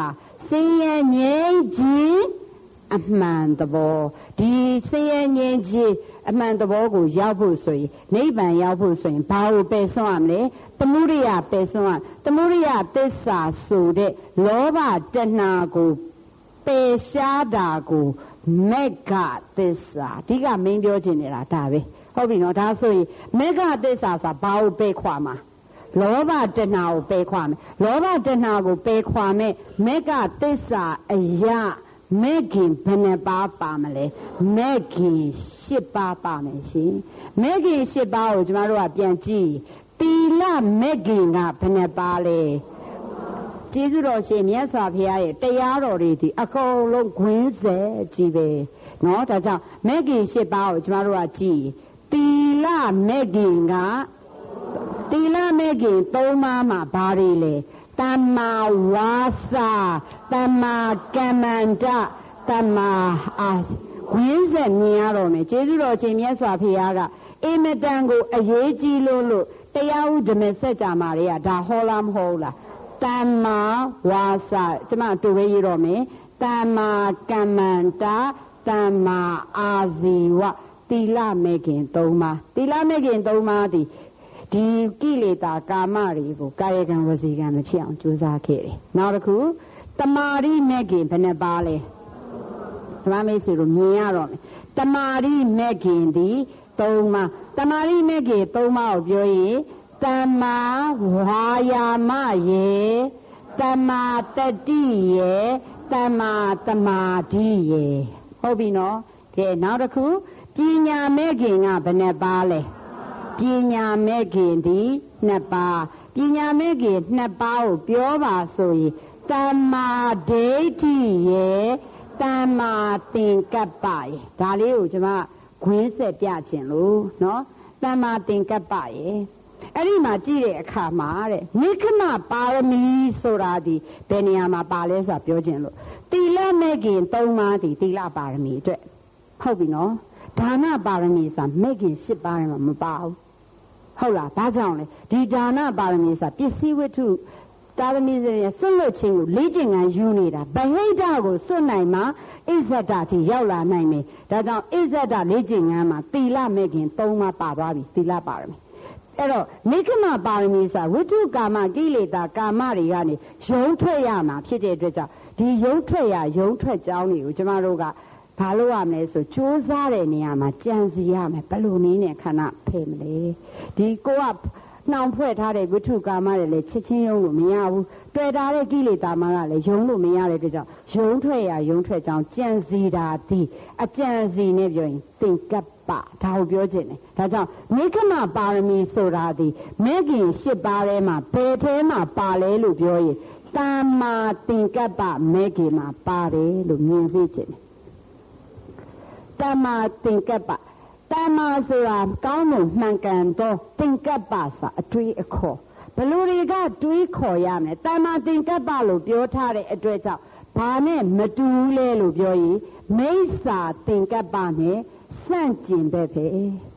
ဆင်းရဲငြိမ်းခြင်းအမှန်သဘောဒီဆင်းရဲငြိမ်းခြင်းအမှန်သဘောကိုရောက်ဖို့ဆိုရင်နိဗ္ဗာန်ရောက်ဖို့ဆိုရင်ဘာကိုပယ်စွန့်ရမလဲသမုဒိယပယ်စွန့်ရသမုဒိယသစ္စာဆိုတဲ့လောဘတဏှာကိုပယ်ရှားတာကိုမေဃသစ္စာဒီကမင်းပြောချင်နေတာဒါပဲဟုတ်ပြီနော်ဒါဆိုရင်မေဃသစ္စာဆိုတာဘာကိုပယ်ခွာမှာလောဘတဏှာကိုပယ်ခွာမယ်လောဘတဏှာကိုပယ်ခွာမယ်မေဃသစ္စာအရာမေခင်ဘယ်နှပါးပါမလဲမေခင်8ပါးပါမယ်ရှင်မေခင်8ပါးကိုကျမတို့ကပြန်ကြည့်သီလမေခင်ကဘယ်နှပါးလဲကျေးဇူးတော်ရှင်မြတ်စွာဘုရားရဲ့တရားတော်တွေဒီအကုန်လုံးခွင်းစေကြီးပဲเนาะဒါကြောင့်မေခင်8ပါးကိုကျမတို့ကကြည့်သီလမေခင်ကသီလမေခင်3ပါးမှာဘာတွေလဲသမ္မာဝါစာသမ္မာကမ္မန္တသမ္မာအာဝိဇ္ဇာမြင်ရတော့မယ်ကျေးဇူးတော်ရှင်မြတ်စွာဘုရားကအင်မတန်ကိုအရေးကြီးလို့တရားဥဓမ္မစัจ जा မာတွေကဒါဟောလားမဟုတ်လားသမ္မာဝါစာကျမတူဝေးရတော့မယ်သမ္မာကမ္မန္တသမ္မာအာဇီဝသီလမေခင်3ပါးသီလမေခင်3ပါးဒီကိလေသာကာမတွေကိုကာယကံဝစီကံမဖြစ်အောင်ကြိုးစားခဲ့တယ်။နောက်တစ်ခုတမာရိမဲ့ခင်ဘယ်နှပါလဲ။ဓမ္မမိတ်ဆွေတို့မြင်ရတော့မယ်။တမာရိမဲ့ခင်ဒီ3ပါးတမာရိမဲ့ခင်3ပါးကိုပြောရင်တမာဝါယာမယေတမာတတိယေတမာတမာတိယေဟုတ်ပြီနော်။ကဲနောက်တစ်ခုပညာမဲ့ခင်ကဘယ်နှပါလဲ။ပညာမဲ့ခင်သည်2ပါးပညာမဲ့ခင်2ပါးကိုပြောပါဆိုရင်တမ္မာဒိဋ္ဌိရဲ့တမ္မာသင်္ကပ္ပရဲ့ဒါလေးကိုကျွန်မခွင်းဆက်ပြချင်လို့เนาะတမ္မာသင်္ကပ္ပရဲ့အဲ့ဒီမှာကြည့်တဲ့အခါမှာတဲ့နိခမပါရမီဆိုတာဒီဘယ်နေရာမှာပါလဲဆိုတာပြောချင်လို့သီလမဲ့ခင်3ပါးဒီသီလပါရမီအတွက်ဟုတ်ပြီနော်ဒါနပါရမီဆိုတာမဲ့ခင်10ပါးမှာမပါဘူးဟုတ်လားဘာကြောင့်လဲဒီဒါနပါရမီဆိုတာပစ္စည်းဝတ္ထုတာရမီစရိယစွန့်လွတ်ခြင်းကိုလေ့ကျင့်ခံယူနေတာဗဟိတကိုစွန့်နိုင်မှဣဇဒတိရောက်လာနိုင်မယ်ဒါကြောင့်ဣဇဒလေ့ကျင့်ခံမှာသီလမဲ့ခင်3ပါးပါသွားပြီသီလပါရမီအဲ့တော့နိခမပါရမီဆိုတာဝိတုကာမကိလေသာကာမတွေကနေရုံထွက်ရမှာဖြစ်တဲ့အတွက်ကြောင့်ဒီရုံထွက်ကြောင်းတွေကိုကျမတို့ကဘာလို့ရမလဲဆိုကြိုးစားတဲ့နေရာမှာကြံစီရမယ်ဘယ်လိုနည်းနဲ့ခန္ဓာဖယ်မလဲဒီကိုကနှောင်ဖွဲ့ထားတဲ့ဝိထုကာမတွေလည်းချက်ချင်းယုံလို့မရဘူးတွေ့တာတဲ့ကိလေသာမှလည်းယုံလို့မရတဲ့အတွက်ကြောင့်ယုံထွက်ကြောင်းကြံစီတာဒီအကြံစီနဲ့ပြောရင်သင်္ကပ္ပဒါကိုပြောခြင်းတယ်ဒါကြောင့်နိခမပါရမီဆိုတာဒီမဲခင်10ပါးထဲမှာဘယ်ထဲမှာပါလဲလို့ပြောရင်တမ္မာသင်္ကပ္ပမဲခင်မှာပါတယ်လို့မြင်စေခြင်းတမ္မာသင်္ကပ္ပတမ္မာဆိုတာကောင်းမှုမှန်ကန်သောသင်္ကပ္ပဆိုတာအတွေးအခေါ်ဘလူတွေကတွေးခေါ်ရမယ်တမ္မာသင်္ကပ္ပလို့ပြောထားတဲ့အတွက်ကြောင့်ဘာနဲ့မတူလဲလို့ပြောရင်မိစ္ဆာသင်္ကပ္ပနဲ့စန့်ကျင်ပဲပဲ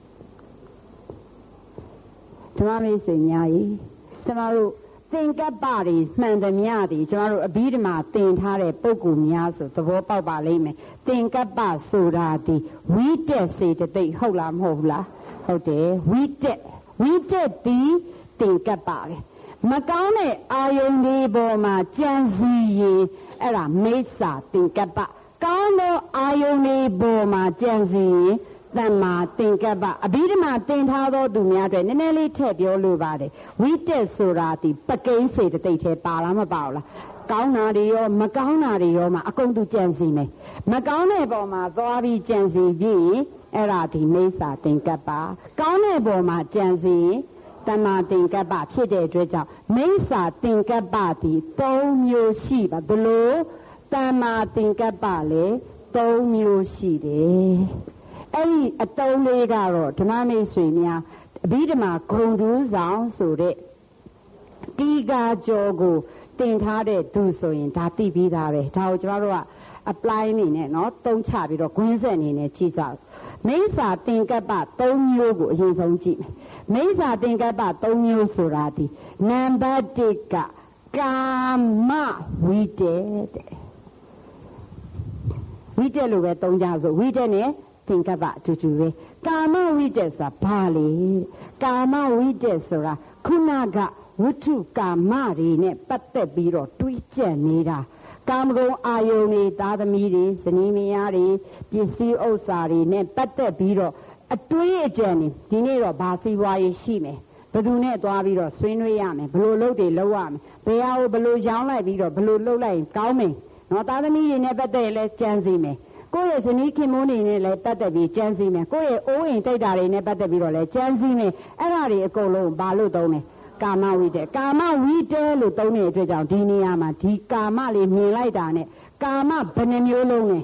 ဓမ္မမိတ်ဆွေများကြီးကျမတို့သင်္ကပ္ပတွေမှန်သမျှတွေကျမတို့အဘိဓမ္မာသင်ထားတဲ့ပုဂ္ဂိုလ်များဆိုသဘောပေါက်ပါလိမ့်မယ်သင်္ကပ္ပဆိုတာဒီဝိတက်စေတသိက်ဟုတ်လားမဟုတ်ဘူးလားဟုတ်တယ်ဝိတက်ပြီးသင်္ကပ္ပပဲမကောင်းတဲ့အာယုန်တွေပေါ်မှာကြံစည်ရင်အဲ့ဒါမိစ္ဆာသင်္ကပ္ပကောင်းသောအာယုန်တွေပေါ်မှာကြံစည်ရင်တမ္မာသင်္ကပ္ပအဘိဓမ္မာသင်ထားသောသူများအတွက်နည်းနည်းလေးထည့်ပြောလိုပါတယ်ဝိတက်ဆိုတာဒီပကိန်းစေတသိက်ထဲပါလားမပါဘူးလားကောင်းတာတွေရောမကောင်းတာတွေရောမှာအကုန်သူကြံစီမယ်မကောင်းတဲ့ပုံမှာသွားပြီးကြံစီပြီးအဲ့ဒါဒီမိစ္ဆာသင်္ကပ္ပကောင်းတဲ့ပုံမှာကြံစီတမ္မာသင်္ကပ္ပဖြစ်တဲ့အတွက်ကြောင့်မိစ္ဆာသင်္ကပ္ပဒီ3မျိုးရှိပါဘလို့တမ္မာသင်္ကပ္ပလည်း3မျိုးရှိတယ်အဲ့ဒီအတုံးလေးကတော့ဓမ္မမိတ်ဆွေများအဘိဓမ္မာဂုံတူးဆောင်ဆိုတဲ့တီကာကျော်ကိုတင်ထားတဲ့သူဆိုရင်ဒါသိပြီးသားပဲဒါကိုကျွန်တော်တို့က apply အနေနဲ့เนาะသုံးချပြီးတော့ခွင်းဆက်အနေနဲ့ကြည့်ကြအောင်မိစ္ဆာသင်္ကပ္ပ3မျိုးကိုအရင်ဆုံးကြည့်မယ်မိစ္ဆာသင်္ကပ္ပ3မျိုးဆိုတာဒီနံပါတ်1ကကာမဝိတ္တတဲ့ဝိတက်လို့ပဲသုံးကြဆိုဝိတက်နဲ့သင်္ကပ္ပအတူတူပဲကာမဝိတက်ဆိုတာဘာလဲကာမဝိတက်ဆိုတာခုနကဝတ္ထုကာမတွေနဲ့ပတ်သက်ပြီးတော့တွေးကြံနေတာကာမဂုဏ်အာယုန်တွေသားသမီးတွေဇနီးမယားတွေပစ္စည်းဥစ္စာတွေနဲ့ပတ်သက်ပြီးတော့အတွေးအကြံတွေဒီနေ့တော့ဘာစီးပွားရေးရှိမယ်ဘယ်သူနဲ့သွားပြီးတော့ဆွေးနွေးရမယ်ဘယ်လိုလုပ်တွေလုပ်ရမယ်ဘယ်ဟာကိုဘယ်လိုရောင်းလိုက်ပြီးတော့ဘယ်လိုလုပ်လိုက်ရင်ကောင်းမယ်နော်သားသမီးတွေနဲ့ပတ်သက်ရင်လည်းကြံစီမယ်ကိုယ့်ရဲ့ဇနီးခင်မွန်းတွေနဲ့လည်းပတ်သက်ပြီးကြံစီမယ်ကိုယ့်ရဲ့အိုးအိမ်တိတ်တာတွေနဲ့ပတ်သက်ပြီးတော့လည်းကြံစီမယ်အဲ့ဒါတွေအကုန်လုံးဘာလို့သုံးလဲကာမဝိတက်ကာမဝိတက်လို့သုံးတဲ့အတွက်ကြောင့်ဒီနေရာမှာဒီကာမလေးမြင်လိုက်တာနဲ့ကာမဘယ်နှမျိုးလုံးလဲ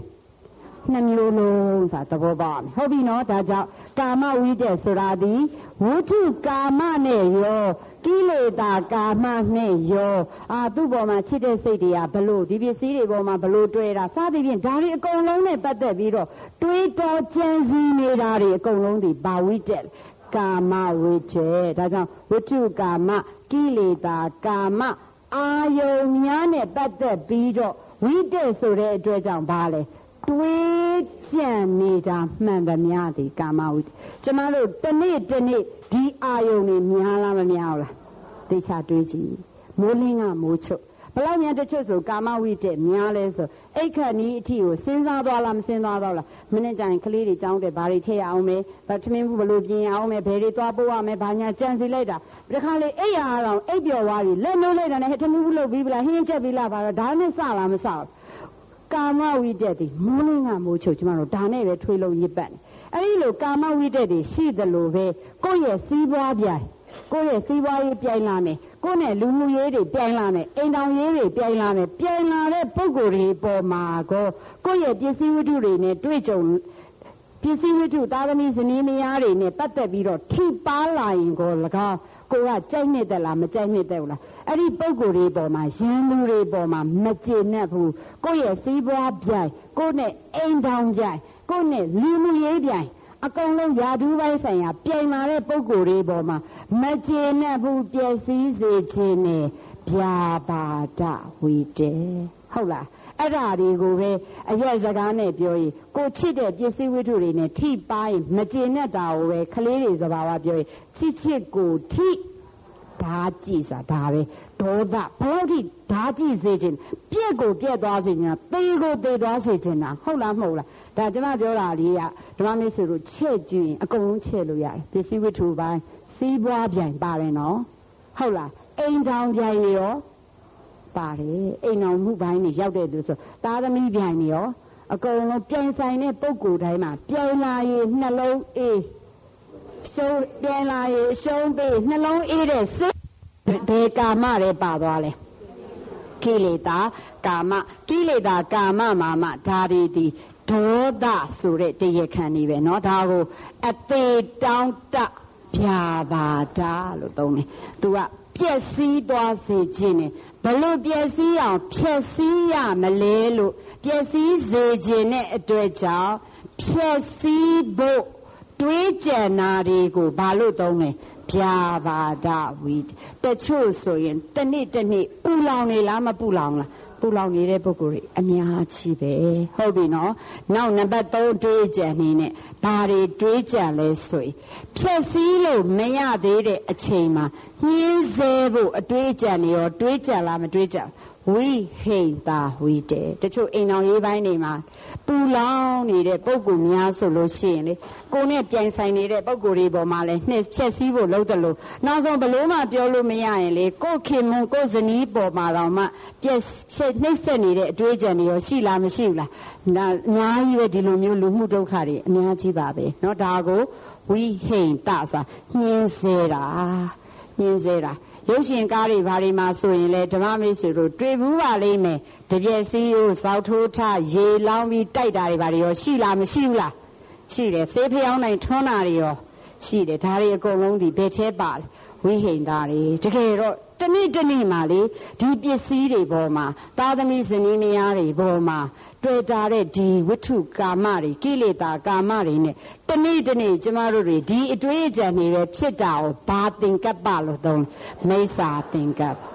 2မျိုးလုံးဆိုတာသဘောပေါက်အောင်ဟုတ်ပြီနော်ဒါကြောင့်ကာမဝိတက်ဆိုတာဒီဝတ္ထုကာမနဲ့ရောကိလေသာကာမနဲ့ရောသူ့ပေါ်မှာချစ်တဲ့စိတ်တွေကဘလို့ဒီပစ္စည်းတွေပေါ်မှာဘလို့တွေ့တာစသဖြင့်ဒါတွေအကုန်လုံးနဲ့ပတ်သက်ပြီးတော့တွေးတောကြံစည်နေတာတွေအကုန်လုံးဒီဘာဝိတက်ကာမဝိတက်ဒါကြောင့်ဝတ္ထုကာမကိလေသာကာမအာယုန်များနဲ့ပတ်သက်ပြီးတော့ဝိတက်ဆိုတဲ့အတွက်ကြောင့်ဘာလဲတွေးကြံနေတာမှန်သမျှဒီကာမဝိတက်ကျမတို့တနေ့တနေ့ဒီအာယုန်တွေများလားမများဘူးလားသိချတွေးကြည့်မိုးလင်းကမိုးချုပ်ဘလောက်များတချို့ဆိုကာမဝိတက်များလဲဆိုအိတ်ခတ်နီးအထီကိုစဉ်းစားသွားလားမစဉ်းစားတော့လားမိနစ်တိုင်းကလေးတွေကြောင်းတယ်ဘာတွေထည့်အောင်မဲဗတ်ထမင်းဘူးဘလို့ပြင်အောင်မဲဘယ်တွေသွားပို့ရမဲဘာညာကြံစီလိုက်တာဒီခါလေးအိတ်ရအောင်အိတ်ပြော်သွားပြီလက်နိုးလိုက်တာနဲ့ထမင်းဘူးလုပ်ပြီးဗလားဟင်းချက်ပြီးလားပါတော့ဒါနဲ့စလားမစဘူးကာမဝိတက်ဒီမိုးလင်းကမိုးချုပ်ကျမတို့ဒါနဲ့ပဲထွေးလုံးရစ်ပတ်တယ်အဲ့ဒီလိုကာမဝိတက်တွေရှိသလိုပဲကိုယ့်ရဲ့စီးပွားပြိုင်ကိုယ့်ရဲ့စီးပွားရေးပြိုင်လာမယ်ကိုယ့်နဲ့လူမှုရေးတွေပြိုင်လာမယ်အိမ်တော်ရေးတွေပြိုင်လာမယ်ပြိုင်လာတဲ့ပုံကိုယ်တွေပေါ်မှာကိုယ့်ရဲ့ပစ္စည်းဝတ္ထုတွေနဲ့တွေ့ကြုံပစ္စည်းဝတ္ထုသားသမီးဇနီးမယားတွေနဲ့ပတ်သက်ပြီးတော့ထိပါလာရင်ကို၎င်းကိုကကြိုက်နှစ်သက်လားမကြိုက်နှစ်သက်ဘူးလားအဲ့ဒီပုံကိုယ်တွေပေါ်မှာရန်သူတွေပေါ်မှာမကျေနပ်ဘူးကိုယ့်ရဲ့စီးပွားပြိုင်ကိုယ့်နဲ့အိမ်တော်ပြိုင်ကိုယ့်နဲ့လူမှုရေးပြိုင်အကုန်လုံးယာဒူးပိုင်းဆိုင်ရာပြိုင်လာတဲ့ပုံကိုယ်တွေပေါ်မှာမကျေနပ်ဘူးပျက်စီးစေခြင်းနဲ့ဗျာပါဒဝိတေဟုတ်လားအဲ့ဓာတွေကိုပဲအရက်စကားနဲ့ပြောရင်ကိုချစ်တဲ့ပစ္စည်းဝတ္ထုတွေနဲ့ထိပါရင်မကျေနပ်တာကိုပဲကလေးတွေစဘာဝပြောရင်ချစ်ကိုထိဓာကြည့်စာဒါပဲဒေါသဘလို့ထိဓာကြည့်စေခြင်းပြက်ကိုပြက်သွားစေခြင်းသေကိုသေသွားစေခြင်းတာဟုတ်လားမဟုတ်လားဒါကျမပြောတာလေးကဓမ္မမိတ်ဆွေတို့ချဲ့ကြည့်ရင်အကုန်လုံးချဲ့လို့ရတယ်ပစ္စည်းဝတ္ထုပိုင်းစီးပွားပြိုင်ပါတယ်နော်ဟုတ်လားအိမ်တောင်ပြိုင်ရောပါတယ်အိမ်တော်မှုပိုင်းတွေရောက်တဲ့သူဆိုသားသမီးပြိုင်နေရောအကုန်လုံးပြိုင်ဆိုင်တဲ့ပုံကိုယ်တိုင်းမှာပြိုင်လာရင်နှလုံးအေးရှုံးပြိုင်လာရင်ရှုံးပေးနှလုံးအေးတဲ့စိတ်ဘယ်ကာမတွေပါသွားလဲကိလေသာကာမကိလေသာကာမမာမဒါတွေဒီဒေါသဆိုတဲ့တရားခံနေပဲเนาะဒါကိုအသေးတောင်းတဗျာပါဒလို့သုံးတယ်သူကပျက်စီးသွားစေခြင်းနဲ့ဘလို့ပျက်စီးအောင်ဖြက်စီးရမလဲလို့ပျက်စီးစေခြင်းနဲ့အတွက်ကြောင့်ဖြက်စီးဖို့တွေးကြံနာတွေကိုဘာလို့သုံးလဲဗျာပါဒဝိတချို့ဆိုရင်တနေ့တနေ့ပူလောင်နေလားမပူလောင်လားပူလောင်နေတဲ့ပုဂ္ဂိုလ်တွေအများကြီးပဲဟုတ်ပြီနော်နောက်နံပါတ်3တွေးကြံနေနဲ့ဘာတွေတွေးကြံလဲဆိုရင်ဖြည့်စည်းလို့မရသေးတဲ့အချိန်မှာညှင်းဆဲဖို့အတွေးကြံနေရောတွေးကြံလားမတွေးကြံဝိဟိန္တာဝိတေတချို့အိမ်တော်ရေးပိုင်းတွေမှာပူလောင်နေတဲ့ပုဂ္ဂိုလ်များဆိုလို့ရှိရင်လေကိုယ်နဲ့ပြိုင်ဆိုင်နေတဲ့ပုဂ္ဂိုလ်တွေပေါ်မှာလဲနှစ်ဖြည့်စည်းဖို့လုပ်တယ်လို့နောက်ဆုံးဘလို့မှပြောလို့မရရင်လေကိုယ်ခင်မွန်းကိုယ်ဇနီးပေါ်မှာတော့မှပြည့်နှိမ့်ဆက်နေတဲ့အတွေးကြံတွေရောရှိလားမရှိဘူးလားဒါအများကြီးပဲဒီလိုမျိုးလူမှုဒုက္ခတွေအများကြီးပါပဲเนาะဒါကိုဝိဟိန္တဆိုတာညှင်းဆဲတာရုပ်ရှင်ကားတွေဘာတွေမှာဆိုရင်လေဓမ္မမိတ်ဆွေတို့တွေ့ဘူးပါလိမ့်မယ်တပြက်စီးကိုစောက်ထိုးထရေလောင်းပြီးတိုက်တာတွေဘာတွေရောရှိလားမရှိဘူးလားရှိတယ်စေးဖျောင်းနိုင်ထွန်းတာတွေရောရှိတယ်ဒါတွေအကုန်လုံးဒီဘယ်ထဲပါလဲဝိဟိန္တာတွေတကယ်တော့တနေ့တနေ့မှလေဒီပစ္စည်းတွေပေါ်မှာသားသမီးဇနီးမယားတွေပေါ်မှာတွေ့တာတဲ့ဒီဝတ္ထုကာမတွေကိလေသာကာမတွေနဲ့တနေ့တနေ့ကျမတို့တွေဒီအတွေ့အကြံတွေပဲဖြစ်တာကိုဘာသင်္ကပ္ပလို့သုံးမိစ္ဆာသင်္ကပ္ပ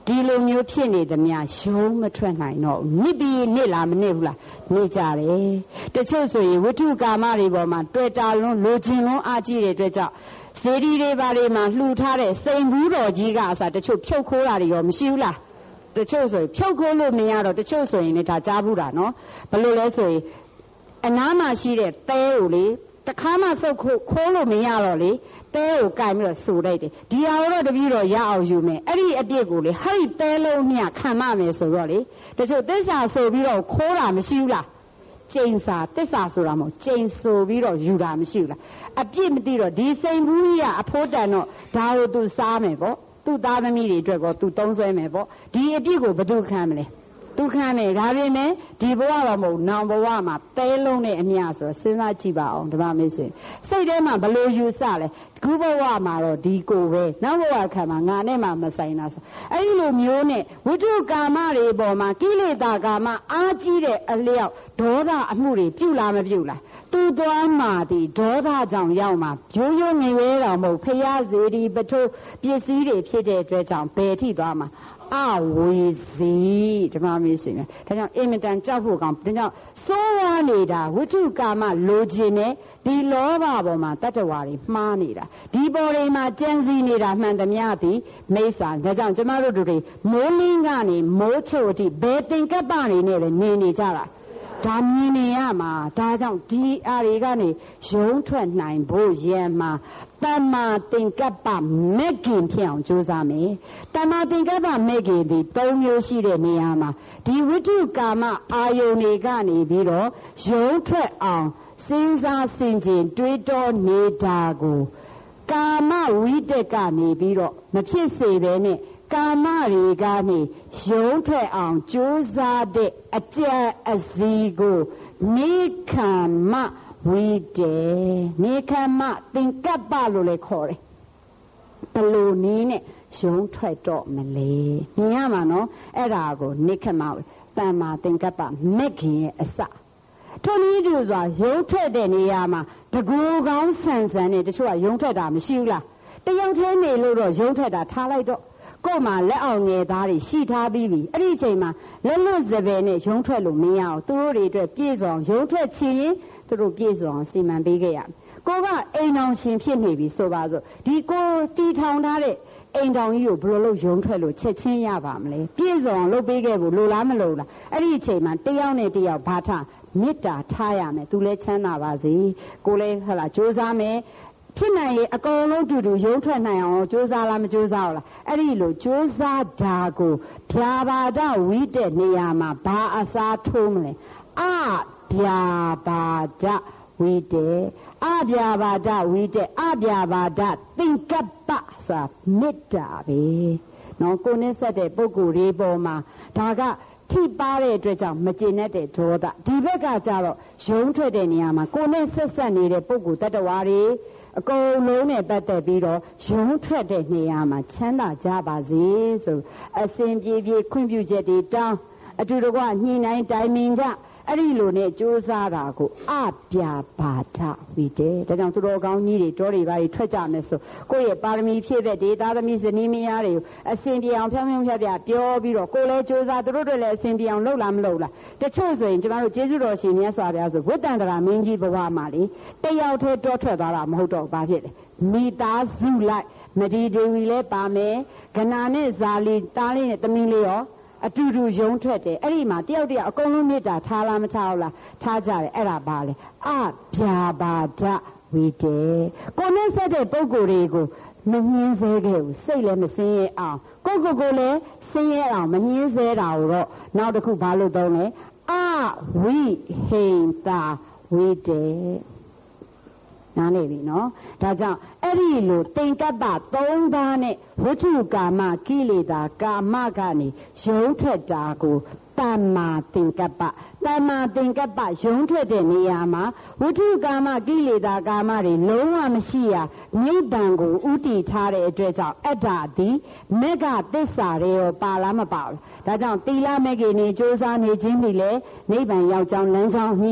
ဒီလိုမျိုးဖြစ်နေသမျှရုံးမထွက်နိုင်တော့နစ်ပြီးနစ်လားမနစ်ဘူးလားနေကြတယ်တချို့ဆိုရင်ဝိတုကာမတွေပေါ်မှာတွေ့တာလွန်းလိုချင်လွန်းအားကြီးတဲ့အတွက်ကြောင့်ဇေဒီတွေဘာတွေမှာလှူထားတဲ့စိန်ဘူးတော်ကြီးကအစားတချို့ဖြုတ်ခိုးတာတွေရောမရှိဘူးလားတချို့ဆိုရင်ဖြုတ်ခိုးလို့မရတော့တချို့ဆိုရင်လည်းဒါကြားဘူးတာနော်ဘယ်လိုလဲဆိုရင်အနားမှာရှိတဲ့သဲကိုလေတခါမှစုပ်ခိုးလို့မရတော့လေသဲကိုကင်ပြီးတော့ဆူလိုက်တယ်ဒီဟာတော့တပည့်တော်ရအောင်ယူမယ်အဲ့ဒီအပြစ်ကိုလေဟဲ့သဲလုံးမြခံမမယ်ဆိုတော့လေတချို့သစ္စာဆိုပြီးတော့ခိုးတာမရှိဘူးလားကျိန်စာသစ္စာဆိုတာမဟုတ်ကျိန်ဆိုပြီးတော့ယူတာမရှိဘူးလားအပြစ်မသိတော့ဒီစိန်ဘူးကြီးကအဖိုးတန်တော့ဒါကိုသူစားမယ်ပေါ့သူ့သားသမီးတွေအတွက်ကောသူသုံးဆွဲမယ်ပေါ့ဒီအပြစ်ကိုဘယ်သူခံမလဲသူခံမယ်ဒါပေမဲ့ဒီဘဝတော့မဟုတ်နောင်ဘဝမှာသဲလုံးနဲ့အမြဆိုစဉ်းစားကြည့်ပါအောင်ဓမ္မမေဆိုရင်စိတ်ထဲမှာဘလို့ယူဆလဲခုဘဝမှာတော့ဒီကိုပဲနောက်ဘဝခံမှာငါနဲ့မှမဆိုင်တာဆိုအဲ့ဒီလိုမျိုးနဲ့ဝိတုကာမတွေပေါ်မှာကိလေသာကာမအားကြီးတဲ့အလျောက်ဒေါသအမှုတွေပြုလားမပြုလားသူသွားမှဒီဒေါသကြောင့်ရောက်မှာရိုးရိုးငရဲတော်မဟုတ်ဖျားစေဒီပထိုးပစ္စည်းတွေဖြစ်တဲ့အတွက်ကြောင့်ဘယ်ထိသွားမှာအဝေစီဓမ္မမေဆိုရင်ဒါကြောင့်အင်မတန်ကြောက်ဖို့ကောင်းဒါကြောင့်စိုးဝါနေတာဝိတုကာမလိုချင်တဲ့ဒီလောဘပေါ်မှာတတ္တဝါတွေမှားနေတာဒီပေါ်တွေမှာကြံစည်နေတာမှန်သမျှသည်မိစ္ဆာဒါကြောင့်ကျမတို့တွေမိုးလင်းကနေမိုးချိုအထိဘယ်သင်္ကပ္ပတွေနဲ့လဲနေနေကြတာဒါမြင်နေရမှာဒါကြောင့်ဒီအားတွေကနေရုံးထွက်နိုင်ဖို့ရန်မှာတမ္မာသင်္ကပ္ပမဲ့ခင်ဖြစ်အောင်ကြိုးစားမယ်တမ္မာသင်္ကပ္ပမဲ့ခင်ဒီ၃မျိုးရှိတဲ့နေရာမှာဒီဝိတုကာမအာယုန်တွေကနေပြီးတော့ရုံးထွက်အောင်စဉ်းစားဆင်ခြင်တွေးတောနေတာကိုကာမဝိတက်ကနေပြီးတော့မဖြစ်စေဘဲနဲ့ကာမတွေကနေရုံးထွက်အောင်ကြိုးစားတဲ့အကြံအစီကိုနေခံမဝိတေနေခံမသင်္ကပ္ပလို့လည်းခေါ်တယ်ဘလို့နည်းနဲ့ရုံးထွက်တော့မလဲမြင်ရမှာနော်အဲ့ဒါကိုနေခံမဝိတမ္မာသင်္ကပ္ပမက်ခင်ရဲ့အစထိုနည်းတူစွာရုံးထွက်တဲ့နေရာမှာတကူကောင်းဆန်ဆန်နဲ့တချို့ကရုံးထွက်တာမရှိဘူးလားတယောက်တည်းနေလို့တော့ရုံးထွက်တာထားလိုက်တော့ကို့မှာလက်အောင်ငယ်သားတွေရှိထားပြီးပြီအဲ့ဒီအချိန်မှာလက်လွတ်စပယ်နဲ့ရုံးထွက်လို့မရအောင်သူတို့တွေအတွက်ပြည့်စုံရုံးထွက်ချင်ရင်သူတို့ပြည့်စုံအောင်စီမံပေးခဲ့ရမယ်ကိုကအိမ်တော်ရှင်ဖြစ်နေပြီဆိုပါစို့ဒီကိုတီထောင်ထားတဲ့အိမ်တော်ကြီးကိုဘယ်လိုလုပ်ရုံးထွက်လို့ချက်ချင်းရပါမလဲပြည့်စုံအောင်လုပ်ပေးခဲ့ဖို့လိုလားမလိုလားအဲ့ဒီအချိန်မှာတယောက်နဲ့တယောက်ဘာထားမေတ္တာထားရမယ်သူလည်းချမ်းသာပါစေကိုလည်းဟလာကြိုးစားမယ်ဖြစ်နိုင်ရင်အကုန်လုံးတူတူရုံးထွက်နိုင်အောင်ကြိုးစားလားမကြိုးစားဘူးလားအဲ့ဒီလိုကြိုးစားတာကိုဗျာပါဒဝိတဲ့နေရာမှာဘာအစားထိုးမလဲအဗျာပါဒဝိတဲ့အဗျာပါဒဝိတဲ့အဗျာပါဒသင်္ကပ္ပဆိုတာမေတ္တာပဲနော်ကိုနဲ့ဆက်တဲ့ပုဂ္ဂိုလ်တွေပေါ်မှာဒါကထိပါတဲ့အတွက်ကြောင့်မကျေနပ်တဲ့ဒေါသဒီဘက်ကကြတော့ရုံးထွက်တဲ့နေရာမှာကိုနဲ့ဆက်ဆက်နေတဲ့ပုဂ္ဂိုလ်တ attva တွေအကုန်လုံးနဲ့ပတ်သက်ပြီးတော့ရုံးထွက်တဲ့နေရာမှာချမ်းသာကြပါစေဆိုအစဉ်ပြေပြေခွင့်ပြုချက်တွေတောင်းအတူတကွညှိနှိုင်းတိုင်ပင်ကြအဲ့ဒီလိုနဲ့ကြိုးစားတာကိုအပြာပါဒဝိတေဒါကြောင့်သူတော်ကောင်းကြီးတွေတောတွေပါတွေထွက်ကြမယ်ဆိုကိုယ့်ရဲ့ပါရမီဖြည့်တဲ့ဒေသသမီးဇနီးမယားတွေကိုအစဉ်ပြေအောင်ဖြောင်းဖြောင်းဖြတ်ပြပြောပြီးတော့ကိုယ်လည်းကြိုးစားသူတို့တွေလည်းအစဉ်ပြေအောင်လုပ်လားမလုပ်လားတချို့ဆိုရင်ကျမတို့ကျေးဇူးတော်ရှင်မြတ်စွာဘုရားဆိုဝိတ္တန္တရာမင်းကြီးဘဝမှာလေတယောက်တည်းတောထွက်သွားတာမဟုတ်တော့ဘာဖြစ်လဲမိသားစုလိုက်မဒီဒေဝီလည်းပါမယ်ကနာနဲ့ဇာလီတားလေးနဲ့သမီးလေးရောအတူတူရုံးထွက်တယ်အဲ့ဒီမှာတယောက်တယောက်အကုန်လုံးမေတ္တာထားလားမထားဘူးလားထားကြတယ်အဲ့ဒါပါလေအဗျာပါဒဝိတေကိုနဲ့ဆက်တဲ့ပုဂ္ဂိုလ်တွေကိုမငင်းဆဲခဲ့ဘူးစိတ်လည်းမစင်းရဲအောင်ကိုလည်းစင်းရဲအောင်မငင်းဆဲတာကိုတော့နောက်တစ်ခုဘာလို့သုံးလဲအဝိဟိန္တာဝိတေနားနေပြီနော်ဒါကြောင့်အဲ့ဒီလိုသင်္ကပ္ပ၃ပါးနဲ့ဝိတုကာမကိလေသာကာမကနေရုံးထွက်တာကိုတမ္မာသင်္ကပ္ပတမ္မာသင်္ကပ္ပရုံးထွက်တဲ့နေရာမှာဝိတုကာမကိလေသာကာမတွေလုံးဝမရှိရနိဗ္ဗာန်ကိုဥတည်ထားတဲ့အတွက်ကြောင့်အတ္တသည်မေဃသစ္စာတွေရောပါလားမပါဘူးဒါကြောင့်သီလမေဃနေကြိုးစားနေခြင်းဒီလေနိဗ္ဗာန်ရောက်ကြောင်းလမ်းကြောင်းကြီး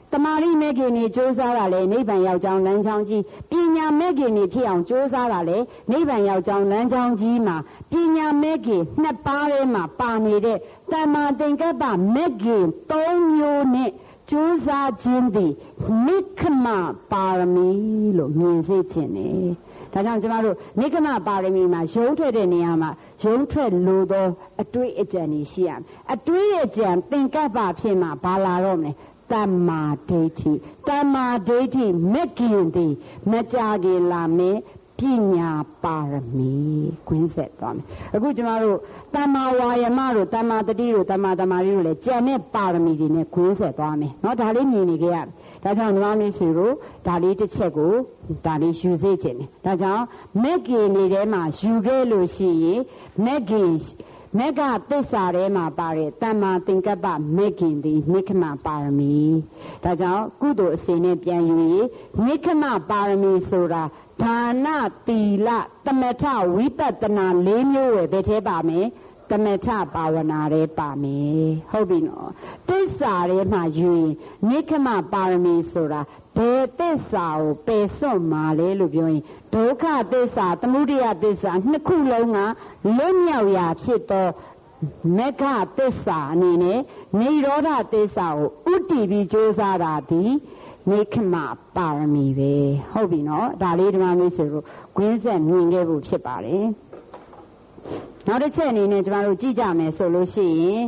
တမာရိမဲ့ခင်နေကြိုးစားတာလေနိဗ္ဗာန်ရောက်ကြောင်းလမ်းကြောင်းကြီးပညာမဲ့ခင်နေဖြစ်အောင်ကြိုးစားတာလေနိဗ္ဗာန်ရောက်ကြောင်းလမ်းကြောင်းကြီးမှာပညာမဲ့ခင်နှစ်ပါးထဲမှာပါနေတဲ့တမ္မာသင်္ကပ္ပမဲ့ခင်၃မျိုးနဲ့ကြိုးစားခြင်းသည်နိက္ခမပါရမီလို့မြင်စေခြင်းနဲ့ဒါကြောင့်ကျမတို့နိက္ခမပါရမီမှာရုံးထွက်တဲ့နေရာမှာရုံးထွက်လို့သောအတွေ့အကြံတွေရှိရမယ်အတွေ့အကြံသင်္ကပ္ပဖြစ်မှာဘာလာတော့မလဲတမ္မာဒိဋ္ဌိတမ္မာဒိဋ္ဌိမဲ့ခင်သည်မကြခင်လာမယ်ပညာပါရမီကွင်းဆက်သွားမယ်အခုကျမတို့တမ္မာဝါယမတို့တမ္မာတတိတို့တမ္မာသမာဓိတို့လည်းကြံတဲ့ပါရမီတွေနဲ့ကွင်းဆက်သွားမယ်เนาะဒါလေးမြင်နေကြရတယ်ဒါကြောင့်ဓမ္မမင်းရှင်တို့ဒါလေးတစ်ချက်ကိုဒါလေးယူစေချင်တယ်ဒါကြောင့်မဲ့ခင်နေထဲမှာယူခဲ့လို့ရှိရင်မဲ့ခင်မက္ခသစ္စာထဲမှာပါတဲ့တမ္မာသင်္ကပ္ပမဲ့ခင်သည်နိက္ခမပါရမီဒါကြောင့်ကုသိုလ်အစဉ်နဲ့ပြန်ယူရင်နိက္ခမပါရမီဆိုတာဒါနသီလသမထဝိပဿနာ၄မျိုးပဲဘယ်ထဲပါမယ်သမထဘာဝနာထဲပါမယ်ဟုတ်ပြီနော်သစ္စာထဲမှာယူရင်နိက္ခမပါရမီဆိုတာဘယ်သစ္စာကိုပယ်စွန့်မှာလဲလို့ပြောရင်ဒုက္ခသစ္စာသမုဒယသစ္စာနှစ်ခုလုံးကလွတ်မြောက်ရာဖြစ်သောမက္ခသစ္စာအနေနဲ့နိရောဓသစ္စာကိုဥတည်ပြီးကြိုးစားတာဒီနိက္ခမပါရမီပဲဟုတ်ပြီနော်ဒါလေးဓမ္မမျိုးဆိုလို့ခွင်းဆက်မြင်ခဲ့ဖို့ဖြစ်ပါတယ်နောက်တစ်ချက်အနေနဲ့ကျမတို့ကြည့်ကြမယ်ဆိုလို့ရှိရင်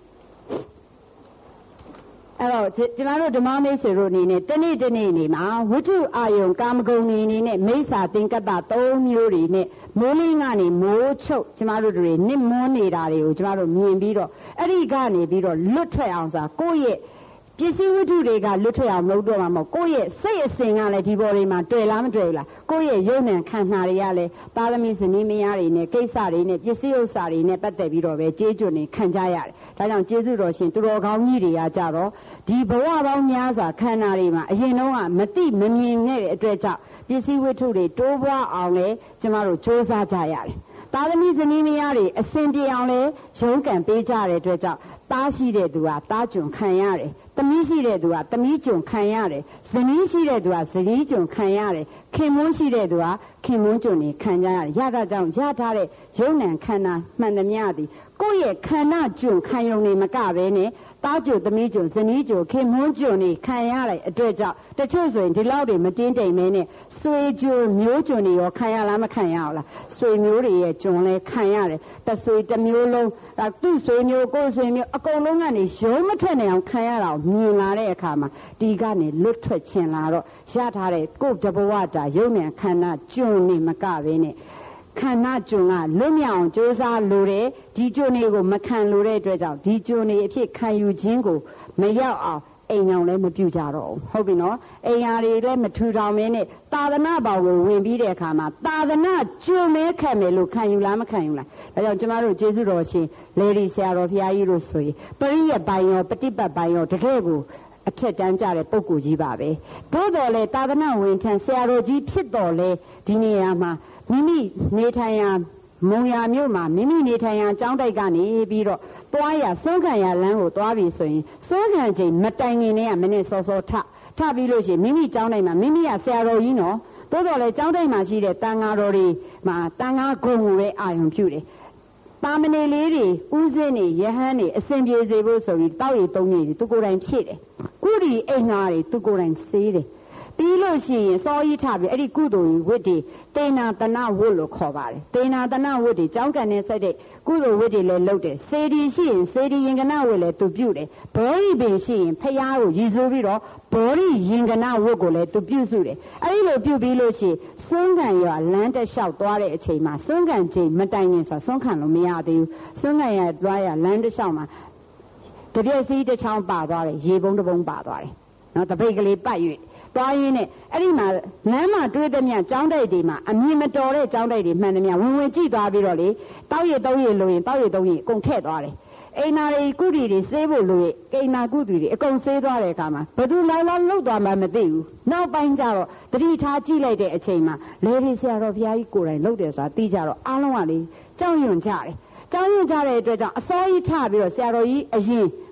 အဲ့တော့ကျမတို့ဓမ္မမိတ်ဆွေတို့အနေနဲ့တနေ့တနေ့နေမှာဝိတုအာယုံကာမဂုဏ်နေအနေနဲ့မိစ္ဆာသင်္ကပ္ပ၃မျိုးတွေနဲ့မိုးလင်းကနေမိုးချုပ်ကျမတို့တွေနစ်မွန်းနေတာတွေကိုကျမတို့မြင်ပြီးတော့အဲ့ဒီကနေပြီးတော့လွတ်ထွက်အောင်ဆိုတာကိုယ့်ရဲ့ပစ္စည်းဝတ္ထုတွေကလွတ်ထွက်အောင်လုပ်တော့မှာမဟုတ်ကိုယ့်ရဲ့စိတ်အစဉ်ကလည်းဒီပေါ်တွေမှာတွေ့လားမတွေ့ဘူးလားကိုယ့်ရဲ့ယုံနံခန္ဓာတွေကလည်းသာသမီဇနီးမယားတွေနဲ့ကိစ္စတွေနဲ့ပစ္စည်းဥစ္စာတွေနဲ့ပတ်သက်ပြီးတော့ပဲကျေးကျွန်နေခံကြရတယ်ဒါကြောင့်ကျေးဇူးတော်ရှင်သူတော်ကောင်းကြီးတွေကကြတော့ဒီဘဝပေါင်းများစွာခန္ဓာတွေမှာအရင်တော့မသိမမြင်တဲ့အတွက်ကြောင့်ပစ္စည်းဝတ္ထုတွေတိုးပွားအောင်လဲကျမတို့စ조사ကြရတယ်သာသမီဇနီးမယားတွေအစဉ်ပြေအောင်လဲရုန်းကန်ပေးကြတဲ့အတွက်ကြောင့်သားရှိတဲ့သူကသားကျွန်ခံရတယ်သမီးရှိတဲ့သူကသမီးကျွန်ခံရတယ်ဇနီးရှိတဲ့သူကဇနီးကျွန်ခံရတယ်ခင်မွန်းရှိတဲ့သူကခင်မွန်းကျွန်နေခံကြရတယ်ရတာကြောင့်ရထားတဲ့ယုံနံခန္ဓာမှန်သမျှသည်ကိုယ့်ရဲ့ခန္ဓာကျွန်ခံယုံနေမကပဲနဲ့သားကျွန်သမီးကျွန်ဇနီးကျွန်ခင်မွန်းကျွန်နေခံရတဲ့အတွက်ကြောင့်တချို့ဆိုရင်ဒီလောက်တွေမတင်းတိမ်မဲနဲ့ဆွေကျွန်မျိုးကျွန်တွေရောခံရလားမခံရအောင်လားဆွေမျိုးတွေရဲ့ကျွန်လဲခံရတယ်တဆွေတစ်မျိုးလုံးသူ့ဆွေမျိုးကိုယ်ဆွေမျိုးအကုန်လုံးကနေရုံးမထွက်နိုင်အောင်ခံရတာမြင်လာတဲ့အခါမှာဒီကနေလွတ်ထွက်ခြင်းလာတော့ရထားတဲ့ကိုယ်တဘဝတာယုံနဲ့ခန္ဓာကျွန်နေမကပဲနဲ့ခန္ဓာကျွန်ကလွတ်မြောက်အောင်ကြိုးစားလိုတဲ့ဒီကျွန်တွေကိုမခံလိုတဲ့အတွက်ကြောင့်ဒီကျွန်တွေအဖြစ်ခံယူခြင်းကိုမရောက်အောင်အိမ်အောင်လည်းမပြုကြတော့ဘူးဟုတ်ပြီနော်အိမ်ယာတွေလည်းမထူထောင်မင်းနဲ့သာသနာဘောင်ကိုဝင်ပြီးတဲ့အခါမှာသာသနာကျွန်မဲခံမယ်လို့ခံယူလားမခံယူလားဒါကြောင့်ကျမတို့ကျေးဇူးတော်ရှင်လေဒီဆရာတော်ဘုရားကြီးတို့ဆိုရင်ပရိယတ်ပိုင်းရောပฏิပတ်ပိုင်းရောတကယ်ကိုအထက်တန်းကြတဲ့ပုဂ္ဂိုလ်ကြီးပါပဲသို့တော်လည်းသာသနာဝင်ထံဆရာတော်ကြီးဖြစ်တော်လဲဒီနေရာမှာမိမိနေထိုင်ရာမုံရမြို့မှာမိမိနေထိုင်ရာကျောင်းတိုက်ကနေပြီးတော့သွားရဆုံးခံရလမ်းကိုသွားပြီဆိုရင်ဆုံးခံချိန်မတိုင်ခင်နဲ့ကမနေ့စောစောထပြီးလို့ရှိရင်မိမိကျောင်းတိုက်မှာမိမိကဆရာတော်ကြီးနော်သို့တော်လည်းကျောင်းတိုက်မှာရှိတဲ့တန်ဃာတော်တွေမှာတန်ဃာဂုဏ်ကိုပဲအာရုံပြုတယ်တာမဏေလေးတွေဥစဉ်နေယဟန်နေအစဉ်ပြေစေဖို့ဆိုပြီးတောက်ရည်သုံးရည်သူကိုယ်တိုင်ဖြည့်တယ်ကုရီအိမ်ငါတွေသူကိုယ်တိုင်စေးတယ်ပြီးလို့ရှိရင်စောကြီးထပြီးအဲ့ဒီကုသိုလ်ဝိတ္တိတေနာတနာဝတ်လို့ခေါ်ပါတယ်တေနာတနာဝတ်တွေကျောင်းကန်နဲ့ဆက်တဲ့ကုသိုလ်ဝိတ္တိလည်းလုပ်တယ်စေတီရှိရင်စေတီရင်ကနဝတ်လည်းသူပြုတယ်ဘောဓိပင်ရှိရင်ဖျားကိုရည်ဆိုးပြီးတော့ဘောဓိရင်ကနဝတ်ကိုလည်းသူပြုစုတယ်အဲ့ဒီလိုပြုပြီးလို့ရှိရင်စွန်းကန်ရွာလမ်းတစ်လျှောက်သွားတဲ့အချိန်မှာစွန်းကန်ချိန်မတိုင်ခင်ဆိုစွန်းခံလို့မရသေးဘူးစွန်းကန်ရွာသွားရလမ်းတစ်လျှောက်မှာတပြည့်စီးတစ်ချောင်းပါသွားတယ်ရေပုံးတစ်ပုံးပါသွားတယ်နော်တပိတ်ကလေးပတ်၍သွားရင်းနဲ့အဲ့ဒီမှာလမ်းမှာတွေ့တဲ့မြကျောင်းတိုက်တွေမှာအမြင်မတော်တဲ့ကျောင်းတိုက်တွေမှန်တယ်မြဝင်ကြည့်သွားပြီးတော့လေတောက်ရည်သုံးရည်လို့ရင်တောက်ရည်သုံးရည်အကုန်ထည့်သွားတယ်အိမ်နာတွေကုတီတွေစေးဖို့လို့ရင်အိမ်နာကုတီတွေအကုန်စေးသွားတဲ့အခါမှာဘသူလောက်လောက်လှုပ်သွားမှမသိဘူးနောက်ပိုင်းကျတော့တတိထားကြည့်လိုက်တဲ့အချိန်မှာလေဒီဆရာတော်ဘုရားကြီးကိုယ်တိုင်လှုပ်တယ်ဆိုတာသိကြတော့အားလုံးကလေကြောက်ရွံ့ကြတယ်ကြောက်ရွံ့ကြတဲ့အတွက်ကြောင့်အစောကြီးထပြီးတော့ဆရာတော်ကြီးအရင်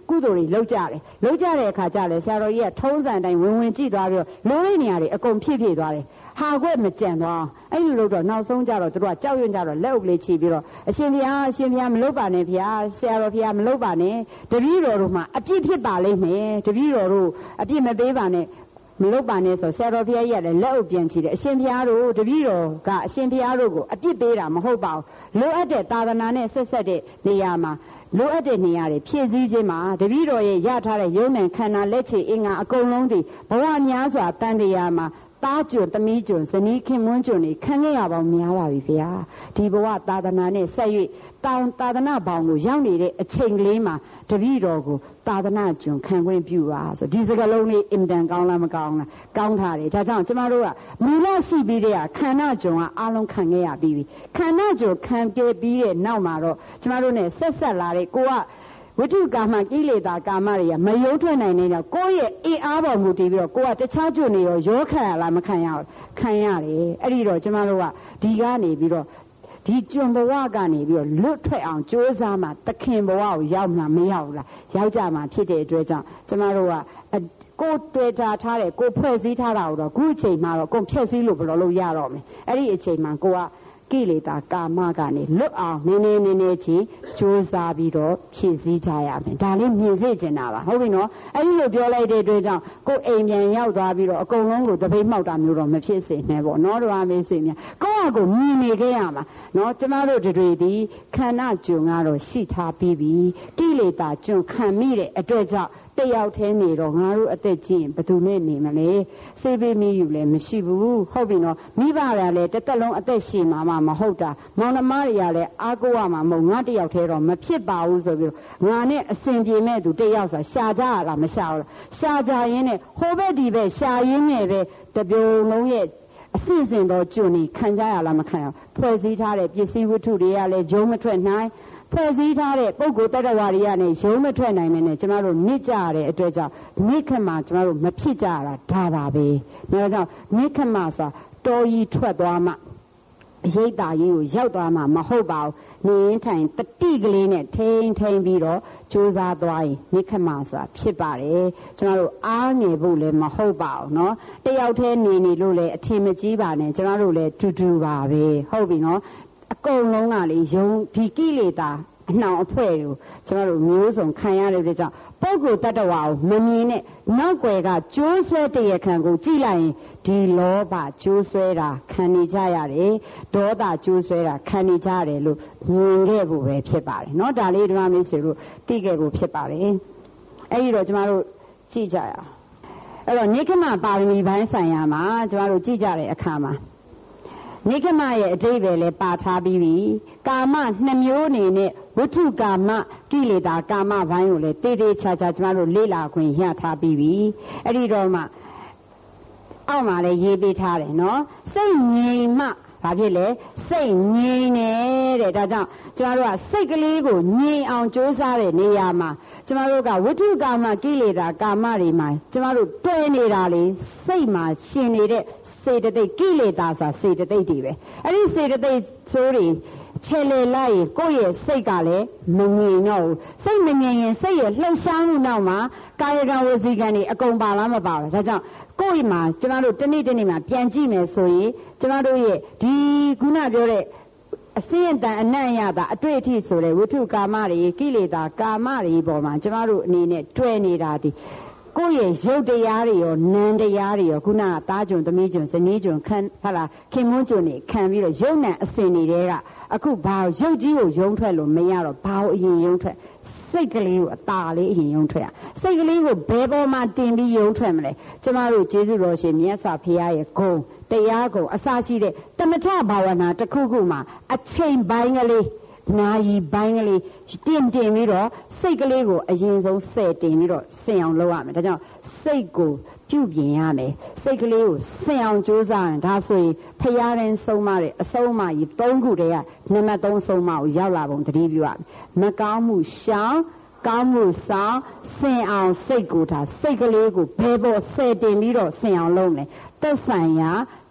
ကုသိုလ်တွေလုပ်ကြတဲ့အခါကျလဲဆရာတော်ကြီးကထုံးစံတိုင်းဝင်ကြည့်သွားပြီးတော့လိုတဲ့နေရာတွေအကုန်ဖြည့်သွားတယ်ဟာခွက်မကြံသွားအဲ့လိုလို့တော့နောက်ဆုံးကြတော့သူတို့ကကြောက်ရွံ့ကြတော့လက်အုပ်လေးချီပြီးတော့အရှင်ဘုရားမလုပ်ပါနဲ့ဗျာဆရာတော်ဘုရားမလုပ်ပါနဲ့တပည့်တော်တို့မှအပြစ်ဖြစ်ပါလိမ့်မယ်တပည့်တော်တို့အပြစ်မပေးပါနဲ့မလုပ်ပါနဲ့ဆိုဆရာတော်ဘုရားကြီးကလည်းလက်အုပ်ပြန်ချီတယ်အရှင်ဘုရားတို့တပည့်တော်ကအရှင်ဘုရားတို့ကိုအပြစ်ပေးတာမဟုတ်ပါဘူးလိုအပ်တဲ့သာသနာနဲ့ဆက်ဆက်တဲ့နေရာမှာလိုအပ်တဲ့နေရာတွေဖြည့်ဆည်းခြင်းမှာတပည့်တော်ရဲ့ရထားတဲ့ယုံနဲ့ခန္ဓာလက်ချေအင်္ဂါအကုန်လုံးဒီဘဝများစွာတန်တရားမှာသားကျွန်းသမီးကျွန်းဇနီးခင်မွန်းကျွန်းတွေခံခဲ့ရပေါင်းများပါပြီဗျာဒီဘဝသာသနာနဲ့ဆက်၍သာသနာဘောင်ကိုရောက်နေတဲ့အချိန်ကလေးမှာတပည့်တော်ကိုသာသနာကျွန်းခံခွင့်ပြုပါဆိုဒီစကားလုံးလေးအင်တန်ကောင်းလားမကောင်းလားကောင်းထားတယ်ဒါကြောင့်ကျမတို့ကမူလရှိပြီးတဲ့ခန္ဓာကျွန်းကအားလုံးခံခဲ့ရပြီးပြီခန္ဓာကျွန်းခံပြပြီးတဲ့နောက်မှာတော့ကျမတို့ ਨੇ ဆက်လာတဲ့ကိုကဝိတုကာမကိလေသာကာမတွေကမယုံထွက်နိုင်နေတော့ကိုယ့်ရဲ့အင်အားပေါ်မူတည်ပြီးတော့ကိုကတခြားကျွနေရောခံရလားမခံရဘူးခံရတယ်အဲ့ဒီတော့ကျမတို့ကဒီကနေပြီးတော့ဒီကျွန်းဘဝကနေပြီးတော့လွတ်ထွက်အောင်ကြိုးစားမှသခင်ဘဝကိုရောက်မှမရောက်ဘူးလားရောက်ကြမှာဖြစ်တဲ့အတွက်ကြောင့်ကျမတို့ကကိုတွေ့ထားတဲ့ကိုဖွဲ့စည်းထားတာတော့ခုအချိန်မှာတော့ကိုဖြည့်စည်းလို့ဘယ်လိုလုပ်ရတော့မလဲအဲ့ဒီအချိန်မှာကိုကကိလေသာကာမကနေလွတ်အောင်နည်းနည်းချင်းကြိုးစားပြီးတော့ဖြည့်ဆည်းကြရမယ်ဒါလေးမြင်စေချင်တာပါဟုတ်ပြီနော်အဲ့ဒီလိုပြောလိုက်တဲ့အတွက်ကြောင့်ကိုအိမ်ပြန်ရောက်သွားပြီးတော့အကုန်လုံးကိုတပိတ်မှောက်တာမျိုးတော့မဖြစ်စေနဲ့ပေါ့နော်တို့အားမေးစေမြကိုယ့်အကိုမြင်နေခဲ့ရမှာနော်ကျမတို့တွေဒီခန္ဓာကျွန်းကတော့ရှိထားပြီးပြီကိလေသာကျွန်းခံမိတဲ့အတွက်ကြောင့်တယောက်တည်းနေတော့ငါတို့အသက်ကြီးရင်ဘယ်သူနဲ့နေမလဲစေပေးမီးယူလည်းမရှိဘူးဟုတ်ပြီနော်မိဘတွေကလည်းတစ်သက်လုံးအသက်ရှင်မှာမဟုတ်တာမောင်နှမတွေကလည်းအားကိုးရမှာမဟုတ်ငါတယောက်တည်းတော့မဖြစ်ပါဘူးဆိုပြီးငါနဲ့အစဉ်ပြေမဲ့သူတယောက်ဆိုရှာကြရလားမရှာဘူးရှာကြရင်းနဲ့ဟိုဘက်ဒီဘက်ရှာရင်းနဲ့ပဲတပြုံလုံးရဲ့အစဉ်စဉ်တော့ကျွနေခံကြရလားမခံရဖွဲ့စည်းထားတဲ့ပစ္စည်းဝတ္ထုတွေကလည်းဂျုံမထွက်နိုင်ဖွဲ့စည်းထားတဲ့ပုဂ္ဂိုလ်တ attva တွေကနေရုံးမထွက်နိုင်မနဲ့ကျမတို့နစ်ကြရတဲ့အတွက်ကြောင့်နိခမကျမတို့မဖြစ်ကြရတာဒါပါပဲဒါကြောင့်နိခမဆိုတာတော်ကြီးထွက်သွားမှအရိပ်တာကြီးကိုရောက်သွားမှမဟုတ်ပါဘူးနေထိုင်တတိကလေးနဲ့ထိန်ပြီးတော့ကြိုးစားသွားရင်နိခမဆိုတာဖြစ်ပါတယ်ကျမတို့အားငယ်ဖို့လည်းမဟုတ်ပါဘူးเนาะတယောက်တည်းနေလို့လည်းအထင်မကြီးပါနဲ့ကျမတို့လည်းတူပါပဲဟုတ်ပြီเนาะအကုန်လုံးကလေယုံဒီကိလေသာအနှောင်အဖွဲ့ကိုကျမတို့မျိုးစုံခံရတဲ့အတွက်ကြောင့်ပုဂ္ဂိုလ်တ attva ကိုမမြင်နဲ့နောက်ွယ်ကကျိုးဆွဲတရခံကိုကြည့်လိုက်ရင်ဒီလောဘကျိုးဆွဲတာခံနေကြရတယ်ဒေါသကျိုးဆွဲတာခံနေကြရတယ်လို့မြင်ခဲ့ဖို့ပဲဖြစ်ပါတယ်เนาะဒါလေးဓမ္မမိတ်ဆွေတို့သိခဲ့ဖို့ဖြစ်ပါတယ်အဲ့ဒီတော့ကျမတို့ကြည့်ကြရအောင်အဲ့တော့နိခမပါရမီပိုင်းဆိုင်ရာမှာကျမတို့ကြည့်ကြတဲ့အခါမှာနိခမရဲ့အဓိပ္ပာယ်လည်းပါထားပြီးပြီကာမနှစ်မျိုးအနေနဲ့ဝိတုကာမကိလေသာကာမဘိုင်းကိုလည်းတေးသေးချာချာကျမတို့လေ့လာခွင့်ရထားပြီးပြီအဲ့ဒီတော့မှအောက်မှာလည်းရေးပေးထားတယ်နော်စိတ်ငြိမ်မှဘာဖြစ်လဲစိတ်ငြိမ်နေတဲ့ဒါကြောင့်ကျမတို့ကစိတ်ကလေးကိုငြိမ်အောင်ကြိုးစားတဲ့နေရာမှာကျမတို့ကဝိတုကာမကိလေသာကာမတွေမှာကျမတို့တွေ့နေတာလေစိတ်မှာရှင်နေတဲ့စေတသိက်ကိလေသာဆိုတာစေတသိက်တွေပဲအဲ့ဒီစေတသိက်ဆိုးတွေခြေလေလိုက်ရင်ကိုယ့်ရဲ့စိတ်ကလည်းမငြိမ်တော့ဘူးစိတ်မငြိမ်ရင်စိတ်ရဲ့လှုပ်ရှားမှုနောက်မှာကာယကံဝစီကံတွေအကုန်ပါလားမပါဘူးဒါကြောင့်ကိုယ့်မှာကျမတို့တနေ့မှာပြန်ကြည့်မယ်ဆိုရင်ကျမတို့ရဲ့ဒီခုနပြောတဲ့အစင်းအတန်အနံ့ရတာအတွေ့အထိဆိုတဲ့ဝိတုကာမတွေကိလေသာကာမတွေပေါ်မှာကျမတို့အနေနဲ့တွဲနေတာဒီကိုယ့်ရဲ့ရုပ်တရားတွေရောနာမ်တရားတွေရောခုနကသားကျွန်သမီးကျွန်ဇနီးကျွန်ခံဟာလားခင်မွန်းကျွန်တွေခံပြီးတော့ရုပ်နာမ်အစဉ်တွေကအခုဘာရုပ်ကြီးကိုယုံထွက်လို့မရတော့ဘာကိုအရင်ယုံထွက်စိတ်ကလေးကိုအตาလေးအရင်ယုံထွက်ရစိတ်ကလေးကိုဘယ်ပေါ်မှာတင်ပြီးယုံထွက်မလဲကျမတို့ကျေးဇူးတော်ရှင်မြတ်စွာဘုရားရဲ့ဂုဏ်တရားကိုအစရှိတဲ့တမထဘာဝနာတစ်ခုခုမှာအချိန်ပိုင်းကလေးနာယီပိုင်းကလေးတင်ပြီးတော့စိတ်ကလေးကိုအရင်ဆုံးဆယ်တင်ပြီးတော့ဆင်အောင်လုပ်ရမယ်ဒါကြောင့်စိတ်ကိုပြုပြင်ရမယ်စိတ်ကလေးကိုဆင်အောင်ကြိုးစားရင်ဒါဆိုရင်ဖျားတဲ့ဆုံးမတဲ့အဆုံးအမကြီး၃ခုတည်းကနံပါတ်3ဆုံးမကိုရောက်လာပုံတတိပြုရမယ်မကောင်းမှုရှောင်ကောင်းမှုဆောင်ဆင်အောင်စိတ်ကိုဒါစိတ်ကလေးကိုဘယ်ပေါ်ဆယ်တင်ပြီးတော့ဆင်အောင်လုပ်မယ်သက်ဆိုင်ရာတ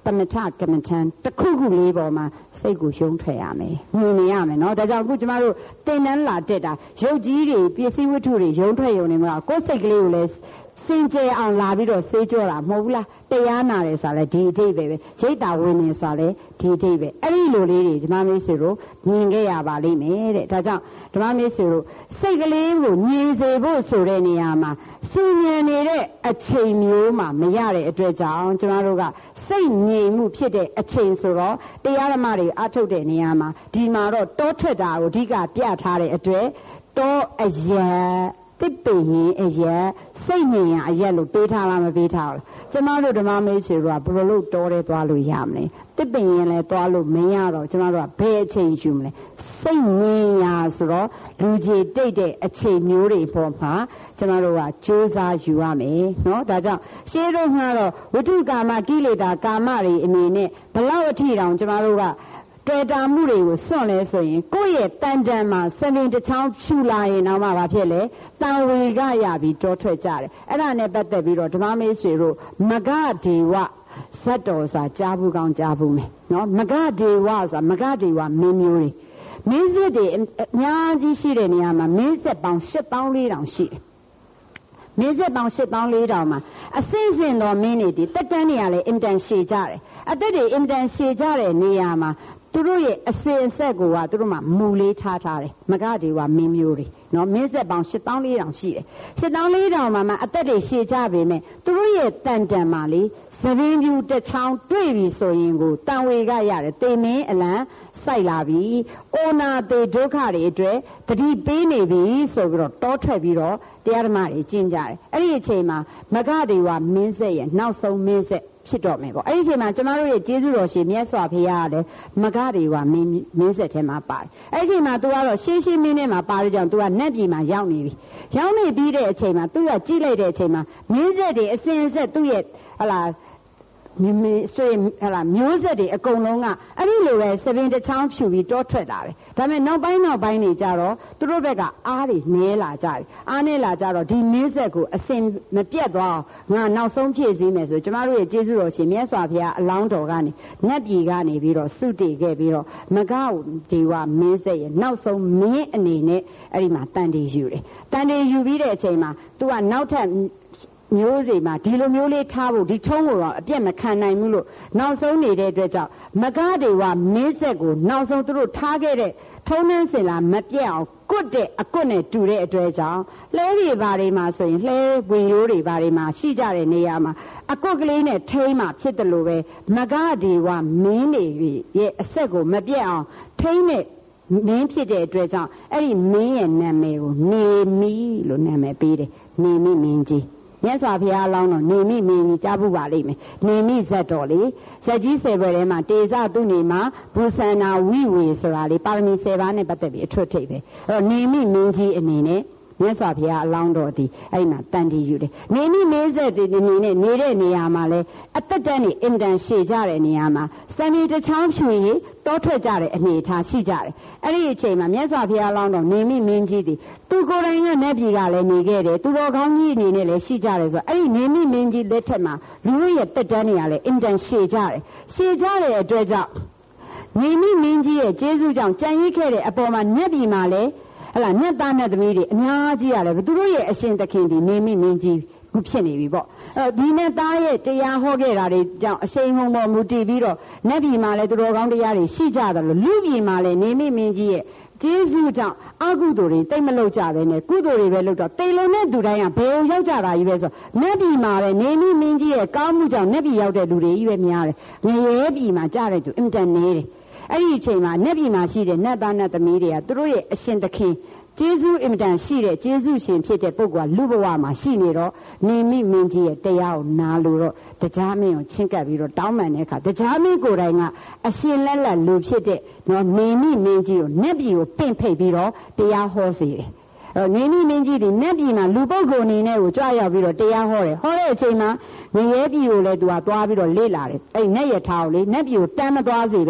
သမထကမ္မထံတစ်ခုခုလေးပေါ်မှာစိတ်ကိုယုံထွက်ရမယ်မြင်နေရမယ်နော်ဒါကြောင့်အခုကျမတို့သင်တန်းလာတက်တာရုပ်ကြီးတွေပစ္စည်းဝတ္ထုတွေယုံထွက်ယုံနေမှာကိုယ်စိတ်ကလေးကိုလည်းစင်ကြယ်အောင်လာပြီးတော့စေးကြောတာမဟုတ်ဘူးလားတရားနာတယ်ဆိုတာလည်းဒီအတိတ်ပဲရိတ်တာဝင်နေဆိုတာလည်းဒီအတိတ်ပဲအဲ့ဒီလိုလေးတွေဓမ္မမေဆွေတို့မြင်ခဲ့ရပါလိမ့်မယ်တဲ့ဒါကြောင့်ဓမ္မမေဆွေတို့စိတ်ကလေးကိုမြင်စေဖို့ဆိုတဲ့နေရာမှာစူညံနေတဲ့အချိန်မျိုးမှာမရတဲ့အတွက်ကြောင့်ကျမတို့ကစိတ်ငြိမ်မှုဖြစ်တဲ့အချိန်ဆိုတော့တရားဓမ္မတွေအထုတ်တဲ့နေရာမှာဒီမှာတော့တောထွက်တာကိုအဓိကပြထားတဲ့အတွက်တောအယံတစ်ပင်ရင်အယံစိတ်ငြိမ်ရအယံလို့ပေးထားလားမပေးထားဘူးကျမတို့ဓမ္မမေဆွေတို့ကဘယ်လိုလုပ်တောထဲသွားလို့ရမလဲတစ်ပင်ရင်လည်းသွားလို့မရတော့ကျမတို့ကဘယ်အချိန်ယူမလဲစိတ်ငြိမ်ရဆိုတော့လူကြီးတိတ်တဲ့အချိန်မျိုးတွေပေါ်မှာကျမတို့ကကြိုးစားယူရမယ်နော်ဒါကြောင့်ရှင်းတော့ကတော့ဝိတုကာမကိလေသာကာမတွေအနေနဲ့ဘလောက်အထိတောင်ကျမတို့ကတွေ့တာမှုတွေကိုစွန့်လဲဆိုရင်ကိုယ့်ရဲ့တန်တန်မှာစပင်တစ်ချောင်းဖြူလာရင်တော့မှဘာဖြစ်လဲတန်ဝေကရပြီးတောထွက်ကြတယ်အဲ့ဒါနဲ့ပတ်သက်ပြီးတော့ဓမ္မမေဆွေတို့မဂဒေဝဇတ်တော်ဆိုတာကြားဘူးကောင်းကြားဘူးမယ်နော်မဂဒေဝဆိုတာမဂဒေဝမင်းမျိုးတွေမင်းစစ်တွေအများကြီးရှိတဲ့နေရာမှာမင်းစစ်ပေါင်း8400ရှိတယ်မင်းဆက်ပေါင်း8400မှာအစင်းစင်တော်မင်းတွေတက်တန်းနေရလဲအင်တန်ရှည်ကြတယ်အသက်တွေအင်တန်ရှည်ကြတဲ့နေရာမှာသူတို့ရဲ့အစင်အဆက်ကိုကသူတို့မှမူလေးထားတယ်မဂဒေဝမင်းမျိုးတွေနော်မင်းဆက်ပေါင်း8400ရှိတယ်8400မှာအသက်တွေရှည်ကြပေမဲ့သူတို့ရဲ့တန်တန်မှာလေသပင်းပြူတစ်ချောင်းတွေ့ပြီဆိုရင်ကိုတန်ဝေကရတယ်တေမင်းအလံစိုက်လာပြီအိုနာတေဒုက္ခတွေအတွက်တတိပေးနေပြီဆိုပြီးတော့တောထွက်ပြီးတော့တရားဓမ္မတွေကျင့်ကြတယ်အဲ့ဒီအချိန်မှာမဂဒေဝမင်းဆက်ရဲ့နောက်ဆုံးမင်းဆက်ဖြစ်တော့မယ်ပေါ့အဲ့ဒီအချိန်မှာကျမတို့ရဲ့ကျေးဇူးတော်ရှင်မြတ်စွာဘုရားကလည်းမဂဒေဝမင်းဆက်ထဲမှာပါတယ်အဲ့ဒီအချိန်မှာ तू ကတော့ရှင်းမင်းနဲ့မှာပါတဲ့ကြောင့် तू ကနတ်ပြည်မှာရောက်နေပြီရောက်နေပြီးတဲ့အချိန်မှာ तू ကကြည့်လိုက်တဲ့အချိန်မှာမင်းဆက်တွေအစဉ်အဆက်သူ့ရဲ့ဟလာမိဆွေမျိုးဆက်တွေအကုန်လုံးကအဲ့ဒီလိုပဲစပင်တစ်ချောင်းဖြူပြီးတောထွက်လာတယ်ဒါပေမဲ့နောက်ပိုင်းနေကြတော့သူတို့ဘက်ကအားတွေနည်းလာကြပြီအားနည်းလာကြတော့ဒီမင်းဆက်ကိုအစင်မပြတ်သွားအောင်ငါနောက်ဆုံးဖြည့်စည်းမယ်ဆိုကျမတို့ရဲ့ကျေးဇူးတော်ရှင်မြတ်စွာဘုရားအလောင်းတော်ကနေနတ်ပြည်ကနေပြီးတော့စုတည်ခဲ့ပြီးတော့မဂဒေဝမင်းဆက်ရဲ့နောက်ဆုံးမင်းအနေနဲ့အဲ့ဒီမှာတန်တေယူတယ်တန်တေယူပြီးတဲ့အချိန်မှာ तू ကနောက်ထပ်မျိုးစီမှာဒီလိုမျိုးလေးထားဖို့ဒီထုံးကိုတော့အပြတ်မခံနိုင်ဘူးလို့နောက်ဆုံးနေတဲ့အတွက်ကြောင့်မဂဒေဝမင်းဆက်ကိုနောက်ဆုံးသူတို့ထားခဲ့တဲ့ထုံးနှန်းစင်လာမပြတ်အောင်ကွတ်တဲ့အကွတ်နဲ့တူတဲ့အတွက်ကြောင့်လှဲတွေဘာတွေမှာဆိုရင်လှဲဝင်ရိုးတွေဘာတွေမှာရှိကြတဲ့နေရာမှာအကွက်ကလေးနဲ့ထိန်းမှဖြစ်တယ်လို့ပဲမဂဒေဝမင်းတွေရဲ့အဆက်ကိုမပြတ်အောင်ထိန်းတဲ့မင်းဖြစ်တဲ့အတွက်ကြောင့်အဲ့ဒီမင်းရဲ့နာမည်ကိုနေမိလို့နာမည်ပေးတယ်နေမိမင်းကြီးမြတ်စွာဘုရားအလောင်းတော်နေမိမင်းကြီးကြားဖို့ပါလိမ့်မယ်နေမိဇတ်တော်လေဇက်ကြီး10ဘွယ်ထဲမှာတေဇသူနေမှာဘူဆန္နာဝိဝေဆိုတာလေပါရမီ10ပါးနဲ့ပတ်သက်ပြီးအထွတ်ထိပ်ပဲအဲ့တော့နေမိမင်းကြီးအနေနဲ့မြတ်စွာဘုရားအလောင်းတော်ဒီအဲ့မှာတန်တီယူတယ်နေမိမင်းဆက်ဒီနေနဲ့နေတဲ့နေရာမှာလဲအသက်တန်းနေအင်တန်ရှည်ကြတဲ့နေရာမှာစံဒီတစ်ချောင်းဖြူရင်တောထွက်ကြတဲ့အနေအထားရှိကြတယ်အဲ့ဒီအချိန်မှာမြတ်စွာဘုရားအလောင်းတော်နေမိမင်းကြီးဒီသူကိုယ်တိုင်ကနတ်ပြည်ကလည်းနေခဲ့တယ်သူတော်ကောင်းကြီးအနေနဲ့လည်းရှိကြတယ်ဆိုတော့အဲ့ဒီနေမိမင်းကြီးလက်ထက်မှာလူတို့ရဲ့တက်တန်းတွေကလည်းအင်တန်ရှည်ကြတယ်ရှည်ကြတဲ့အတွက်ကြောင့်နေမိမင်းကြီးရဲ့ကျေးဇူးကြောင့်ကြံရစ်ခဲ့တဲ့အပေါ်မှာနတ်ပြည်မှာလည်းဟလာနတ်သားနတ်သမီးတွေအများကြီးရတယ်သူတို့ရဲ့အရှင်သခင်ဒီနေမိမင်းကြီးခုဖြစ်နေပြီပေါ့ဒီနတ်သားရဲ့တရားဟောခဲ့တာတွေကြောင့်အရှိန်ဟုန်ပေါ်မူတည်ပြီးတော့နတ်ပြည်မှာလည်းသူတော်ကောင်းတရားတွေရှိကြတယ်လို့လူပြည်မှာလည်းနေမိမင်းကြီးရဲ့ကျေးဇူးကြောင့်အကုသိုလ်တွေတိတ်မလုပ်ကြပဲနဲ့ကုသိုလ်တွေပဲလုပ်တော့တေလုံးနဲ့သူတိုင်းကဘယ်ကိုရောက်ကြတာကြီးပဲဆိုနတ်ပြည်မှာပဲနေမိမင်းကြီးရဲ့ကောင်းမှုကြောင့်နတ်ပြည်ရောက်တဲ့လူတွေကြီးပဲများတယ်ငရဲပြည်မှာကြားတဲ့သူအင်တန်နေတယ်အဲ့ဒီအချိန်မှာနတ်ပြည်မှာရှိတဲ့နတ်သားနတ်သမီးတွေကသူတို့ရဲ့အရှင်သခင်ကျေးဇူးအင်တန်ရှိတဲ့ကျေးဇူးရှင်ဖြစ်တဲ့ပုဂ္ဂိုလ်ကလူဘဝမှာရှိနေတော့နေမိမင်းကြီးရဲ့တရားကိုနာလို့တော့တရားမင်းကိုချင်းကပ်ပြီးတော့တောင်းပန်တဲ့အခါတရားမင်းကိုယ်တိုင်ကအရှင်လက်လက်လူဖြစ်တဲ့နော်နေမိမင်းကြီးကိုနတ်ပြည်ကိုပင့်ဖိတ်ပြီးတော့တရားဟောစေတယ်နေမိမင်းကြီးဒီနတ်ပြည်မှာလူပုဂ္ဂိုလ်အနေနဲ့ကိုကြွရောက်ပြီးတော့တရားဟောတယ်ဟောတဲ့အချိန်မှာငရဲပြည်ကိုလည်းသူကသွားပြီးတော့လေ့လာတယ်အဲ့နတ်ရထားကိုလေနတ်ပြည်ကိုတန်းမသွားစေပဲနဲ့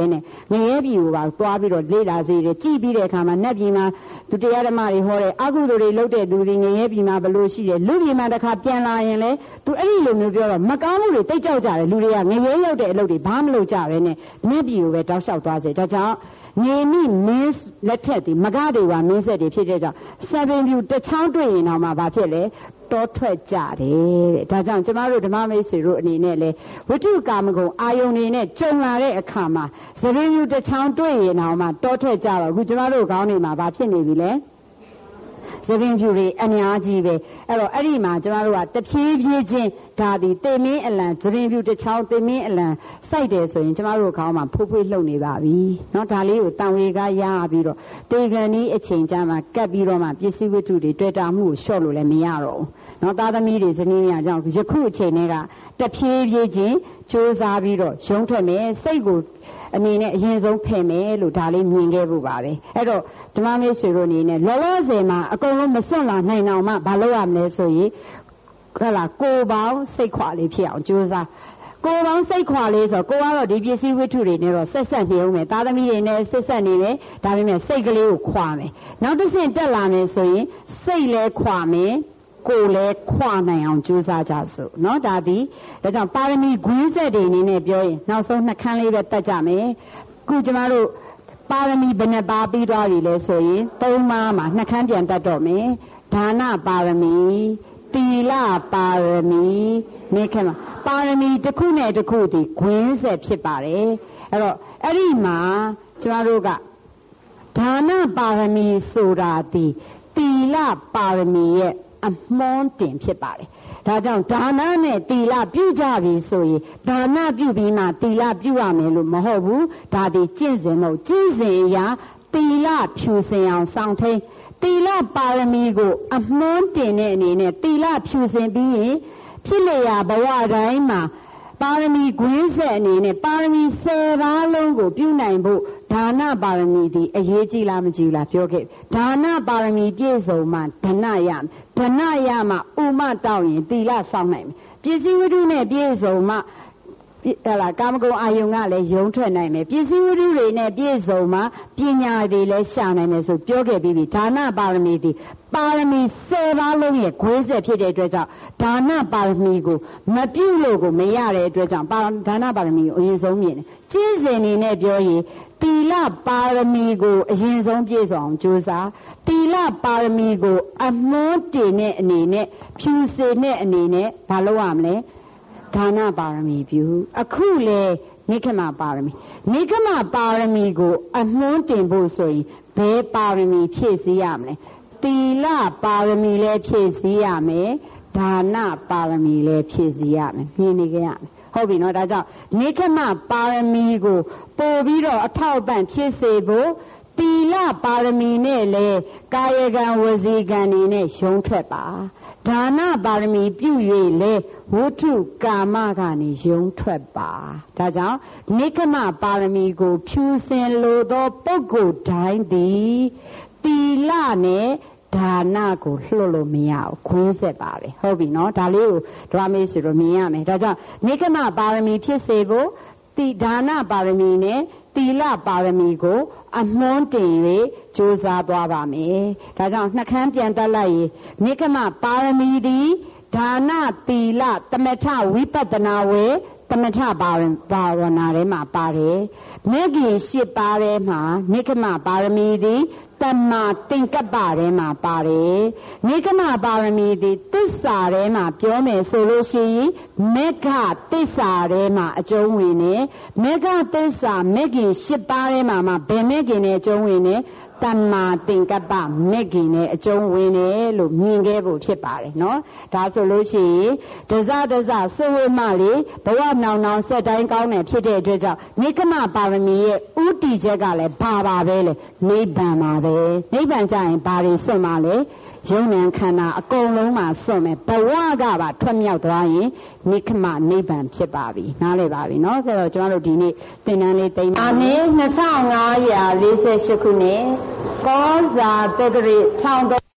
ငရဲပြည်ကိုပါသွားပြီးတော့လေ့လာစေတယ်ကြည်ပြီးတဲ့အခါမှာနတ်ပြည်မှာသူတရားဓမ္မတွေဟောတယ်အကုသိုလ်တွေလုပ်တဲ့သူတွေငရဲပြည်မှာဘလို့ရှိတယ်လူပြည်မှာတစ်ခါပြန်လာရင်လေသူအဲ့ဒီလိုမျိုးပြောတော့မကောင်းမှုတွေတိတ်ကြောက်ကြတယ်လူတွေကငရဲရောက်တဲ့အလုပ်တွေဘာမှမလုပ်ကြပဲနဲ့နတ်ပြည်ကိုပဲတောက်လျှောက်သွားစေဒါကြောင့်နေမိမင်းလက်ထက်ဒီမကတွေကမင်းဆက်တွေဖြစ်တဲ့ကြောင့်7 view တစ်ချောင်းတွေ့ရင်တော့မှဘာဖြစ်လဲတောထွက်ကြတယ်တဲ့ဒါကြောင့်ကျမတို့ဓမ္မမိတ်ဆွေတို့အနေနဲ့လဲဝိတုကာမဂုဏ်အာယုန်တွေနဲ့ကြုံလာတဲ့အခါမှာ7 view တစ်ချောင်းတွေ့ရင်တော့မှတောထွက်ကြတော့အခုကျမတို့ခေါင်းတွေမှာဘာဖြစ်နေပြီလဲ7 view တွေအများကြီးပဲအဲ့တော့အဲ့ဒီမှာကျမတို့ကတဖြည်းဖြည်းချင်းဒါဒီတေမင်းအလံ7 view တစ်ချောင်းတေမင်းအလံစိုက်တယ်ဆိုရင်ကျမတို့ခေါင်းမှာဖိုးဖွေးလှုပ်နေပါပြီเนาะဒါလေးကိုတန်ဝေကရပြီးတော့တေခဏီအချိန်ကြာမှာကပ်ပြီးတော့မှပစ္စည်းဝတ္ထုတွေတွေ့တာမှုကိုလျှော့လို့လည်းမရတော့ဘူးเนาะသားသမီးတွေဇနီးများကြောင့်ယခုအချိန်တွေကတဖြည်းဖြည်းချင်းစူးစမ်းပြီးတော့ရုံးထွက်မယ်စိတ်ကိုအနေနဲ့အရင်ဆုံးဖယ်မယ်လို့ဒါလေးမြင်ခဲ့ဖို့ပါပဲအဲ့တော့ဓမ္မမိတ်ဆွေတို့အနေနဲ့လောလောဆယ်မှာအကုန်လုံးမစွန့်လာနိုင်အောင်မှမလုပ်ရမလဲဆိုရင်ဟုတ်လားကိုယ်ပေါင်းစိတ်ခွာလေးဖြစ်အောင်ကြိုးစားကိုယ်ပေါင်းစိတ်ခွာလေးဆိုကိုကတော့ဒီပစ္စည်းဝတ္ထုတွေနဲ့တော့ဆက်ဆက်နေအောင်မယ်သားသမီးတွေနဲ့ဆက်ဆက်နေမယ်ဒါပေမဲ့စိတ်ကလေးကိုခွာမယ်နောက်တစ်ဆင့်တက်လာမယ်ဆိုရင်စိတ်လည်းခွာမယ်ကိုယ်လည်းခွာနိုင်အောင်ကြိုးစားကြစို့เนาะဒါကြောင့်ပါရမီဂွင်းဆက်တွေအနေနဲ့ပြောရင်နောက်ဆုံးနှခမ်းလေးပဲတက်ကြမယ်ခုကျမတို့ပါရမီဘယ်နှပါပြီးသွားပြီလဲဆိုရင်3ပါးမှာနှခမ်းပြန်တက်တော့မယ်ဒါနပါရမီသီလပါရမီနေခမှာပါရမီတစ်ခုနဲ့တစ်ခုဒီဂွင်းဆက်ဖြစ်ပါတယ်အဲ့တော့အဲ့ဒီမှာကျမတို့ကဒါနပါရမီဆိုတာဒီသီလပါရမီရဲ့အမွှန်းတင်ဖြစ်ပါတယ်ဒါကြောင့်ဒါနနဲ့သီလပြုကြပြီဆိုရင်ဒါနပြုပြီးမှသီလပြုရမယ်လို့မဟုတ်ဘူးဒါဒီကျင့်စဉ်မဟုတ်ကျင့်စဉ်အရာသီလဖြူစင်အောင်ဆောင်ထိန်သီလပါရမီကိုအမွှန်းတင်တဲ့အနေနဲ့သီလဖြူစင်ပြီးရင်ဖြစ်လျာဘဝတိုင်းမှာပါရမီဂွင်းဆက်အနေနဲ့ပါရမီ10ပါးလုံးကိုပြုနိုင်ဖို့ဒါနပါရမီဒီအရေးကြီးလားမကြီးလားပြောခဲ့ဒါနပါရမီပြည့်စုံမှဓနရမယ်ဓနရမှဥမတောက်ရင်သီလဆောင်နိုင်မယ်ပစ္စည်းဝတ္ထုနဲ့ပြည့်စုံမှကာမဂုဏ်အာယုန်ကလည်းယုံထွက်နိုင်မယ်ပစ္စည်းဝတ္ထုတွေနဲ့ပြည့်စုံမှပညာတွေလည်းရှာနိုင်မယ်ဆိုပြောခဲ့ပြီးပြီဒါနပါရမီဒီပါရမီ10ပါးလုံးရဲ့ခွဲဆက်ဖြစ်တဲ့အတွက်ကြောင့်ဒါနပါရမီကိုမပြုလို့ကိုမရတဲ့အတွက်ကြောင့်ဒါနပါရမီကိုအရင်ဆုံးမြင်တယ်ကျင့်စဉ်နေနဲ့ပြောရင်သီလပါရမီကိုအရင်ဆုံးပြည့်စုံအောင်ကြိုးစားသီလပါရမီကိုအမွှန်းတင်တဲ့အနေနဲ့ဖြူစင်တဲ့အနေနဲ့ဘာလုပ်ရမလဲဒါနပါရမီပြုအခုလေနိက္ခမပါရမီနိက္ခမပါရမီကိုအမွှန်းတင်ဖို့ဆိုရင်ဘယ်ပါရမီဖြည့်ဆည်းရမလဲသီလပါရမီလည်းဖြည့်ဆည်းရမယ်ဒါနပါရမီလည်းဖြည့်ဆည်းရမယ်မြင်နေကြရမယ်ဟုတ်ပြီနော်ဒါကြောင့်နိက္ခမပါရမီကိုပို့ပြီးတော့အထောက်အပံ့ဖြစ်စေဖို့သီလပါရမီနဲ့လေကာယကံဝစီကံတွေနဲ့ရုံးထွက်ပါဒါနပါရမီပြု၍လေဝတ္ထုကာမကနေရုံးထွက်ပါဒါကြောင့်နိက္ခမပါရမီကိုဖြူစင်လိုသောပုဂ္ဂိုလ်တိုင်းသည်သီလနဲ့ဒါနကိုလှုပ်လို့မရဘူးခွင်းဆက်ပါပဲဟုတ်ပြီနော်ဒါလေးကိုဓမ္မမေဆိုတော့မြင်ရမယ်ဒါကြောင့်နိက္ခမပါရမီဖြစ်စေဖို့ဒါနပါရမီနဲ့သီလပါရမီကိုအမွှန်းတင်၍ကြိုးစားသွားပါမယ်ဒါကြောင့်နှခမ်းပြန်တက်လိုက်ရင်နိက္ခမပါရမီသည်ဒါနသီလသမထဝိပဿနာဝေသမထဘာဝနာထဲမှာပါတယ်မေခင်8ပါးထဲမှာနိက္ခမပါရမီသည်တမ္မာသင်္ကပ္ပထဲမှာပါတယ်နိက္ခမပါရမီသည်သစ္စာထဲမှာပြောမယ်ဆိုလို့ရှိရင်မေဃသစ္စာထဲမှာအကျုံးဝင်နေမေဃသစ္စာမေခင်8ပါးထဲမှာဘယ်မေခင်နဲ့အကျုံးဝင်နေတမ္မာသင်္ကပ္ပမေခင်နဲ့အကျုံးဝင်တယ်လို့မြင်ခဲ့ဖို့ဖြစ်ပါတယ်နော်ဒါဆိုလို့ရှိရင်ဒဇစွဝေမလေးဘဝနောင်ဆက်တိုင်းကောင်းတယ်ဖြစ်တဲ့အတွက်ကြောင့်နိက္ခမပါရမီရဲ့ဥတီချက်ကလည်းဘာပါပဲလေနိဗ္ဗာန်ပါပဲနိဗ္ဗာန်ကျရင်ဘာတွေစွန့်ပါလဲယုံ nant ခန္ဓာအကုန်လုံးမှာစွန့်မယ်ဘဝကပါထွက်မြောက်သွားရင်နိက္ခမနိဗ္ဗာန်ဖြစ်ပါပြီနားလည်ပါပြီเนาะဆိုတော့ကျွန်တော်တို့ဒီနေ့သင်တန်းလေးတိမ်ပါနှစ်2548ခုနှစ်ကောဇာတက္ကရာ